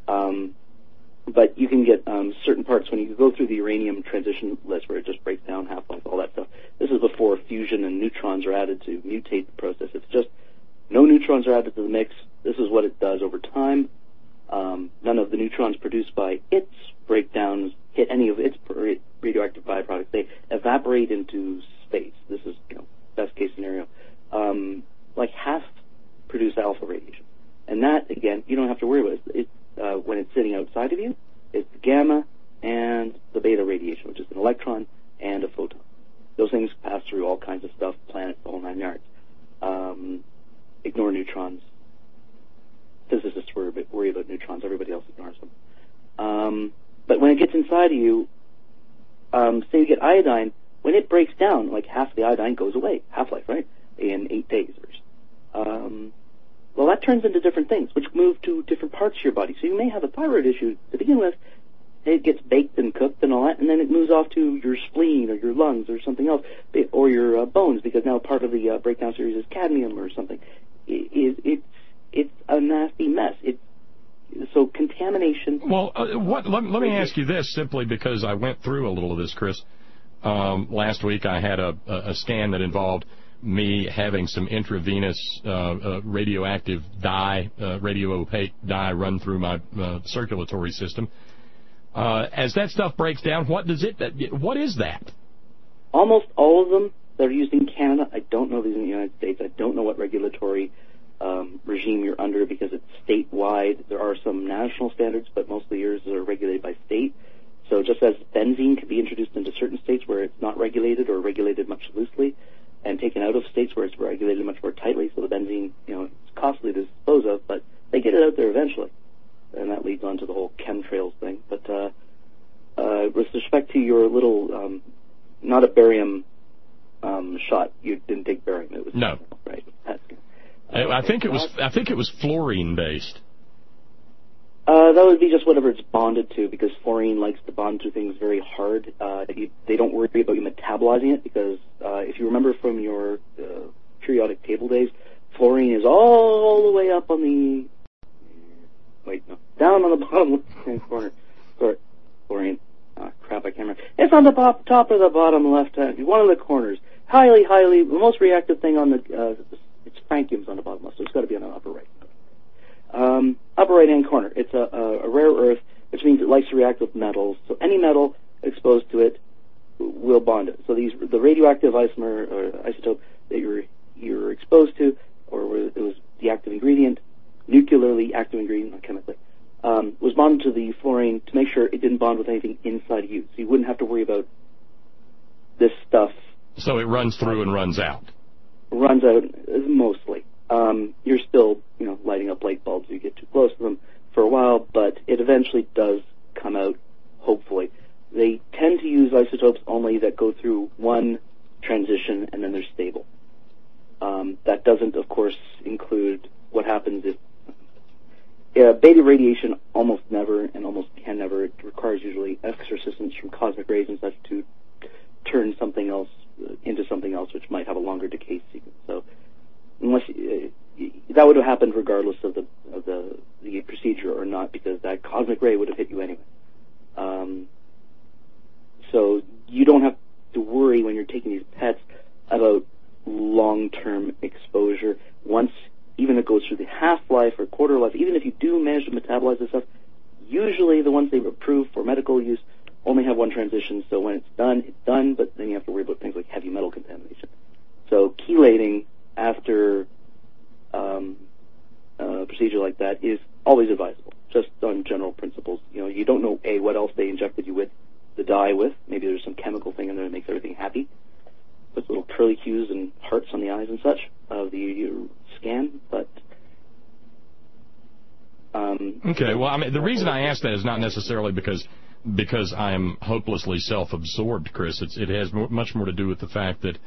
But you can get certain parts when you go through the uranium transition list, where it just breaks down, half-life, all that stuff. This is before fusion and neutrons are added to mutate the process. It's just no neutrons are added to the mix. This is what it does over time. None of the neutrons produced by its breakdowns hit any of its radioactive byproducts. They evaporate into space. This is, best case scenario. Like half produce alpha radiation. And that, again, you don't have to worry about it. When it's sitting outside of you, it's the gamma and the beta radiation, which is an electron and a photon. Those things pass through all kinds of stuff, planets, the whole nine yards. Ignore neutrons. Physicists worry about neutrons. Everybody else ignores them. But when it gets inside of you, say you get iodine, when it breaks down, like half the iodine goes away, half-life, right, in 8 days. Well, that turns into different things, which move to different parts of your body. So you may have a thyroid issue to begin with. It gets baked and cooked and all that, and then it moves off to your spleen or your lungs or something else, or your bones, because now part of the breakdown series is cadmium or something. It's a nasty mess. So contamination. Well, let me ask you this, simply because I went through a little of this, Chris. Last week I had a scan that involved me having some intravenous radioactive dye, radio-opaque dye run through my circulatory system. As that stuff breaks down, what is that? Almost all of them that are used in Canada. I don't know these in the United States. I don't know what regulatory regime you're under because it's statewide. There are some national standards, but mostly yours are regulated by state. So just as benzene can be introduced into certain states where it's not regulated or regulated much loosely, and taken out of states where it's regulated much more tightly, so the benzene, it's costly to dispose of, but they get it out there eventually. And that leads on to the whole chemtrails thing. But with respect to your little, not a barium shot, you didn't take barium. It was no, right. I think it was fluorine based. That would be just whatever it's bonded to, because fluorine likes to bond to things very hard. They don't worry about you metabolizing it, because if you remember from your periodic table days, fluorine is all the way up on the... down on the bottom left-hand corner. Sorry, fluorine. Crap, I can't remember. It's on the top of the bottom left-hand, one of the corners. Highly, the most reactive thing on the... it's francium's on the bottom left, so it's got to be on the upper right. Upper right-hand corner. It's a rare earth, which means it likes to react with metals. So any metal exposed to it will bond it. So the radioactive isomer or isotope that you're exposed to, or it was the active ingredient, nuclearly active ingredient, not chemically, was bonded to the fluorine to make sure it didn't bond with anything inside you. So you wouldn't have to worry about this stuff. So it runs through and runs out. Runs out mostly. You're still, lighting up light bulbs if you get too close to them for a while, but it eventually does come out, hopefully. They tend to use isotopes only that go through one transition and then they're stable. That doesn't, of course, include what happens if beta radiation almost never and almost can never. It requires usually extra assistance from cosmic rays and such to turn something else into something else, which might have a longer decay sequence. So, unless that would have happened regardless of the procedure or not, because that cosmic ray would have hit you anyway. So you don't have to worry when you're taking these PETs about long-term exposure. Once, even it goes through the half-life or quarter life, even if you do manage to metabolize this stuff, usually the ones they've approved for medical use only have one transition, so when it's done, but then you have to worry about things like heavy metal contamination. So chelating after a procedure like that is always advisable, just on general principles. You don't know, what else they injected you with the dye with. Maybe there's some chemical thing in there that makes everything happy. Puts little curlicues and hearts on the eyes and such of the scan, but... okay, well, the reason I ask that is not necessarily because I am hopelessly self-absorbed, Chris. It has much more to do with the fact that,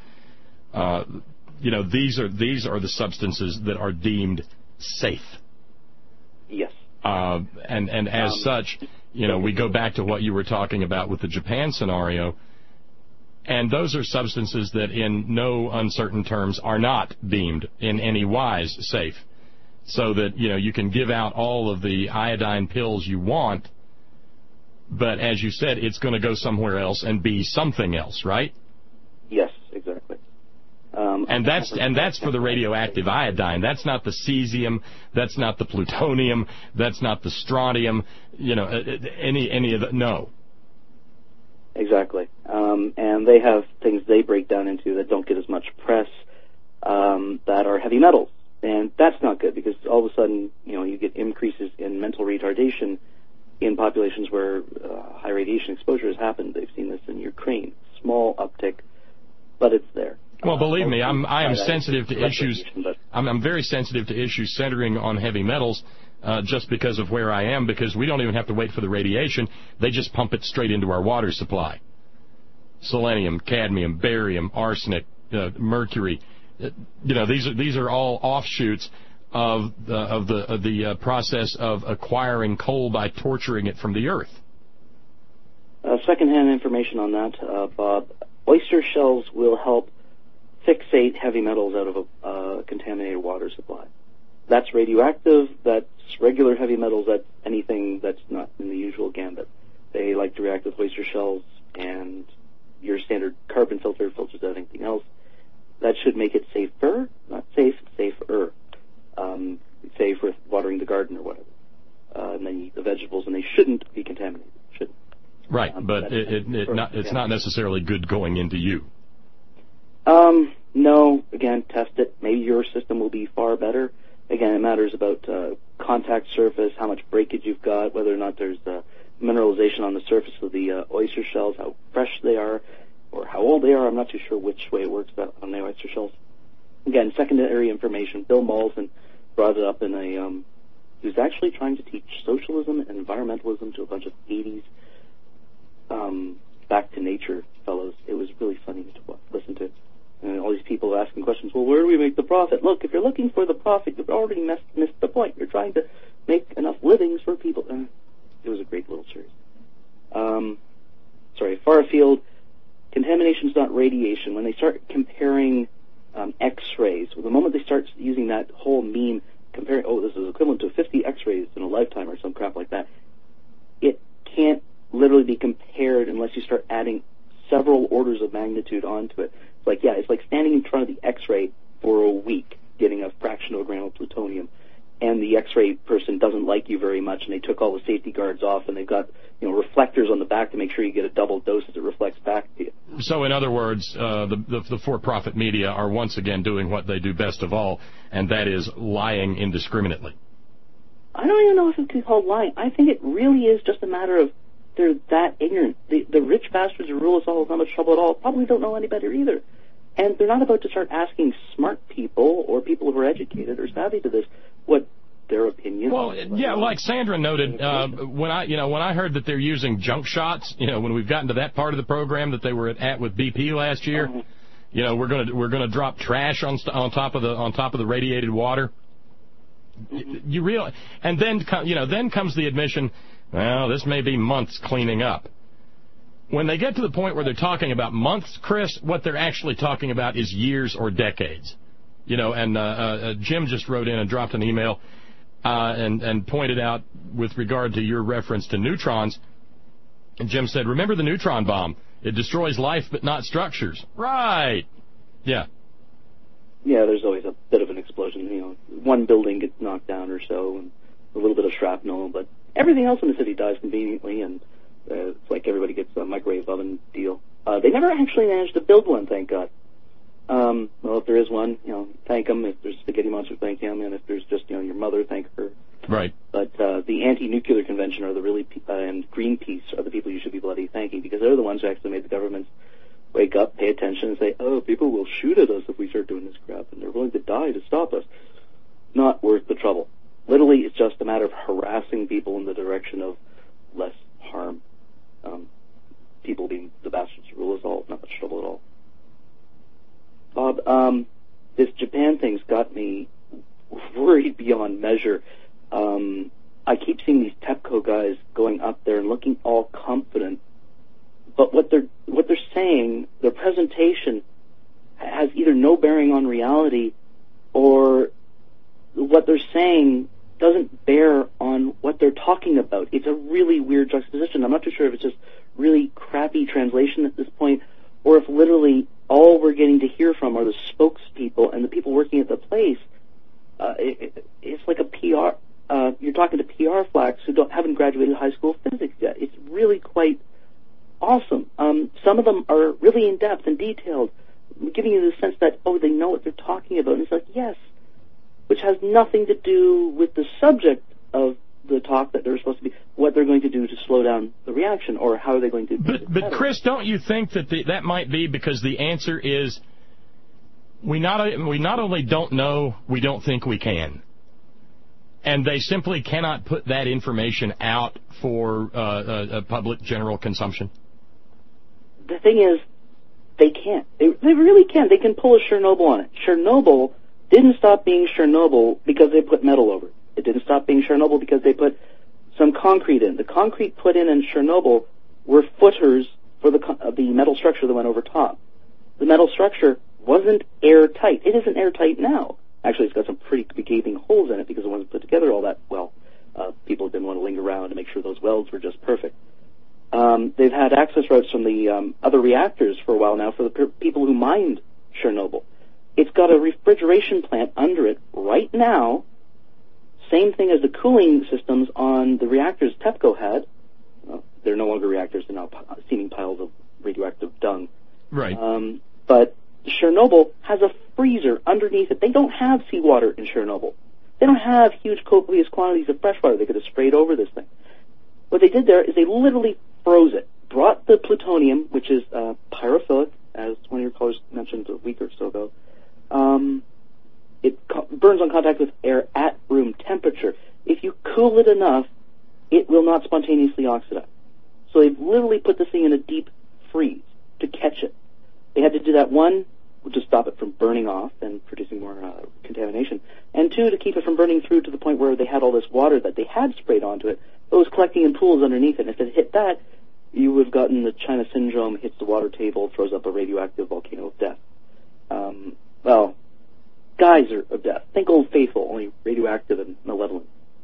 these are the substances that are deemed safe. Yes. And as such, we go back to what you were talking about with the Japan scenario, and those are substances that in no uncertain terms are not deemed in any wise safe. So that, you can give out all of the iodine pills you want, but as you said, it's going to go somewhere else and be something else, right? Yes, exactly. And that's for the radioactive iodine. That's not the cesium. That's not the plutonium. That's not the strontium. Any of the no. Exactly. And they have things they break down into that don't get as much press, that are heavy metals. And that's not good, because all of a sudden, you get increases in mental retardation in populations where high radiation exposure has happened. They've seen this in Ukraine. Small uptick, but it's there. Well, believe me, I am sensitive to issues. I'm very sensitive to issues centering on heavy metals, just because of where I am. Because we don't even have to wait for the radiation; they just pump it straight into our water supply. Selenium, cadmium, barium, arsenic, mercury. These are all offshoots of the process of acquiring coal by torturing it from the earth. Secondhand information on that, Bob. Oyster shells will help fixate heavy metals out of a contaminated water supply. That's radioactive, that's regular heavy metals, that's anything that's not in the usual gambit. They like to react with oyster shells, and your standard carbon filter filters out anything else. that should make it safer, not safe, safer. Safe with watering the garden or whatever. And then you eat the vegetables, and they shouldn't be contaminated. Shouldn't. Right, but it's not necessarily good going into you. No, again, test it. Maybe your system will be far better. Again, it matters about contact surface, how much breakage you've got, whether or not there's mineralization on the surface of the oyster shells, how fresh they are, or how old they are. I'm not too sure which way it works on the oyster shells. Again, secondary information. Bill Mollison brought it up in a... he was actually trying to teach socialism and environmentalism to a bunch of 80s back to nature fellows. It was really funny to listen to. And all these people asking questions, well, where do we make the profit? Look, if you're looking for the profit, you've already missed the point. You're trying to make enough livings for people. It was a great little series. Far afield, contamination's not radiation. When they start comparing X-rays, the moment they start using that whole meme, comparing, this is equivalent to 50 X-rays in a lifetime or some crap like that, it can't literally be compared unless you start adding several orders of magnitude onto it. It's like standing in front of the X-ray for a week, getting a fraction of a gram of plutonium, and the X-ray person doesn't like you very much, and they took all the safety guards off, and they've got reflectors on the back to make sure you get a double dose as it reflects back to you. So, in other words, the for-profit media are once again doing what they do best of all, and that is lying indiscriminately. I don't even know if it can be called lying. I think it really is just a matter of they're that ignorant. The rich bastards who rule us all with not much trouble at all probably don't know any better either. And they're not about to start asking smart people or people who are educated or savvy to this what their opinion. Well, yeah, like Sandra noted, when I heard that they're using junk shots, when we've gotten to that part of the program that they were at with BP last year, we're gonna drop trash on top of the radiated water. You realize, and then comes the admission, well, this may be months cleaning up. When they get to the point where they're talking about months, Chris, what they're actually talking about is years or decades. And Jim just wrote in and dropped an email and pointed out with regard to your reference to neutrons. And Jim said, remember the neutron bomb. It destroys life but not structures. Right. Yeah. Yeah, there's always a bit of an explosion. One building gets knocked down or so, and a little bit of shrapnel, but everything else in the city dies conveniently, and it's like everybody gets a microwave oven deal. They never actually managed to build one, thank God. Well, if there is one, thank them. If there's spaghetti monster, thank him. And if there's just, your mother, thank her. Right. But the anti-nuclear convention are the really, and Greenpeace are the people you should be bloody thanking, because they're the ones who actually made the governments wake up, pay attention, and say, people will shoot at us if we start doing this crap, and they're willing to die to stop us. Not worth the trouble. Literally, it's just a matter of harassing people in the direction of less harm. People being the bastards who rule us all, not much trouble at all. Bob, this Japan thing's got me worried beyond measure. I keep seeing these TEPCO guys going up there and looking all confident, but what they're saying, their presentation, has either no bearing on reality, or what they're saying doesn't bear on what they're talking about. It's a really weird juxtaposition. I'm not too sure if it's just really crappy translation at this point, or if literally all we're getting to hear from are the spokespeople and the people working at the place. It's like a PR. You're talking to PR flacks who haven't graduated high school physics yet. It's really quite awesome. Some of them are really in depth and detailed, giving you the sense that they know what they're talking about. And it's like, yes, which has nothing to do with the subject of the talk that they're supposed to be, what they're going to do to slow down the reaction, or how are they going to do it. But Chris, don't you think that that might be because the answer is we not only don't know, we don't think we can. And they simply cannot put that information out for public general consumption? The thing is, they can't. They really can. They can pull a Chernobyl on it. Chernobyl didn't stop being Chernobyl because they put metal over it. It didn't stop being Chernobyl because they put some concrete in. The concrete put in Chernobyl were footers for the metal structure that went over top. The metal structure wasn't airtight. It isn't airtight now. Actually, it's got some pretty gaping holes in it because it wasn't put together all that well. People didn't want to linger around to make sure those welds were just perfect. They've had access routes from the other reactors for a while now for the people who mined Chernobyl. It's got a refrigeration plant under it right now. Same thing as the cooling systems on the reactors TEPCO had. Well, they're no longer reactors, they're now steaming piles of radioactive dung. Right. But Chernobyl has a freezer underneath it. They don't have seawater in Chernobyl. They don't have huge copious quantities of fresh water they could have sprayed over this thing. What they did there is they literally froze it, brought the plutonium, which is pyrophilic, as one of your callers mentioned a week or so ago. It burns on contact with air at room temperature. If you cool it enough, it will not spontaneously oxidize. So they've literally put this thing in a deep freeze to catch it. They had to do that, one, to stop it from burning off and producing more contamination, and two, to keep it from burning through to the point where they had all this water that they had sprayed onto it, but it was collecting in pools underneath it. And if it hit that, you would have gotten the China syndrome, hits the water table, throws up a radioactive volcano of death. Well, geyser of death. Think Old Faithful, only radioactive and malevolent.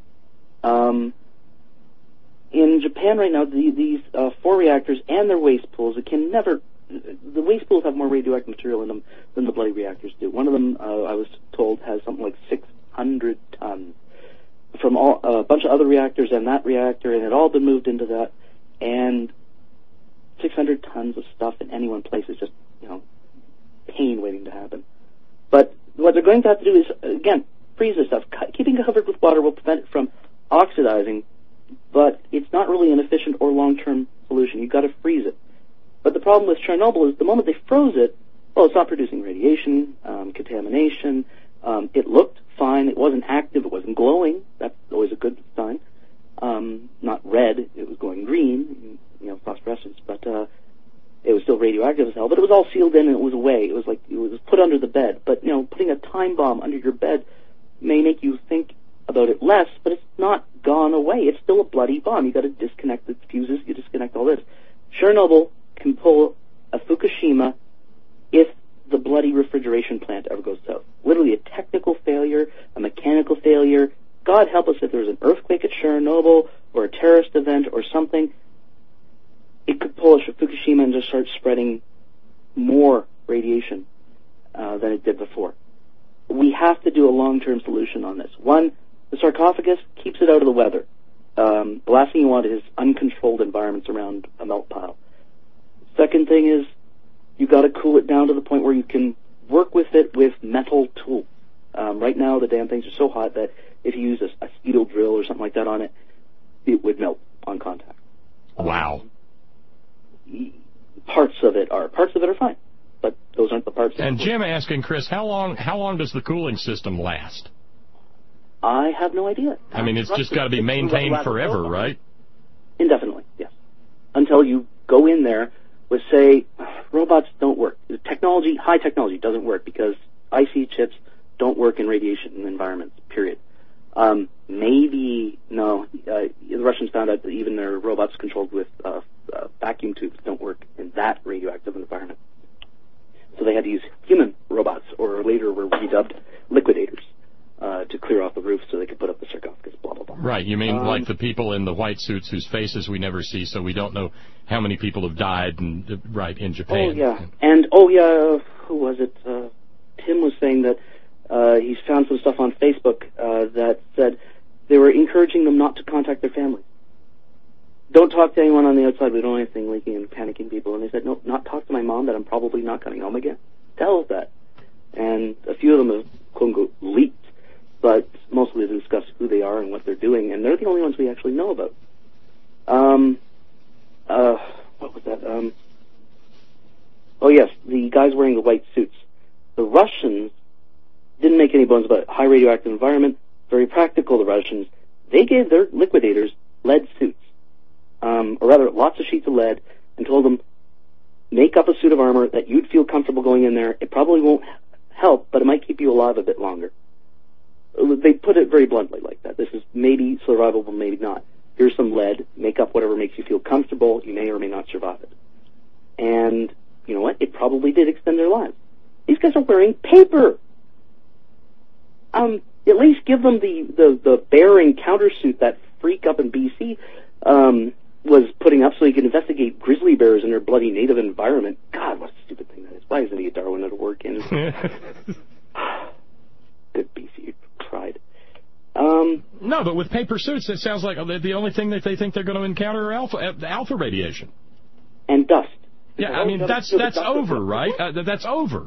In Japan right now, these 4 reactors and their waste pools, it can never... The waste pools have more radioactive material in them than the bloody reactors do. One of them, I was told, has something like 600 tons from a bunch of other reactors and that reactor, and it all been moved into that. And 600 tons of stuff in any one place is just, pain waiting to happen. But what they're going to have to do is, again, freeze this stuff. Keeping it covered with water will prevent it from oxidizing, but it's not really an efficient or long-term solution. You've got to freeze it. But the problem with Chernobyl is the moment they froze it, well, it's not producing radiation, contamination. It looked fine. It wasn't active. It wasn't glowing. That's always a good sign. Not red. It was going green, phosphorescence. But it was still radioactive as hell. But it was all sealed in and it was away. It was like it was put under the bed. But, putting a time bomb under your bed may make you think about it less, but it's not gone away. It's still a bloody bomb. You've got to disconnect the fuses. You disconnect all this. Chernobyl can pull a Fukushima if the bloody refrigeration plant ever goes south. Literally a technical failure, a mechanical failure. God help us if there was an earthquake at Chernobyl or a terrorist event or something. It could pull a Fukushima and just start spreading more radiation than it did before. We have to do a long-term solution on this. One, the sarcophagus keeps it out of the weather. The last thing you want is uncontrolled environments around a melt pile. Second thing is you've got to cool it down to the point where you can work with it with metal tools. Right now the damn things are so hot that if you use a steel drill or something like that on it, it would melt on contact. Wow. Parts of it are fine, but those aren't the parts. And Jim asking Chris, how long does the cooling system last? I have no idea. I mean, it's just got to be maintained forever, right? Indefinitely, yes. Until you go in there with, say, robots don't work. The technology, high technology, doesn't work because IC chips don't work in radiation environments, period. The Russians found out that even their robots controlled with vacuum tubes don't work in that radioactive environment. So they had to use human robots, or later were redubbed liquidators, to clear off the roof so they could put up the sarcophagus, blah, blah, blah. Right, you mean like the people in the white suits whose faces we never see, so we don't know how many people have died in Japan. Oh, yeah. And, who was it? Tim was saying that he's found some stuff on Facebook that said they were encouraging them not to contact their families. Don't talk to anyone on the outside. We don't want anything leaking and panicking people. And they said, no, not talk to my mom that I'm probably not coming home again. Tell us that. And a few of them have, quote-unquote, leaked, but mostly they discuss who they are and what they're doing, and they're the only ones we actually know about. What was that? Oh, yes, the guys wearing the white suits. The Russians didn't make any bones about it. High radioactive environment, very practical, the Russians. They gave their liquidators lead suits, or rather lots of sheets of lead, and told them, make up a suit of armor that you'd feel comfortable going in there. It probably won't help, but it might keep you alive a bit longer. They put it very bluntly like that. This is maybe survivable, maybe not. Here's some lead. Make up whatever makes you feel comfortable. You may or may not survive it. And you know what? It probably did extend their lives. These guys are wearing paper. At least give them the bearing countersuit that freak up in BC was putting up so he could investigate grizzly bears in their bloody native environment. God, what a stupid thing that is. Why isn't he a Darwin at a work in? Good BC, you tried. No, but with paper suits, it sounds like the only thing that they think they're going to encounter are alpha radiation. And dust. Yeah, I mean, that's over, right? That's over.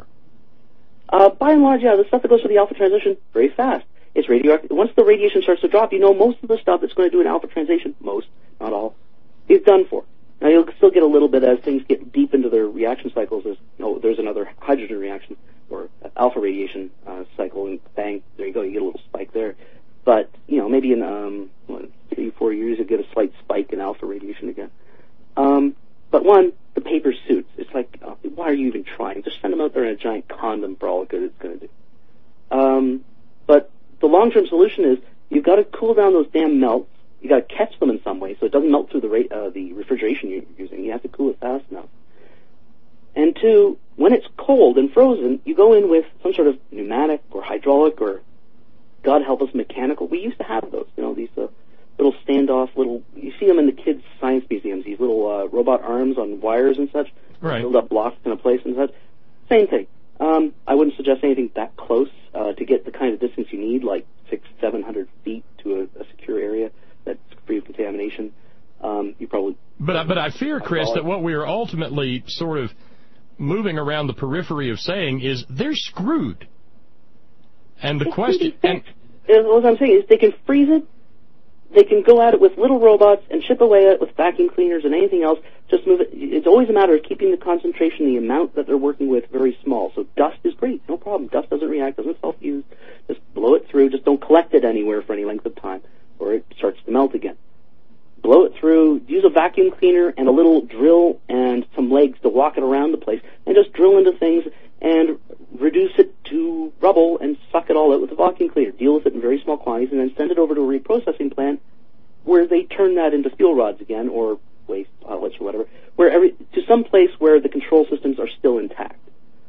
By and large, yeah, the stuff that goes through the alpha transition, very fast. It's radioactive. Once the radiation starts to drop, most of the stuff that's going to do an alpha transition, most, not all, is done for. Now, you'll still get a little bit as things get deep into their reaction cycles. There's another hydrogen reaction or alpha radiation cycle, and bang, there you go, you get a little spike there. But, maybe in 3-4 years, you'll get a slight spike in alpha radiation again. But the paper suits, it's like, why are you even trying? Just send them out there in a giant condom for all good it's going to do. But the long-term solution is you've got to cool down those damn melts. You got to catch them in some way so it doesn't melt through the refrigeration you're using. You have to cool it fast enough. And two, when it's cold and frozen, you go in with some sort of pneumatic or hydraulic or, God help us, mechanical. We used to have those, these little standoff, you see them in the kids' science museums, these little robot arms on wires and such. Right. Build up blocks in a place and such. Same thing. I wouldn't suggest anything that close to get the kind of distance you need, like 600-700 feet to a secure area that's free of contamination. You probably. But I fear, Chris, that what we are ultimately sort of moving around the periphery of saying is they're screwed. And the question. What I'm saying is they can freeze it. They can go at it with little robots and chip away at it with vacuum cleaners and anything else. Just move it. It's always a matter of keeping the concentration, the amount that they're working with, very small. So dust is great, no problem. Dust doesn't react, doesn't self-fuse. Just blow it through. Just don't collect it anywhere for any length of time, or it starts to melt again. Blow it through. Use a vacuum cleaner and a little drill and some legs to walk it around the place, and just drill into things and reduce it to rubble and suck it all out with a vacuum cleaner. Deal with it in very small quantities and then send it over to a reprocessing plant where they turn that into fuel rods again or waste pilots or whatever, to some place where the control systems are still intact.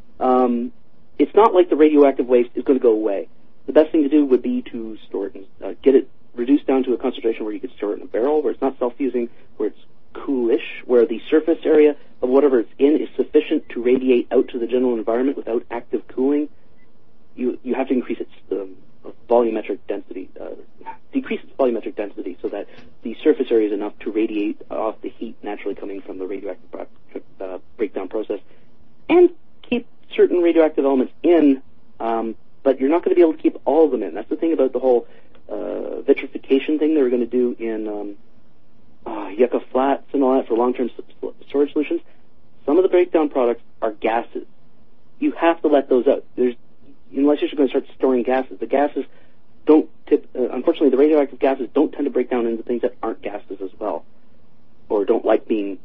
It's not like the radioactive waste is going to go away. The best thing to do would be to store it and get it reduced down to a concentration where you could store it in a barrel, where it's not self-fusing, where it's coolish, where the surface area of whatever it's in is sufficient to radiate out to the general environment without active cooling. You have to increase its volumetric density, decrease its volumetric density so that the surface area is enough to radiate off the heat naturally coming from the radioactive breakdown process, and keep certain radioactive elements in, but you're not going to be able to keep all of them in. That's the thing about the whole vitrification thing they were going to do in Yucca Flats and all that for long-term storage solutions. Some of the breakdown products are gases. You have to let those out. Unless you're going to start storing gases, the gases don't unfortunately, the radioactive gases don't tend to break down into things that aren't gases as well, or don't like being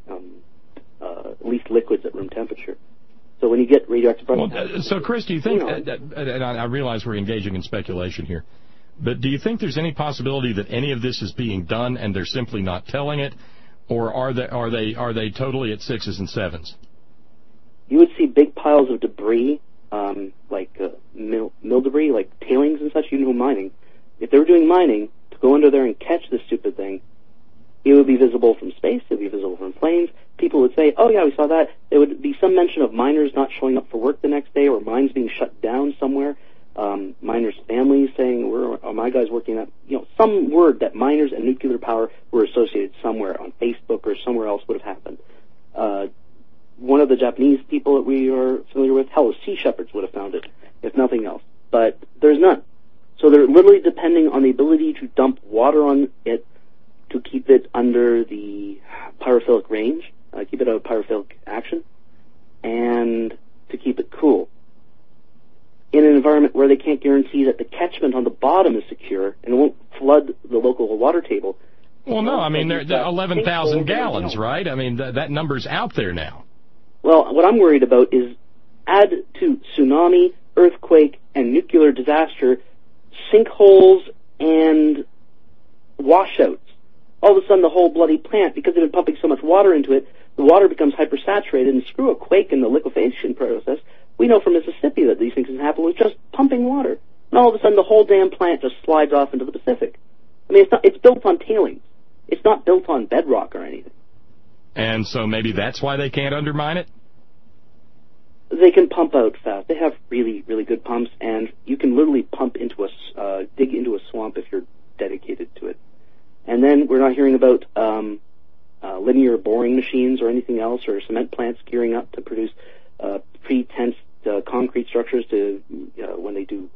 at least liquids at room temperature. So when you get radioactive products... so, Chris, do you think, and I realize we're engaging in speculation here, but do you think there's any possibility that any of this is being done and they're simply not telling it, or are they totally at 6s and 7s? You would see big piles of debris, like mill debris, like tailings and such. Mining. If they were doing mining, to go under there and catch this stupid thing, it would be visible from space. It would be visible from planes. People would say, "Oh yeah, we saw that." There would be some mention of miners not showing up for work the next day, or mines being shut down somewhere. Miners' families saying, "Where are my guys working at?" Some word that miners and nuclear power were associated somewhere on Facebook or somewhere else would have happened. One of the Japanese people that we are familiar with, hell, Sea Shepherds would have found it, if nothing else. But there's none. So they're literally depending on the ability to dump water on it to keep it under the pyrophilic range, keep it out of pyrophilic action, and to keep it cool. In an environment where they can't guarantee that the catchment on the bottom is secure and it won't flood the local water table. Well, no, I mean, they're 11,000 gallons, right? I mean, that number's out there now. Well, what I'm worried about is add to tsunami, earthquake, and nuclear disaster sinkholes and washouts. All of a sudden, the whole bloody plant, because they've been pumping so much water into it, the water becomes hypersaturated, and screw a quake in the liquefaction process. We know from Mississippi that these things can happen with just pumping water. And all of a sudden, the whole damn plant just slides off into the Pacific. I mean, it's built on tailings. It's not built on bedrock or anything. And so maybe that's why they can't undermine it? They can pump out fast. They have really, really good pumps, and you can literally dig into a swamp if you're dedicated to it. And then we're not hearing about linear boring machines or anything else, or cement plants gearing up to produce pre-tensed concrete structures to when they do.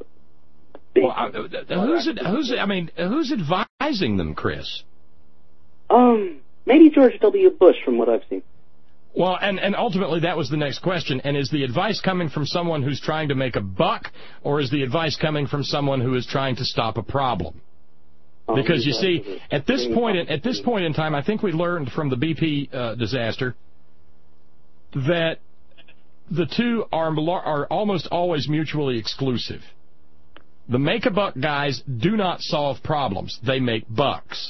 Who's advising them, Chris? Maybe George W. Bush, from what I've seen. Well, and ultimately that was the next question. And is the advice coming from someone who's trying to make a buck, or is the advice coming from someone who is trying to stop a problem? Because you see, at this point in time, I think we learned from the BP disaster that the two are almost always mutually exclusive. The make-a-buck guys do not solve problems. They make bucks.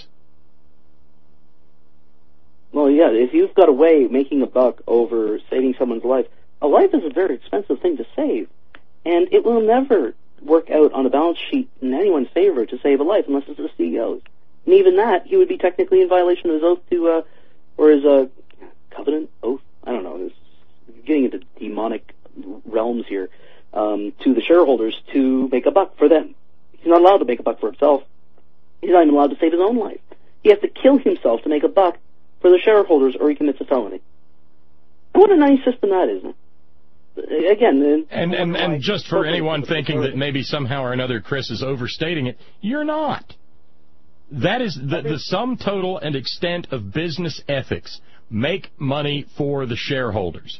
Well, yeah, if you've got a way of making a buck over saving someone's life, a life is a very expensive thing to save. And it will never work out on a balance sheet in anyone's favor to save a life unless it's the CEO's. And even that, he would be technically in violation of his oath to, or his covenant oath? I don't know. It's getting into demonic realms here. To the shareholders to make a buck for them. He's not allowed to make a buck for himself. He's not even allowed to save his own life. He has to kill himself to make a buck for the shareholders, or he commits a felony. And what a nice system that is. Again, and just for anyone thinking that maybe somehow or another Chris is overstating it, you're not. That is the sum total and extent of business ethics. Make money for the shareholders.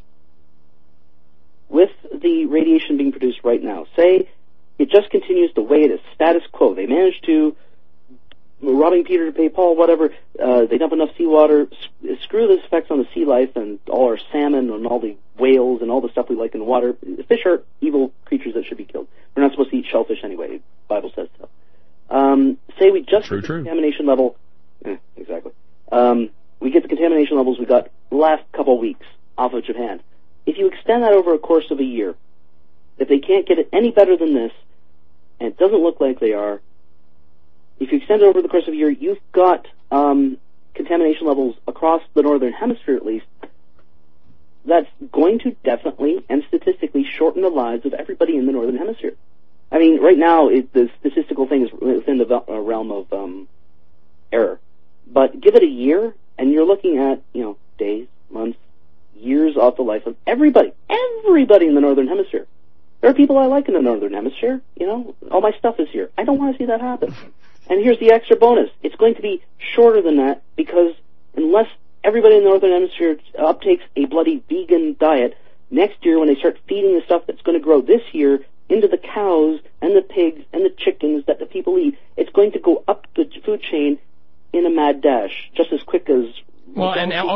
With the radiation being produced right now, say it just continues the way it is, status quo. They managed to, robbing Peter to pay Paul, whatever, they dump enough seawater, screw the effects on the sea life and all our salmon and all the whales and all the stuff we like in the water. Fish are evil creatures that should be killed. We're not supposed to eat shellfish anyway. The Bible says so. Say we just get the contamination level. Exactly. We get the contamination levels we got last couple of weeks off of Japan. If you extend that over a course of a year, if they can't get it any better than this, and it doesn't look like they are, if you extend it over the course of a year, you've got contamination levels across the northern hemisphere at least, that's going to definitely and statistically shorten the lives of everybody in the northern hemisphere. I mean, right now, the statistical thing is within the realm of error. But give it a year, and you're looking at, days, months, years off the life of everybody in the northern hemisphere. There are people I like in the northern hemisphere, all my stuff is here. I don't want to see that happen. And here's the extra bonus. It's going to be shorter than that, because unless everybody in the northern hemisphere uptakes a bloody vegan diet, next year when they start feeding the stuff that's going to grow this year into the cows and the pigs and the chickens that the people eat, it's going to go up the food chain in a mad dash, just as quick as... Well,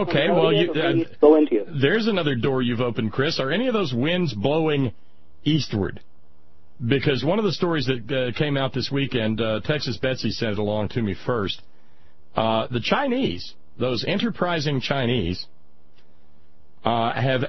there's another door you've opened, Chris. Are any of those winds blowing eastward? Because one of the stories that came out this weekend, Texas Betsy sent it along to me first. The Chinese, those enterprising Chinese, have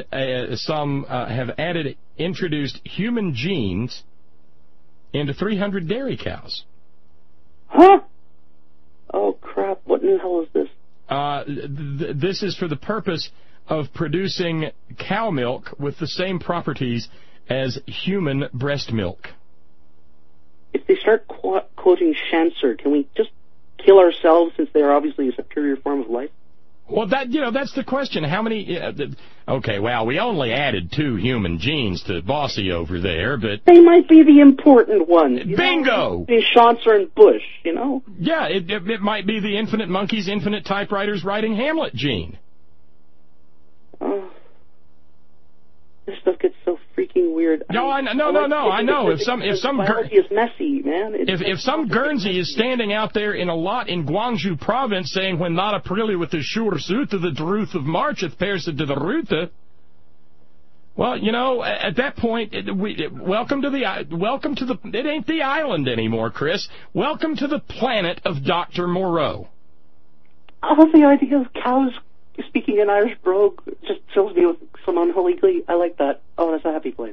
introduced human genes into 300 dairy cows. Huh? Oh crap! What in the hell is this? This is for the purpose of producing cow milk with the same properties as human breast milk. If they start quoting Shanser, can we just kill ourselves since they are obviously a superior form of life? Well, that's the question. How many... okay, well, we only added 2 human genes to Bossy over there, but... They might be the important ones. Bingo! Shanser and Bush, Yeah, it might be the infinite monkeys, infinite typewriters writing Hamlet gene. Oh. This stuff gets so freaking weird. No, I know. If some biology is messy, man. If some Guernsey is standing out there in a lot in Guangzhou province saying, "When not Aprilia with the sure suit of the truth of marcheth persid to the ruta," well, at that point, welcome to the. It ain't the island anymore, Chris. Welcome to the planet of Dr. Moreau. I love the idea of cows speaking in Irish brogue. Just fills me with some unholy glee. I like that. Oh, that's a happy place.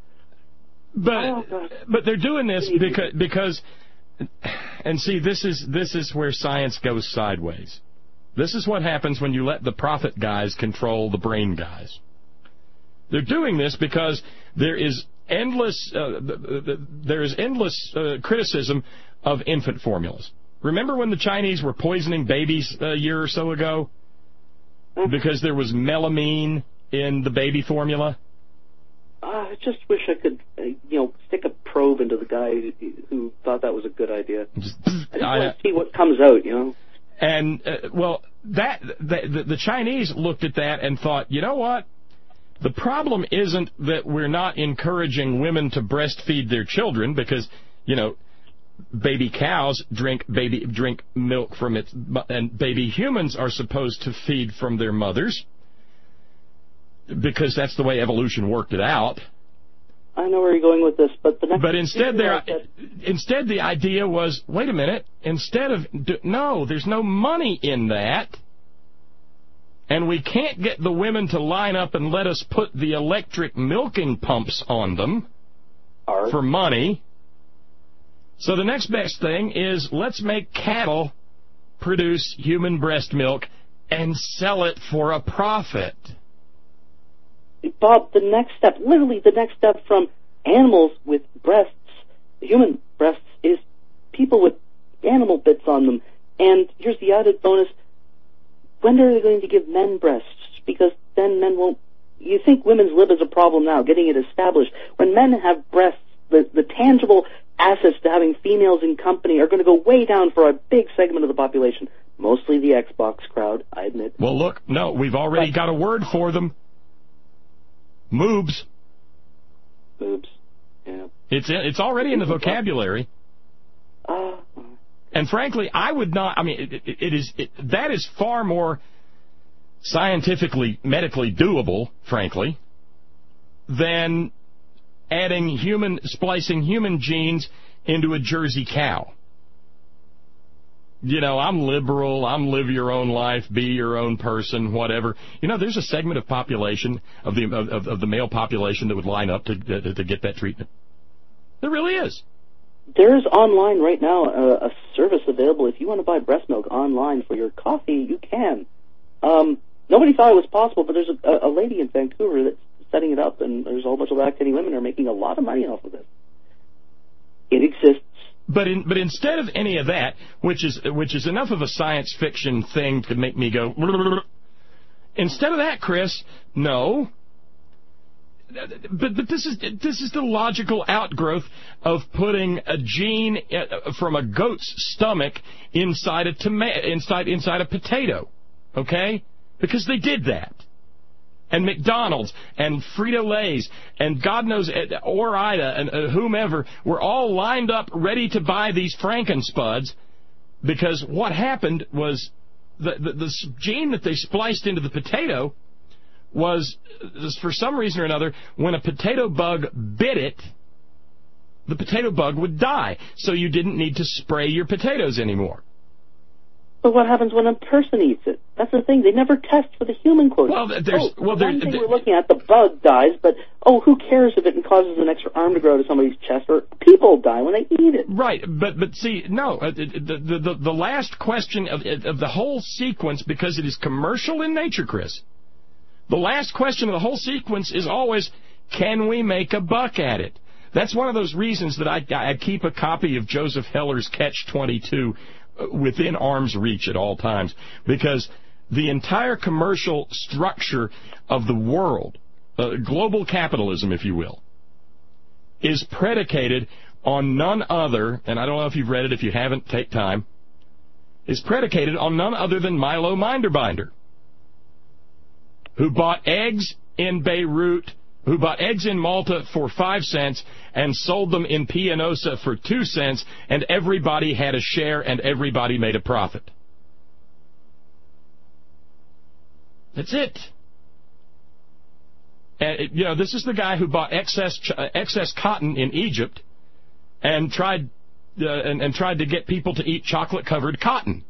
But they're doing this because and see, this is where science goes sideways. This is what happens when you let the profit guys control the brain guys. They're doing this because there is endless criticism of infant formulas. Remember when the Chinese were poisoning babies a year or so ago because there was melamine in the baby formula? I just wish I could, stick a probe into the guy who thought that was a good idea. I just want to see what comes out, And, the Chinese looked at that and thought, you know what? The problem isn't that we're not encouraging women to breastfeed their children because, baby cows drink milk from it, and baby humans are supposed to feed from their mothers because that's the way evolution worked it out. I know where you're going with this, but instead the idea was, wait a minute, no, there's no money in that, and we can't get the women to line up and let us put the electric milking pumps on them for money. So the next best thing is let's make cattle produce human breast milk and sell it for a profit. Bob, the next step from animals with breasts, human breasts, is people with animal bits on them. And here's the added bonus. When are they going to give men breasts? Because then men won't... You think women's lib is a problem now, getting it established. When men have breasts, the tangible assets to having females in company are going to go way down for a big segment of the population. Mostly the Xbox crowd, I admit. Well, look, no, we've already got a word for them. Moobs. Moobs, yeah. It's already in the vocabulary. And frankly, I would not, that is far more scientifically, medically doable, frankly, than splicing human genes into a Jersey cow. I'm liberal, I'm live your own life, be your own person, whatever. There's a segment of population, of the male population that would line up to get that treatment. There really is. There's online right now a service available. If you want to buy breast milk online for your coffee, you can. Nobody thought it was possible, but there's a lady in Vancouver that's setting it up, and there's a whole bunch of lactating women who are making a lot of money off of this. It exists. But instead of any of that, which is enough of a science fiction thing to make me go, instead of that, Chris, no. But this is the logical outgrowth of putting a gene from a goat's stomach inside a potato, okay? Because they did that. And McDonald's and Frito-Lay's and God knows Ore-Ida and whomever were all lined up ready to buy these Frankenspuds because what happened was the gene that they spliced into the potato was, for some reason or another, when a potato bug bit it, the potato bug would die. So you didn't need to spray your potatoes anymore. But what happens when a person eats it? That's the thing. They never test for the human quota. One thing we're looking at, the bug dies, but who cares if it causes an extra arm to grow to somebody's chest, or people die when they eat it. Right, but see, no, the last question of the whole sequence, because it is commercial in nature, Chris, the last question of the whole sequence is always, can we make a buck at it? That's one of those reasons that I keep a copy of Joseph Heller's Catch-22 within arm's reach at all times, because the entire commercial structure of the world, global capitalism, if you will, is predicated on none other, and I don't know if you've read it, if you haven't, take time, is predicated on none other than Milo Minderbinder, who bought eggs in Beirut, who bought eggs in Malta for 5 cents and sold them in Pianosa for 2 cents, and everybody had a share and everybody made a profit. That's it. And this is the guy who bought excess cotton in Egypt and tried to get people to eat chocolate-covered cotton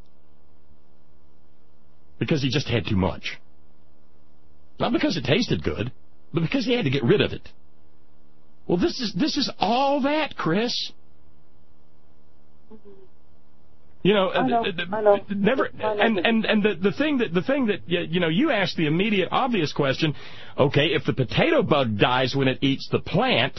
because he just had too much. Not because it tasted good, but because he had to get rid of it. Well, this is all that, Chris. You know, I know. Never. And the thing that you asked the immediate obvious question. Okay, if the potato bug dies when it eats the plant,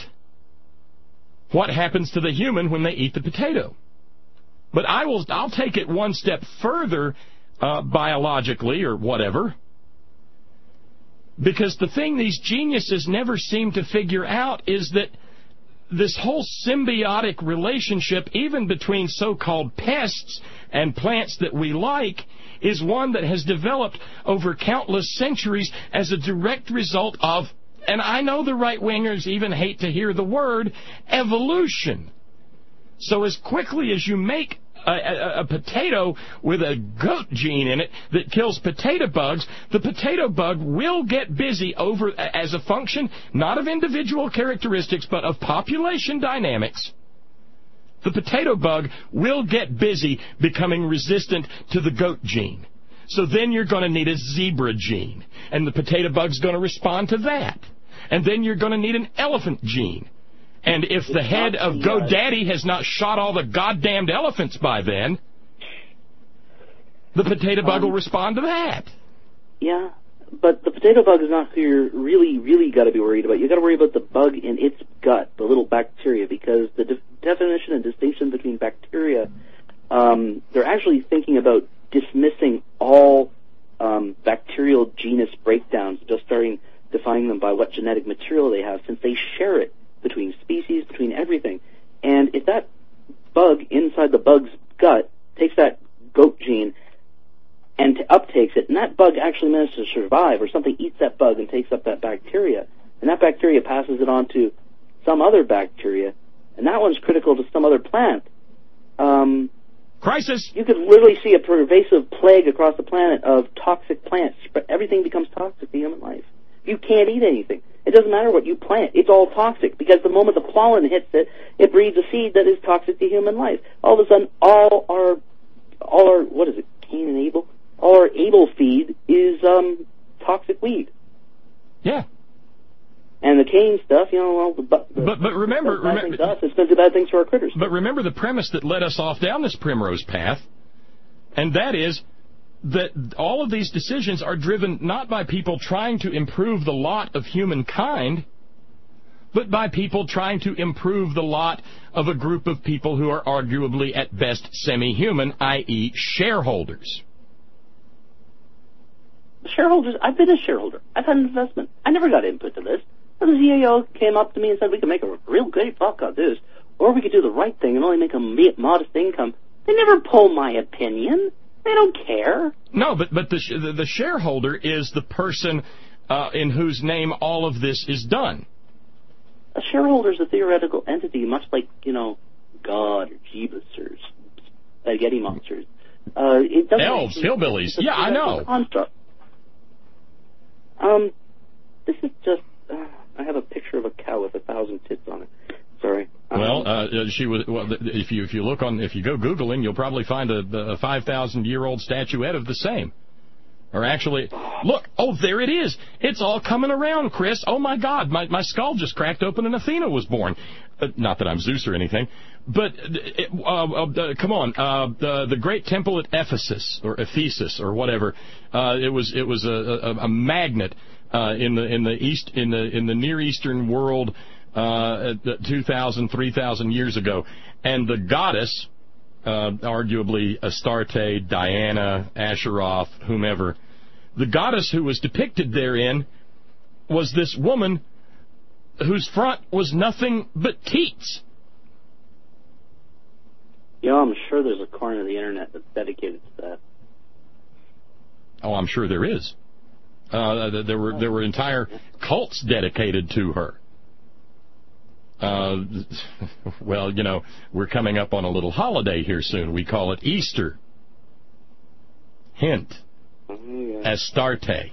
what happens to the human when they eat the potato? But I'll take it one step further, biologically or whatever. Because the thing these geniuses never seem to figure out is that this whole symbiotic relationship, even between so-called pests and plants that we like, is one that has developed over countless centuries as a direct result of, and I know the right-wingers even hate to hear the word, evolution. So as quickly as you make a potato with a goat gene in it that kills potato bugs, the potato bug will get busy over as a function, not of individual characteristics, but of population dynamics. The potato bug will get busy becoming resistant to the goat gene. So then you're going to need a zebra gene, and the potato bug's going to respond to that. And then you're going to need an elephant gene. And if the head of GoDaddy has not shot all the goddamned elephants by then, the potato bug will respond to that. Yeah, but the potato bug is not who you're really got to be worried about. You've got to worry about the bug in its gut, the little bacteria, because the definition and distinction between bacteria, they're actually thinking about dismissing all bacterial genus breakdowns, just starting defining them by what genetic material they have, since they share it between species, between everything. And if that bug inside the bug's gut takes that goat gene and uptakes it, and that bug actually manages to survive, or something eats that bug and takes up that bacteria, and that bacteria passes it on to some other bacteria, and that one's critical to some other plant. Crisis! You could literally see a pervasive plague across the planet of toxic plants. Everything becomes toxic to human life. You can't eat anything. It doesn't matter what you plant. It's all toxic, because the moment the pollen hits it, it breeds a seed that is toxic to human life. All of a sudden, all our what is it, Cain and Abel? All our Abel feed is toxic weed. Yeah. And the Cain stuff, but remember, it's going to do bad things to our critters. But remember the premise that led us off down this primrose path, and that is that all of these decisions are driven not by people trying to improve the lot of humankind, but by people trying to improve the lot of a group of people who are arguably at best semi-human, i.e. shareholders. Shareholders, I've been a shareholder. I've had an investment. I never got input to this. The CEO came up to me and said, we can make a real great buck on this, or we could do the right thing and only make a modest income. They never poll my opinion. They don't care. No, but the shareholder is the person in whose name all of this is done. A shareholder is a theoretical entity, much like, God or Jeebus or spaghetti monsters. It doesn't elves, hillbillies. Yeah, I know. Construct. This is just. I have a picture of a cow with 1,000 tits on it. Sorry. She was. Well, if you go Googling, you'll probably find a 5,000-year-old statuette of the same. Or actually, look. Oh, there it is. It's all coming around, Chris. Oh my God, my skull just cracked open and Athena was born. Not that I'm Zeus or anything, but come on. The great temple at Ephesus or Ephesus or whatever. It was a magnet in the Near Eastern world. 2,000, 3,000 years ago, and the goddess, arguably Astarte, Diana, Asheroth, whomever, the goddess who was depicted therein was this woman whose front was nothing but teats. I'm sure there's a corner of the internet that's dedicated to that. Oh, I'm sure there is. There were entire cults dedicated to her. Well, we're coming up on a little holiday here soon. We call it Easter. Hint. Astarte.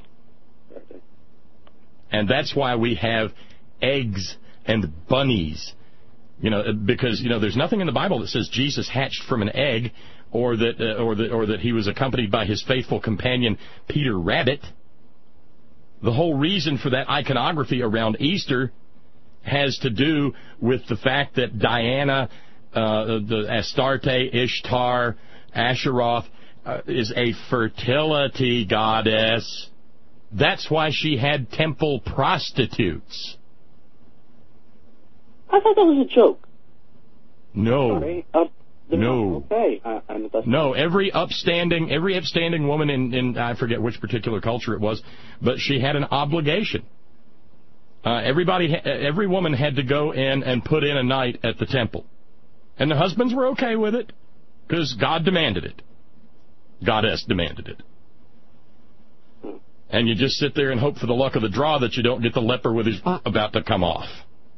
And that's why we have eggs and bunnies. Because there's nothing in the Bible that says Jesus hatched from an egg, or that he was accompanied by his faithful companion Peter Rabbit. The whole reason for that iconography around Easter has to do with the fact that Diana, the Astarte, Ishtar, Asheroth is a fertility goddess. That's why she had temple prostitutes. I thought that was a joke. No. Sorry. No. Okay. No, every upstanding woman in I forget which particular culture it was, but she had an obligation. Every woman had to go in and put in a night at the temple. And the husbands were okay with it, because God demanded it. Goddess demanded it. And you just sit there and hope for the luck of the draw that you don't get the leper with his about to come off.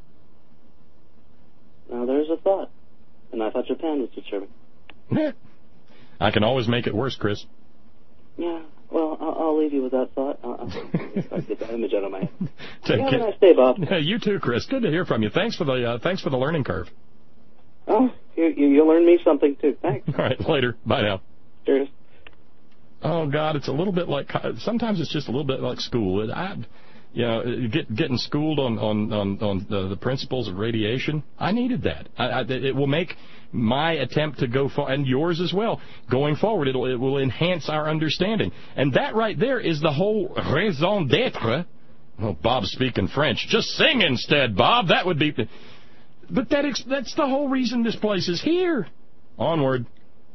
Now there's a thought. And I thought Japan was disturbing. Yeah. I can always make it worse, Chris. Yeah. Well, I'll leave you with that thought. I'll get that image out of my head. Have a nice day, Bob. Yeah, you too, Chris. Good to hear from you. Thanks for the learning curve. Oh, you learned me something too. Thanks. All right, later. Bye now. Cheers. Oh God, it's a little bit like, sometimes it's just a little bit like school. Getting schooled on the principles of radiation. I needed that. It will make my attempt to go forward, and yours as well, going forward. It will enhance our understanding. And that right there is the whole raison d'être. Oh, Bob's speaking French. Just sing instead, Bob. That would be. But that's the whole reason this place is here. Onward.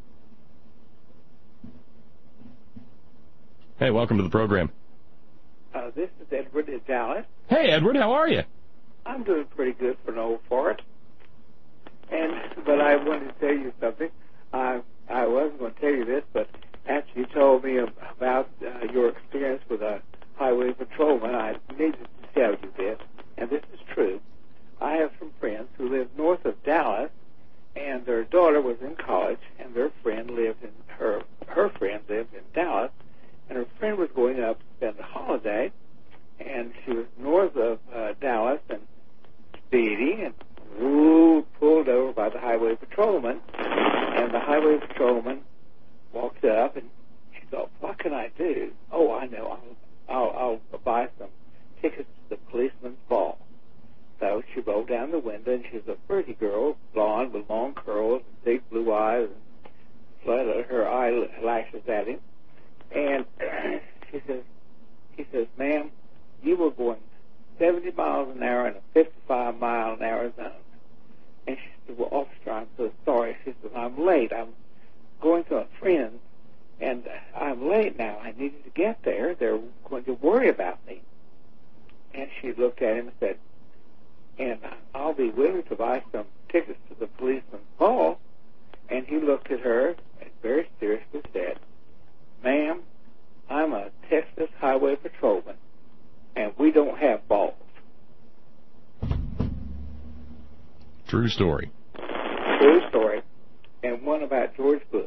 Hey, welcome to the program. This is Edward in Dallas. Hey, Edward, how are you? I'm doing pretty good for an old fart. But I wanted to tell you something. I wasn't going to tell you this, but after you told me about your experience with a highway patrolman, I needed to tell you this, and this is true. I have some friends who live north of Dallas, and their daughter was in college, and their friend lived in her friend lived in Dallas, and her friend was going up to spend the holiday, and she was north of Dallas and speeding, and pulled over by the highway patrolman, and the highway patrolman walked up, and she thought, what can I do? Oh, I know, I'll buy some tickets to the policeman's ball. So she rolled down the window, and she was a pretty girl, blonde with long curls and big blue eyes, and flooded her eyelashes at him. And he says, ma'am, you were going 70 miles an hour in a 55-mile-an-hour zone. And she said, well, officer, I'm so sorry. She said, I'm late. I'm going to a friend, and I'm late now. I needed to get there. They're going to worry about me. And she looked at him and said, and I'll be willing to buy some tickets to the policeman's ball. And he looked at her and very seriously said, ma'am, I'm a Texas highway patrolman, and we don't have balls. True story. True story. And one about George Bush.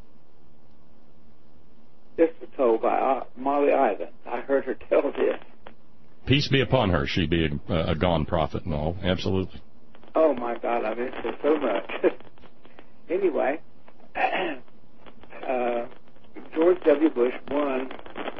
This was told by Molly Ivins. I heard her tell this. Peace be upon her. She be a gone prophet and all. Absolutely. Oh, my God, I miss her so much. Anyway, George W. Bush won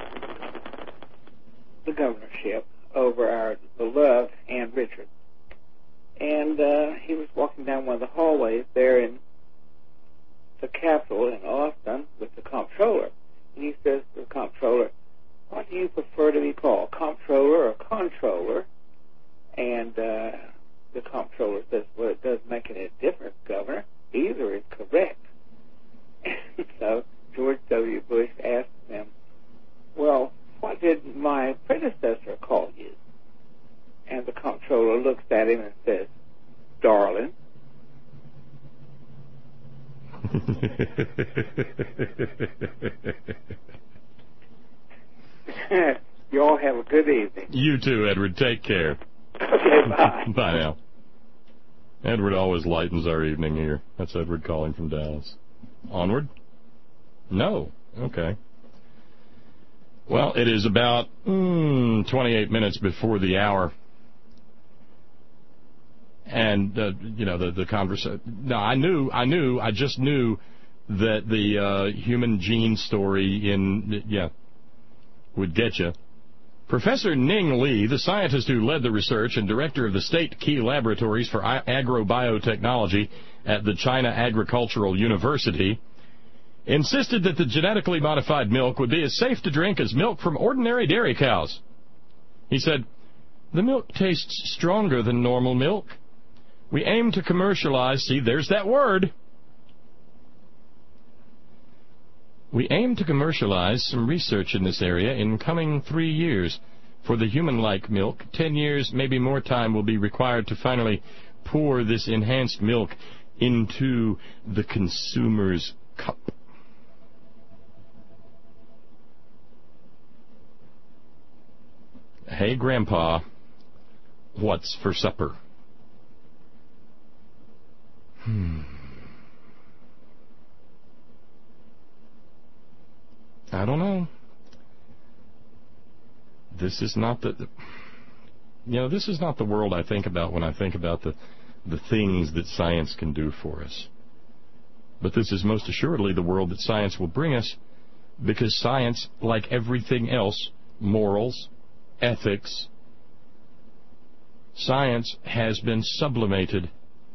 the governorship over our beloved Ann Richards. And he was walking down one of the hallways there in the Capitol in Austin with the comptroller. And he says to the comptroller, what do you prefer to be called, comptroller or controller? And the comptroller says, well, it doesn't make any difference, Governor. Either is correct. So George W. Bush asked him, well, what did my predecessor call you? And the comptroller looks at him and says, darling. You all have a good evening. You too, Edward. Take care. Okay, bye. Bye now. Edward always lightens our evening here. That's Edward calling from Dallas. Onward? No. Okay. Well, it is about 28 minutes before the hour. And, the conversation. No, I just knew that the human gene story would get you. Professor Ning Li, the scientist who led the research and director of the State Key Laboratories for Agrobiotechnology at the China Agricultural University, insisted that the genetically modified milk would be as safe to drink as milk from ordinary dairy cows. He said, "The milk tastes stronger than normal milk. We aim to commercialize," see, there's that word. "We aim to commercialize some research in this area in coming 3 years. For the human-like milk, 10 years, maybe more time will be required to finally pour this enhanced milk into the consumer's cup." Hey, Grandpa, what's for supper? I don't know. This is not this is not the world I think about when I think about the things that science can do for us. But this is most assuredly the world that science will bring us, because science, like everything else, morals, ethics, science has been sublimated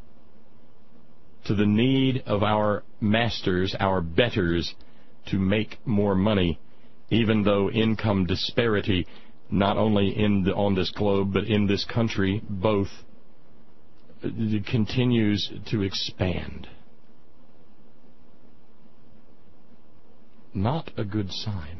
to the need of our masters, our betters, to make more money, even though income disparity, not only on this globe, but in this country, both, continues to expand. Not a good sign.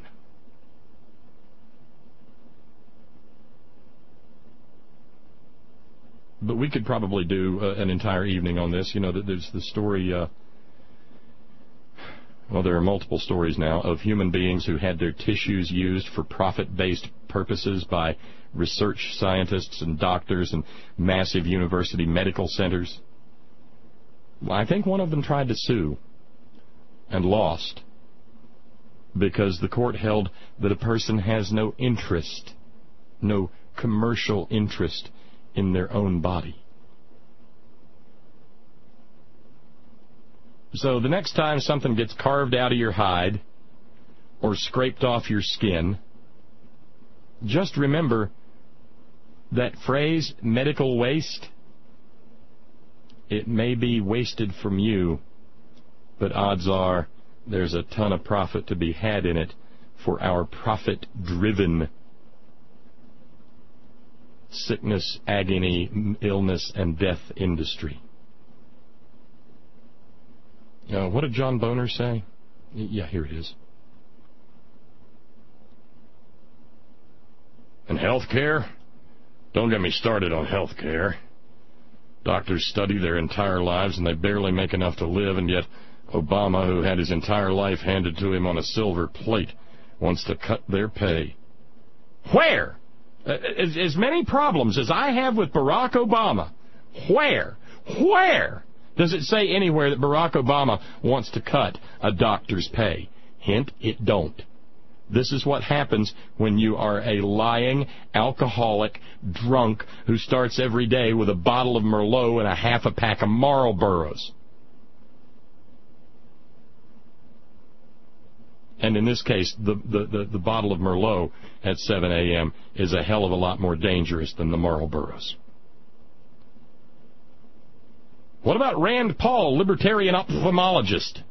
But we could probably do an entire evening on this. There's the story, there are multiple stories now of human beings who had their tissues used for profit-based purposes by research scientists and doctors and massive university medical centers. Well, I think one of them tried to sue and lost because the court held that a person has no interest, no commercial interest in their own body. So the next time something gets carved out of your hide or scraped off your skin, just remember that phrase, medical waste. It may be wasted from you, but odds are there's a ton of profit to be had in it for our profit-driven sickness, agony, illness, and death industry. What did John Boner say? Yeah, here it is. And health care? Don't get me started on health care. Doctors study their entire lives and they barely make enough to live, and yet Obama, who had his entire life handed to him on a silver plate, wants to cut their pay. Where? As many problems as I have with Barack Obama, where does it say anywhere that Barack Obama wants to cut a doctor's pay? Hint, it don't. This is what happens when you are a lying, alcoholic, drunk who starts every day with a bottle of Merlot and a half a pack of Marlboros. And in this case, the bottle of Merlot at 7 a.m. is a hell of a lot more dangerous than the Marlboros. What about Rand Paul, libertarian ophthalmologist,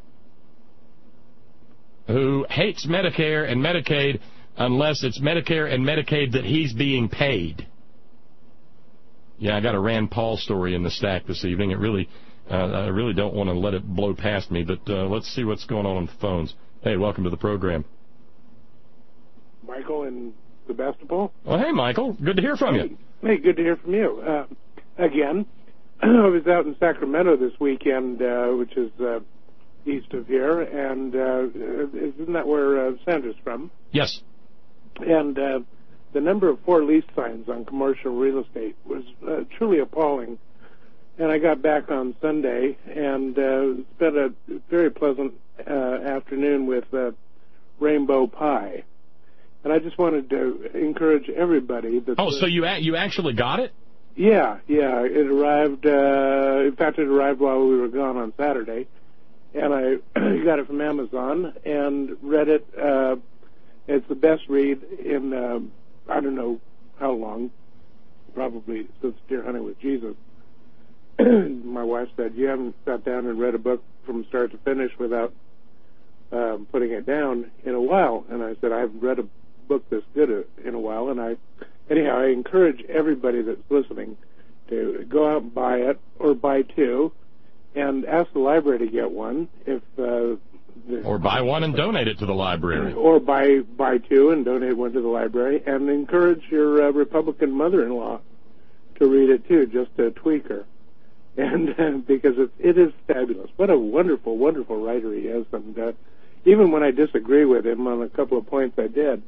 who hates Medicare and Medicaid unless it's Medicare and Medicaid that he's being paid? Yeah, I got a Rand Paul story in the stack this evening. I really don't want to let it blow past me, but let's see what's going on the phones. Hey, welcome to the program. Michael in Sebastopol. Well, hey, Michael. Good to hear from you. Hey, good to hear from you. Again, I was out in Sacramento this weekend, which is east of here, and isn't that where Sandra's from? Yes. And the number of for lease signs on commercial real estate was truly appalling. And I got back on Sunday and spent a very pleasant afternoon with Rainbow Pie. And I just wanted to encourage everybody that... Oh, so you actually got it? Yeah. It arrived, in fact, it arrived while we were gone on Saturday. And I got it from Amazon and read it. It's the best read in, I don't know how long, probably since Deer Hunting with Jesus. My wife said, you haven't sat down and read a book from start to finish without putting it down in a while. And I said, I haven't read a book this good in a while. And I encourage everybody that's listening to go out and buy it or buy two, and ask the library to get one. Or buy one and donate it to the library. Or buy two and donate one to the library, and encourage your Republican mother-in-law to read it too, just to tweak her. And because it is fabulous. What a wonderful, wonderful writer he is. And even when I disagree with him on a couple of points, I did.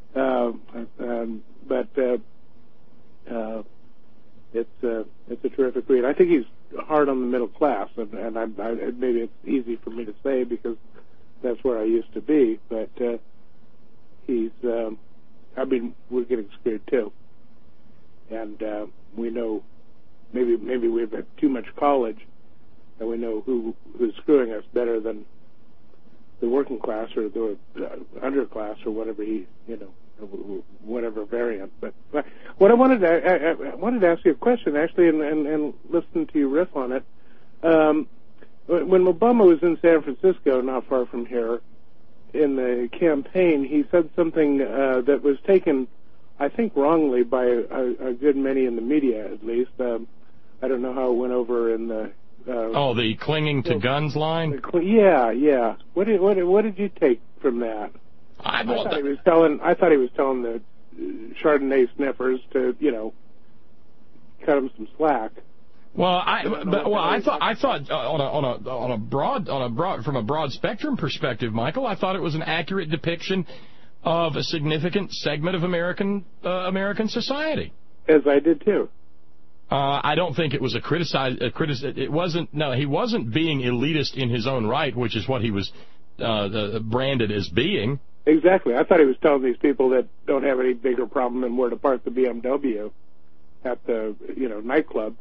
It's a terrific read. I think he's hard on the middle class, and maybe it's easy for me to say because that's where I used to be. But he's, we're getting screwed too, and we know maybe we've had too much college, and we know who's screwing us better than the working class or the underclass or whatever whatever variant. But what I wanted to ask you a question, actually, and listen to you riff on it. When Obama was in San Francisco, not far from here, in the campaign, he said something that was taken, I think, wrongly by a good many in the media, at least. I don't know how it went over in the... the clinging to guns line? Yeah. What did you take from that? I thought he was telling the Chardonnay sniffers to, cut him some slack. Well, I thought on a broad from a broad spectrum perspective, Michael, I thought it was an accurate depiction of a significant segment of American society. As I did too. I don't think it was it wasn't. No, he wasn't being elitist in his own right, which is what he was branded as being. Exactly. I thought he was telling these people that don't have any bigger problem than where to park the BMW at the nightclub.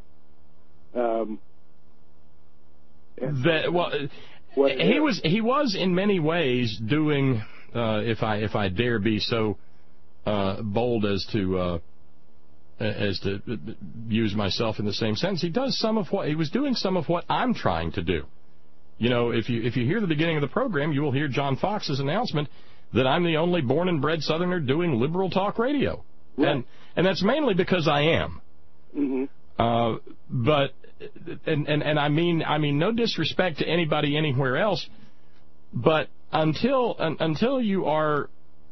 He was in many ways doing, if I dare be so bold as to use myself in the same sense, he was doing some of what I'm trying to do. If you hear the beginning of the program, you will hear John Fox's announcement that I'm the only born and bred Southerner doing liberal talk radio, right. and that's mainly because I am. Mm-hmm. But I mean no disrespect to anybody anywhere else, but until you are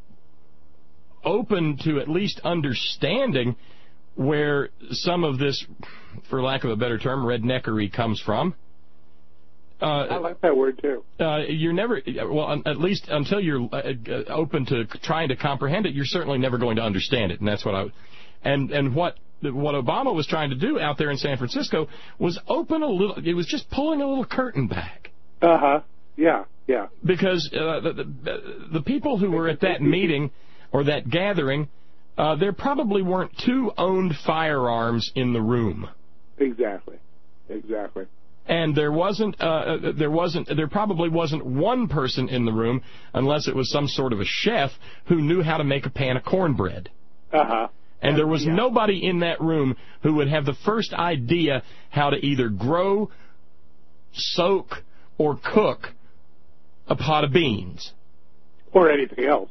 open to at least understanding where some of this, for lack of a better term, redneckery comes from. I like that word too. You're never, at least until you're open to trying to comprehend it, you're certainly never going to understand it, and that's what what Obama was trying to do out there in San Francisco was open a little. It was just pulling a little curtain back. Yeah. Because the people who were at that meeting or that gathering, there probably weren't two owned firearms in the room. Exactly. And there probably wasn't one person in the room, unless it was some sort of a chef who knew how to make a pan of cornbread. And there was nobody in that room who would have the first idea how to either grow, soak, or cook a pot of beans. Or anything else.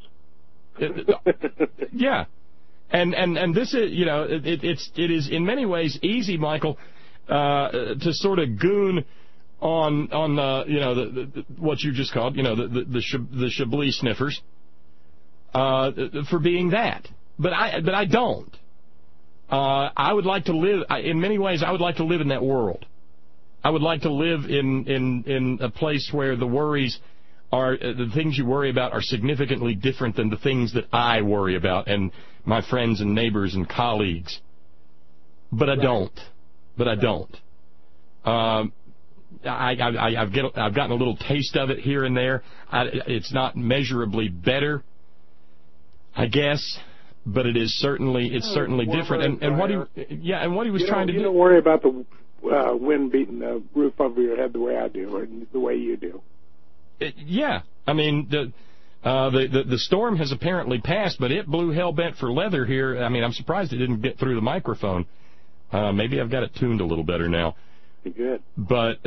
Yeah. And this is, it is in many ways easy, Michael, to sort of goon on what you just called, the Chablis sniffers, for being that. But I don't. I would like to live, in many ways, I would like to live in that world. I would like to live in a place where the worries are, the things you worry about are significantly different than the things that I worry about and my friends and neighbors and colleagues. But I don't. I've gotten a little taste of it here and there. It's not measurably better, I guess, but it is certainly different. And what he was trying to do. You don't worry about the wind beating the roof over your head the way I do, or the way you do. Yeah, I mean the storm has apparently passed, but it blew hell bent for leather here. I mean, I'm surprised it didn't get through the microphone. Maybe I've got it tuned a little better now. Good. But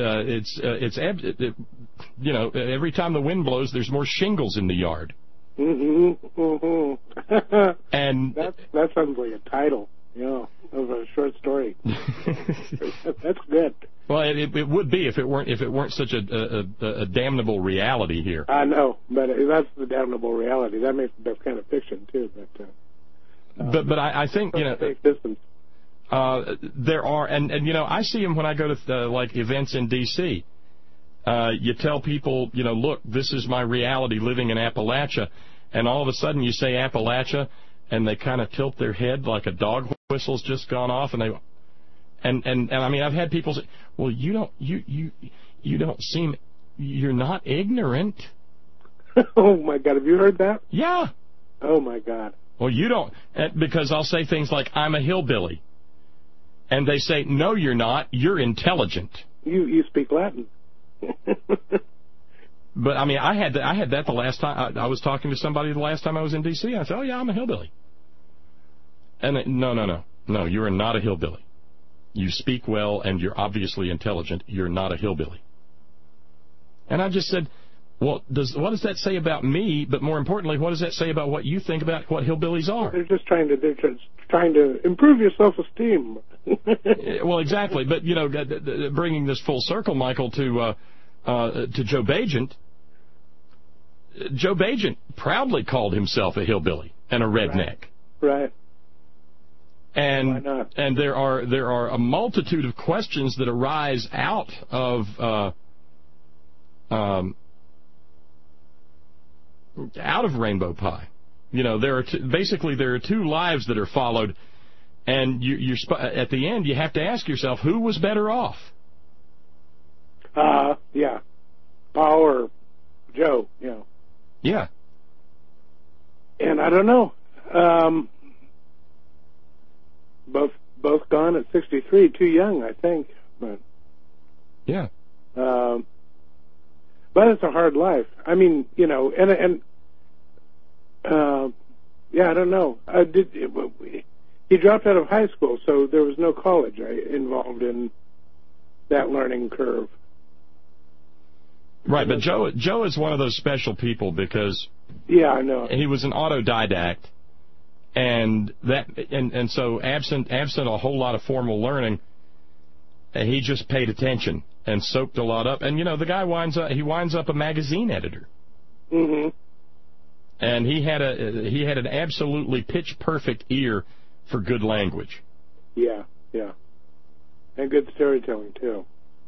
you know, every time the wind blows, there's more shingles in the yard. And that sounds like a title, of a short story. That's good. Well, it would be if it weren't such a damnable reality here. I know, but that's the damnable reality. That makes the best kind of fiction too. But I think there are, and you know, I see them when I go to like events in D.C. You tell people, you know, look, this is my reality living in Appalachia, and all of a sudden you say Appalachia, and they kind of tilt their head like a dog whistle's just gone off, and I mean, I've had people say, well, you don't seem, you're not ignorant. Oh my God, have you heard that? Yeah. Oh my God. Well, you don't, because I'll say things like, I'm a hillbilly. And they say, no, you're not. You're intelligent. You speak Latin. But, I mean, I had that the last time. I was talking to somebody the last time I was in D.C. I said, oh, yeah, I'm a hillbilly. And they, no, you are not a hillbilly. You speak well, and you're obviously intelligent. You're not a hillbilly. And I just said, well, what does that say about me? But more importantly, what does that say about what you think about what hillbillies are? They're just trying to improve your self-esteem. Well, exactly. But you know, bringing this full circle, Michael, to Joe Bagent. Joe Bagent proudly called himself a hillbilly and a redneck. Right. And why not? And there are a multitude of questions that arise out of Rainbow Pie. You know, there are two lives that are followed, and at the end you have to ask yourself, who was better off? Yeah, Paul or Joe, Yeah. And I don't know. Both gone at 63, too young, I think. But yeah. But it's a hard life. I mean, you know, yeah, I don't know. He dropped out of high school, so there was no college involved in that learning curve. Right, but Joe is one of those special people because yeah, I know. He was an autodidact, and so absent a whole lot of formal learning, he just paid attention and soaked a lot up. And you know, the guy winds up a magazine editor. Mm-hmm. And he had an absolutely pitch perfect ear for good language. Yeah, and good storytelling too.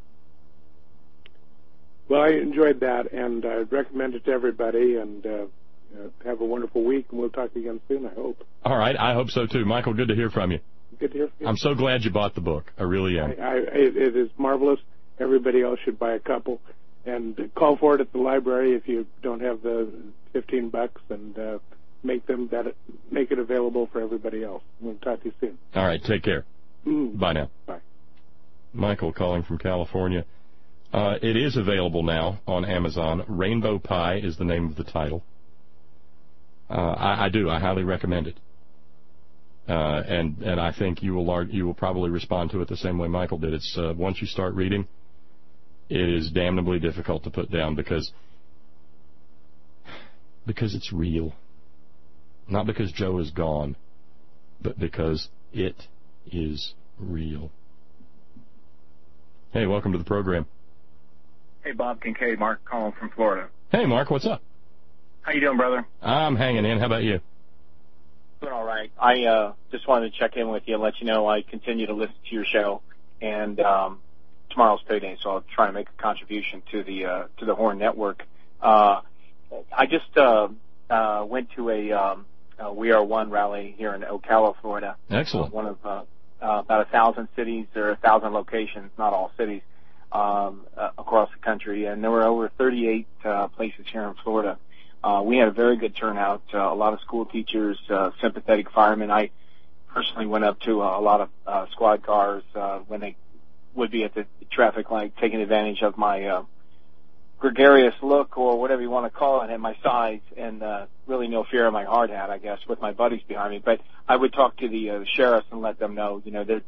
Well, I enjoyed that, and I'd recommend it to everybody. And have a wonderful week, and we'll talk again soon, I hope. All right, I hope so too, Michael. Good to hear from you. Good to hear from you. I'm so glad you bought the book. I really am. It is marvelous. Everybody else should buy a couple, and call for it at the library if you don't have the $15, and make it available for everybody else. We'll talk to you soon. All right, take care. Bye now. Bye. Michael calling from California. It is available now on Amazon. Rainbow Pie is the name of the title. I highly recommend it. And I think you will probably respond to it the same way Michael did. It's once you start reading, it is damnably difficult to put down because it's real. Not because Joe is gone, but because it is real. Hey, welcome to the program. Hey, Bob Kincaid, Mark calling from Florida. Hey, Mark, what's up? How you doing, brother? I'm hanging in. How about you? Doing all right. I just wanted to check in with you and let you know I continue to listen to your show, and tomorrow's payday, so I'll try to make a contribution to the Horn Network. I just went to a We Are One rally here in Ocala, Florida. Excellent. One of about 1,000 cities or 1,000 locations, not all cities, across the country, and there were over 38 places here in Florida. We had a very good turnout, a lot of school teachers, sympathetic firemen. I personally went up to a lot of squad cars when they would be at the traffic light, taking advantage of my gregarious look, or whatever you want to call it, and my size, and really no fear in my hard hat, I guess, with my buddies behind me. But I would talk to the sheriffs and let them know, they're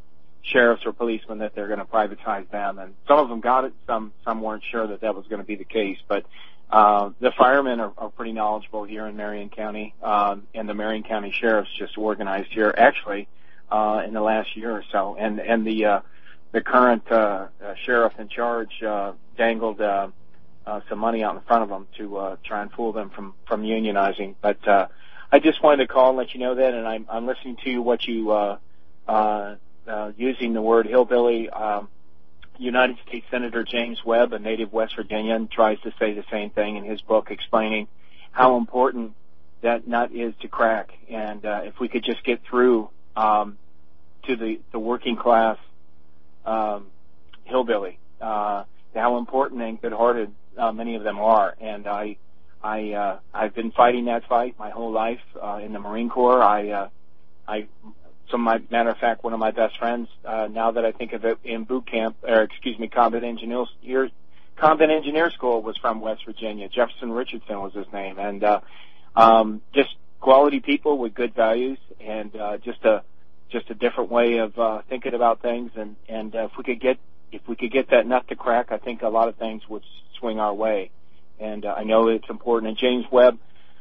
sheriffs or policemen that they're going to privatize them, and some of them got it, some weren't sure that was going to be the case. But the firemen are pretty knowledgeable here in Marion County, and the Marion County sheriffs just organized here actually in the last year or so, and the current sheriff in charge dangled some money out in front of them to try and fool them from unionizing. But I just wanted to call and let you know that, and I'm listening to what you using the word hillbilly. United States Senator James Webb, a native West Virginian, tries to say the same thing in his book, explaining how important that nut is to crack. And if we could just get through to the working class hillbilly, how important and good-hearted many of them are. And I've been fighting that fight my whole life in the Marine Corps. Matter of fact, one of my best friends, now that I think of it, in Combat Engineer School was from West Virginia. Jefferson Richardson was his name, and just quality people with good values, and just a different way of thinking about things. And if we could get that nut to crack, I think a lot of things would swing our way. And I know it's important. And James Webb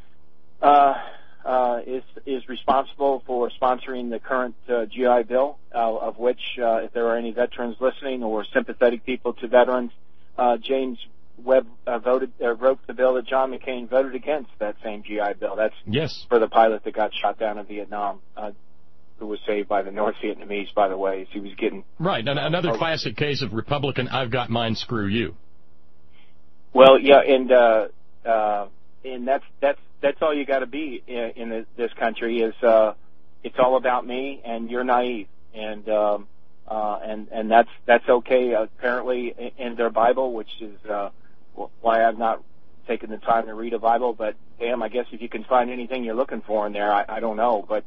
is responsible for sponsoring the current GI Bill, of which, if there are any veterans listening or sympathetic people to veterans, James Webb wrote the bill that John McCain voted against, that same GI Bill. That's for the pilot that got shot down in Vietnam, who was saved by the North Vietnamese, by the way, as he was getting... Right, another classic case of Republican, I've got mine, screw you. Well, yeah, and that's all you got to be in this country is it's all about me and you're naive, and that's okay apparently in their Bible, which is why I've not taken the time to read a Bible. But damn, I guess if you can find anything you're looking for in there, I don't know, but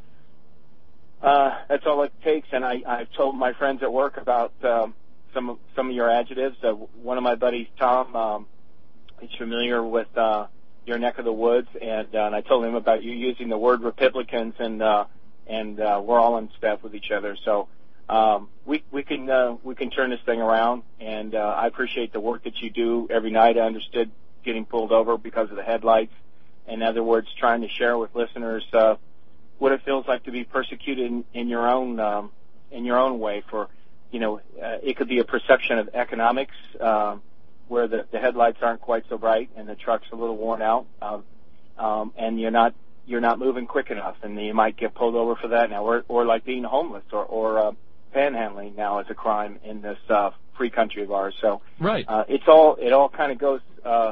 that's all it takes. And I've told my friends at work about some of your adjectives. One of my buddies, Tom, he's familiar with your neck of the woods, and I told him about you using the word Republicans, and we're all in step with each other. So we can turn this thing around, and I appreciate the work that you do every night. I understood getting pulled over because of the headlights. In other words, trying to share with listeners what it feels like to be persecuted in your own way. For it could be a perception of economics. Where the headlights aren't quite so bright and the truck's a little worn out, and you're not moving quick enough, and you might get pulled over for that now, or like being homeless or panhandling now is a crime in this free country of ours. So right, it all kind of goes.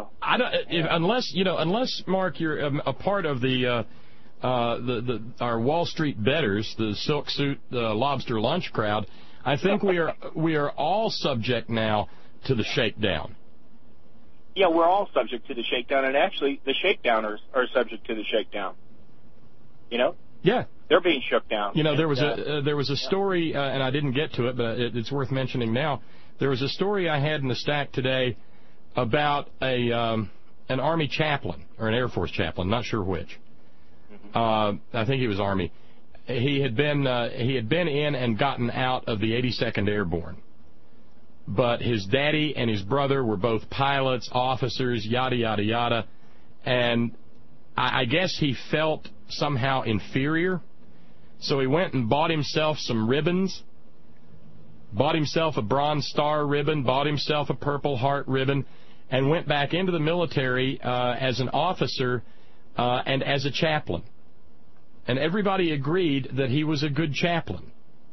Unless Mark, you're a part of our Wall Street betters, the silk suit lobster lunch crowd, I think we are all subject now to the shakedown. Yeah, we're all subject to the shakedown, and actually, the shakedowners are subject to the shakedown. Yeah, they're being shook down. There was a story, and I didn't get to it, but it's worth mentioning now. There was a story I had in the stack today about an Army chaplain or an Air Force chaplain, not sure which. I think he was Army. He had been in and gotten out of the 82nd Airborne. But his daddy and his brother were both pilots, officers, yada, yada, yada. And I guess he felt somehow inferior. So he went and bought himself some ribbons, bought himself a Bronze Star ribbon, bought himself a Purple Heart ribbon, and went back into the military as an officer and as a chaplain. And everybody agreed that he was a good chaplain.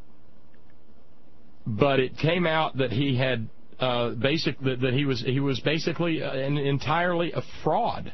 But it came out that he had that he was basically entirely a fraud,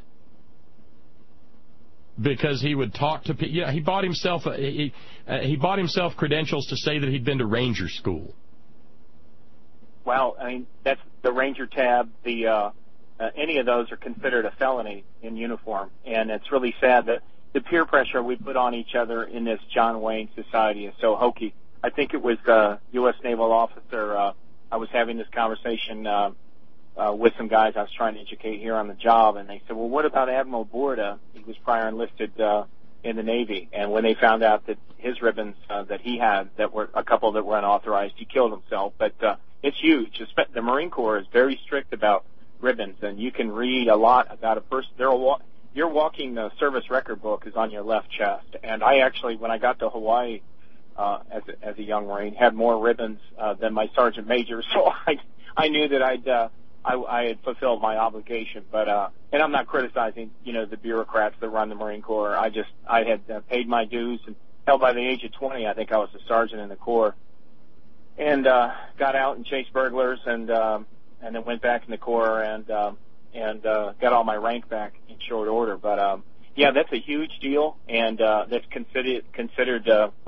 because he would talk to people. He bought himself he bought himself credentials to say that he'd been to Ranger School. Well, I mean, that's the Ranger tab. Any of those are considered a felony in uniform, and it's really sad that the peer pressure we put on each other in this John Wayne society is so hokey. I think it was a U.S. naval officer. I was having this conversation with some guys I was trying to educate here on the job, and they said, well, what about Admiral Borda? He was prior enlisted in the Navy. And when they found out that his ribbons that he had, that were a couple that were unauthorized, he killed himself. But it's huge. The Marine Corps is very strict about ribbons, and you can read a lot about a person. Your walking service record book is on your left chest. And I actually, when I got to Hawaii as a young Marine, had more ribbons than my sergeant major. So I knew that I had fulfilled my obligation. But and I'm not criticizing, the bureaucrats that run the Marine Corps. I had paid my dues, and hell, by the age of 20, I think I was a sergeant in the Corps, and got out and chased burglars, and then went back in the Corps and got all my rank back in short order. But yeah, that's a huge deal, and that's considered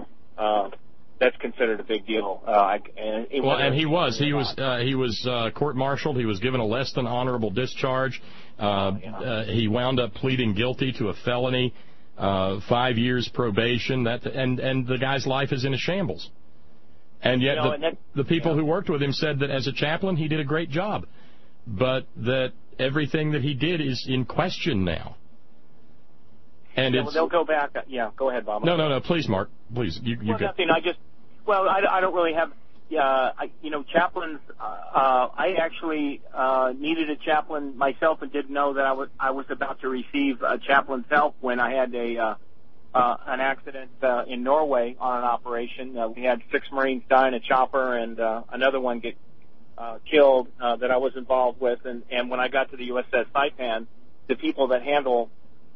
a big deal. And he was court-martialed. He was given a less than honorable discharge. He wound up pleading guilty to a felony, 5 years probation. And the guy's life is in a shambles. And yet the people who worked with him said that as a chaplain he did a great job, but that everything that he did is in question now. And they'll go back. Yeah, go ahead, Bob. No, please, Mark. Please, you go. Nothing. I don't really have. Chaplains. I actually needed a chaplain myself, and didn't know that I was about to receive a chaplain's help when I had an accident in Norway on an operation. We had 6 Marines die in a chopper, and another one get killed that I was involved with. And when I got to the USS Saipan, the people that handle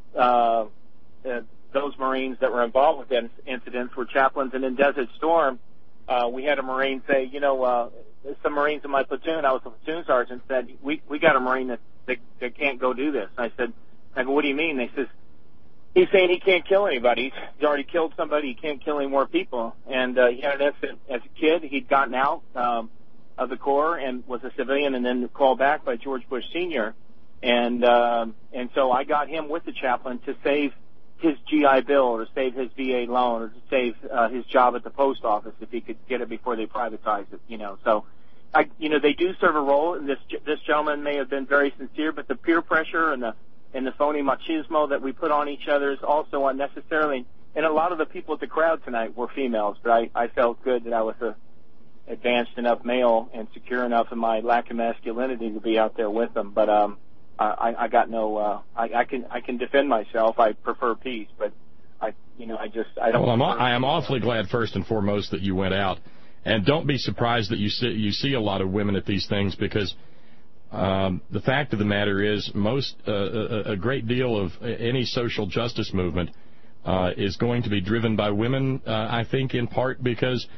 those Marines that were involved with that incidents were chaplains. And in Desert Storm, we had a Marine say, some Marines in my platoon, I was a platoon sergeant, said, we got a Marine that can't go do this. I said, what do you mean? They says, he's saying he can't kill anybody. He's already killed somebody. He can't kill any more people. And he had an incident as a kid. He'd gotten out of the Corps and was a civilian, and then called back by George Bush Sr. And so I got him with the chaplain to save his GI Bill, or to save his VA loan, or to save his job at the post office if he could get it before they privatized it. So they do serve a role. And this gentleman may have been very sincere, but the peer pressure and the phony machismo that we put on each other is also unnecessarily. And a lot of the people at the crowd tonight were females, but I felt good that I was a advanced enough male and secure enough in my lack of masculinity to be out there with them. But I got no. I can defend myself. I prefer peace, but I don't. Well, I am awfully glad, first and foremost, that you went out, and don't be surprised that you see a lot of women at these things, because the fact of the matter is, a great deal of any social justice movement is going to be driven by women. I think in part because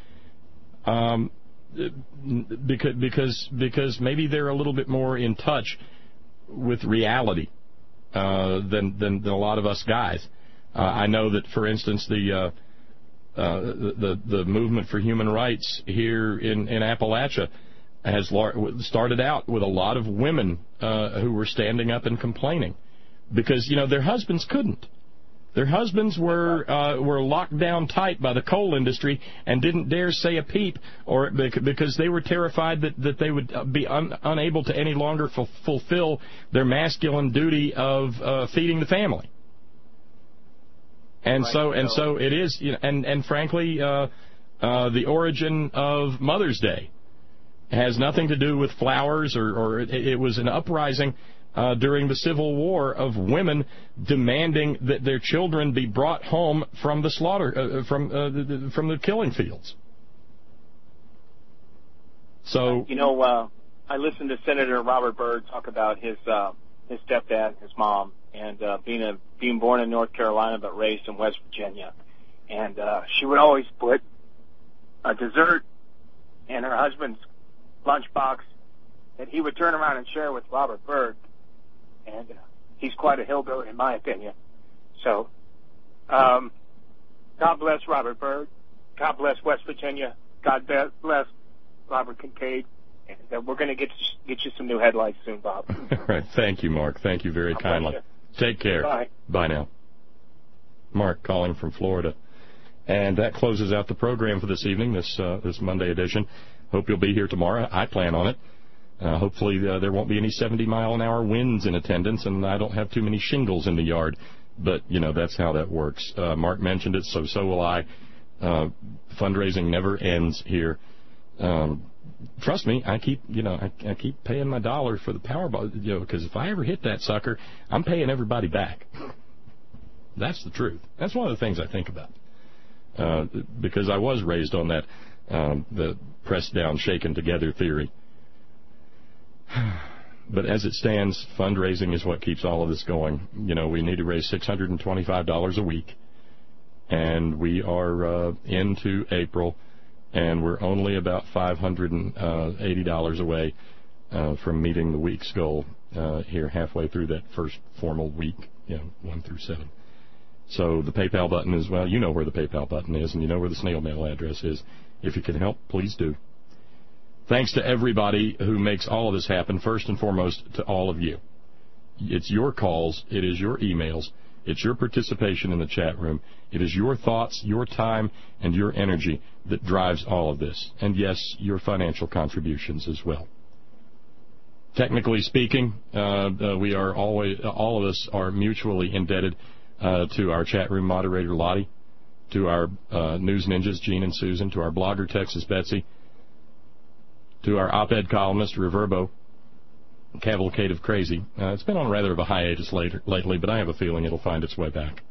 maybe they're a little bit more in touch with reality than a lot of us guys. I know that, for instance, the movement for human rights here in Appalachia has started out with a lot of women who were standing up and complaining because their husbands couldn't. Their husbands were locked down tight by the coal industry and didn't dare say a peep, or because they were terrified that they would be unable to any longer fulfill their masculine duty of feeding the family. And right. so it is, and frankly, the origin of Mother's Day has nothing to do with flowers, or it was an uprising during the Civil War of women demanding that their children be brought home from the slaughter, from the killing fields. So I listened to Senator Robert Byrd talk about his stepdad, his mom, and being born in North Carolina but raised in West Virginia, and she would always put a dessert in her husband's lunchbox that he would turn around and share with Robert Byrd. And he's quite a hillbilly, in my opinion. So, God bless Robert Byrd. God bless West Virginia. God bless Robert Kincaid. And we're going to get you some new headlights soon, Bob. All right. Thank you, Mark. Thank you very kindly. Take care. Bye. Bye now. Mark calling from Florida. And that closes out the program for this evening, this Monday edition. Hope you'll be here tomorrow. I plan on it. Hopefully there won't be any 70-mile-an-hour winds in attendance, and I don't have too many shingles in the yard But, that's how that works. Mark mentioned it, so will I. Fundraising never ends here. Trust me, I keep paying my dollar for the Powerball, because if I ever hit that sucker, I'm paying everybody back. That's the truth. That's one of the things I think about. Because I was raised on that, the pressed down, shaken together theory. But as it stands, fundraising is what keeps all of this going. We need to raise $625 a week, and we are into April, and we're only about $580 away from meeting the week's goal here halfway through that first formal week, 1 through 7. So the PayPal button is, well, you know where the PayPal button is, and you know where the snail mail address is. If you can help, please do. Thanks to everybody who makes all of this happen, first and foremost to all of you. It's your calls, it is your emails, it's your participation in the chat room, it is your thoughts, your time, and your energy that drives all of this. And yes, your financial contributions as well. Technically speaking, we are all of us are mutually indebted to our chat room moderator, Lottie, to our news ninjas, Gene and Susan, to our blogger, Texas Betsy, to our op-ed columnist, Reverbo, Cavalcade of Crazy. It's been on rather of a hiatus lately, but I have a feeling it'll find its way back.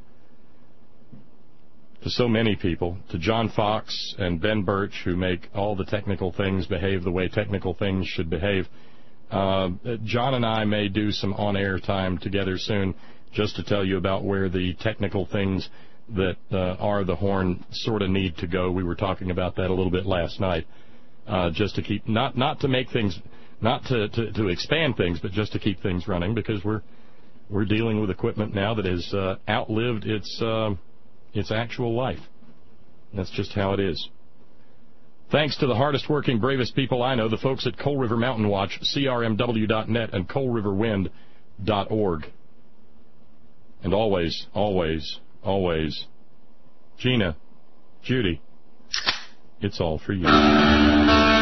To so many people, to John Fox and Ben Birch, who make all the technical things behave the way technical things should behave. John and I may do some on-air time together soon just to tell you about where the technical things that are the horn sort of need to go. We were talking about that a little bit last night. Just to keep, not to make things, not to expand things, but just to keep things running, because we're dealing with equipment now that has outlived its actual life. That's just how it is. Thanks to the hardest working, bravest people I know, the folks at Coal River Mountain Watch, crmw.net, and coalriverwind.org. And always, always, always, Gina, Judy, it's all for you.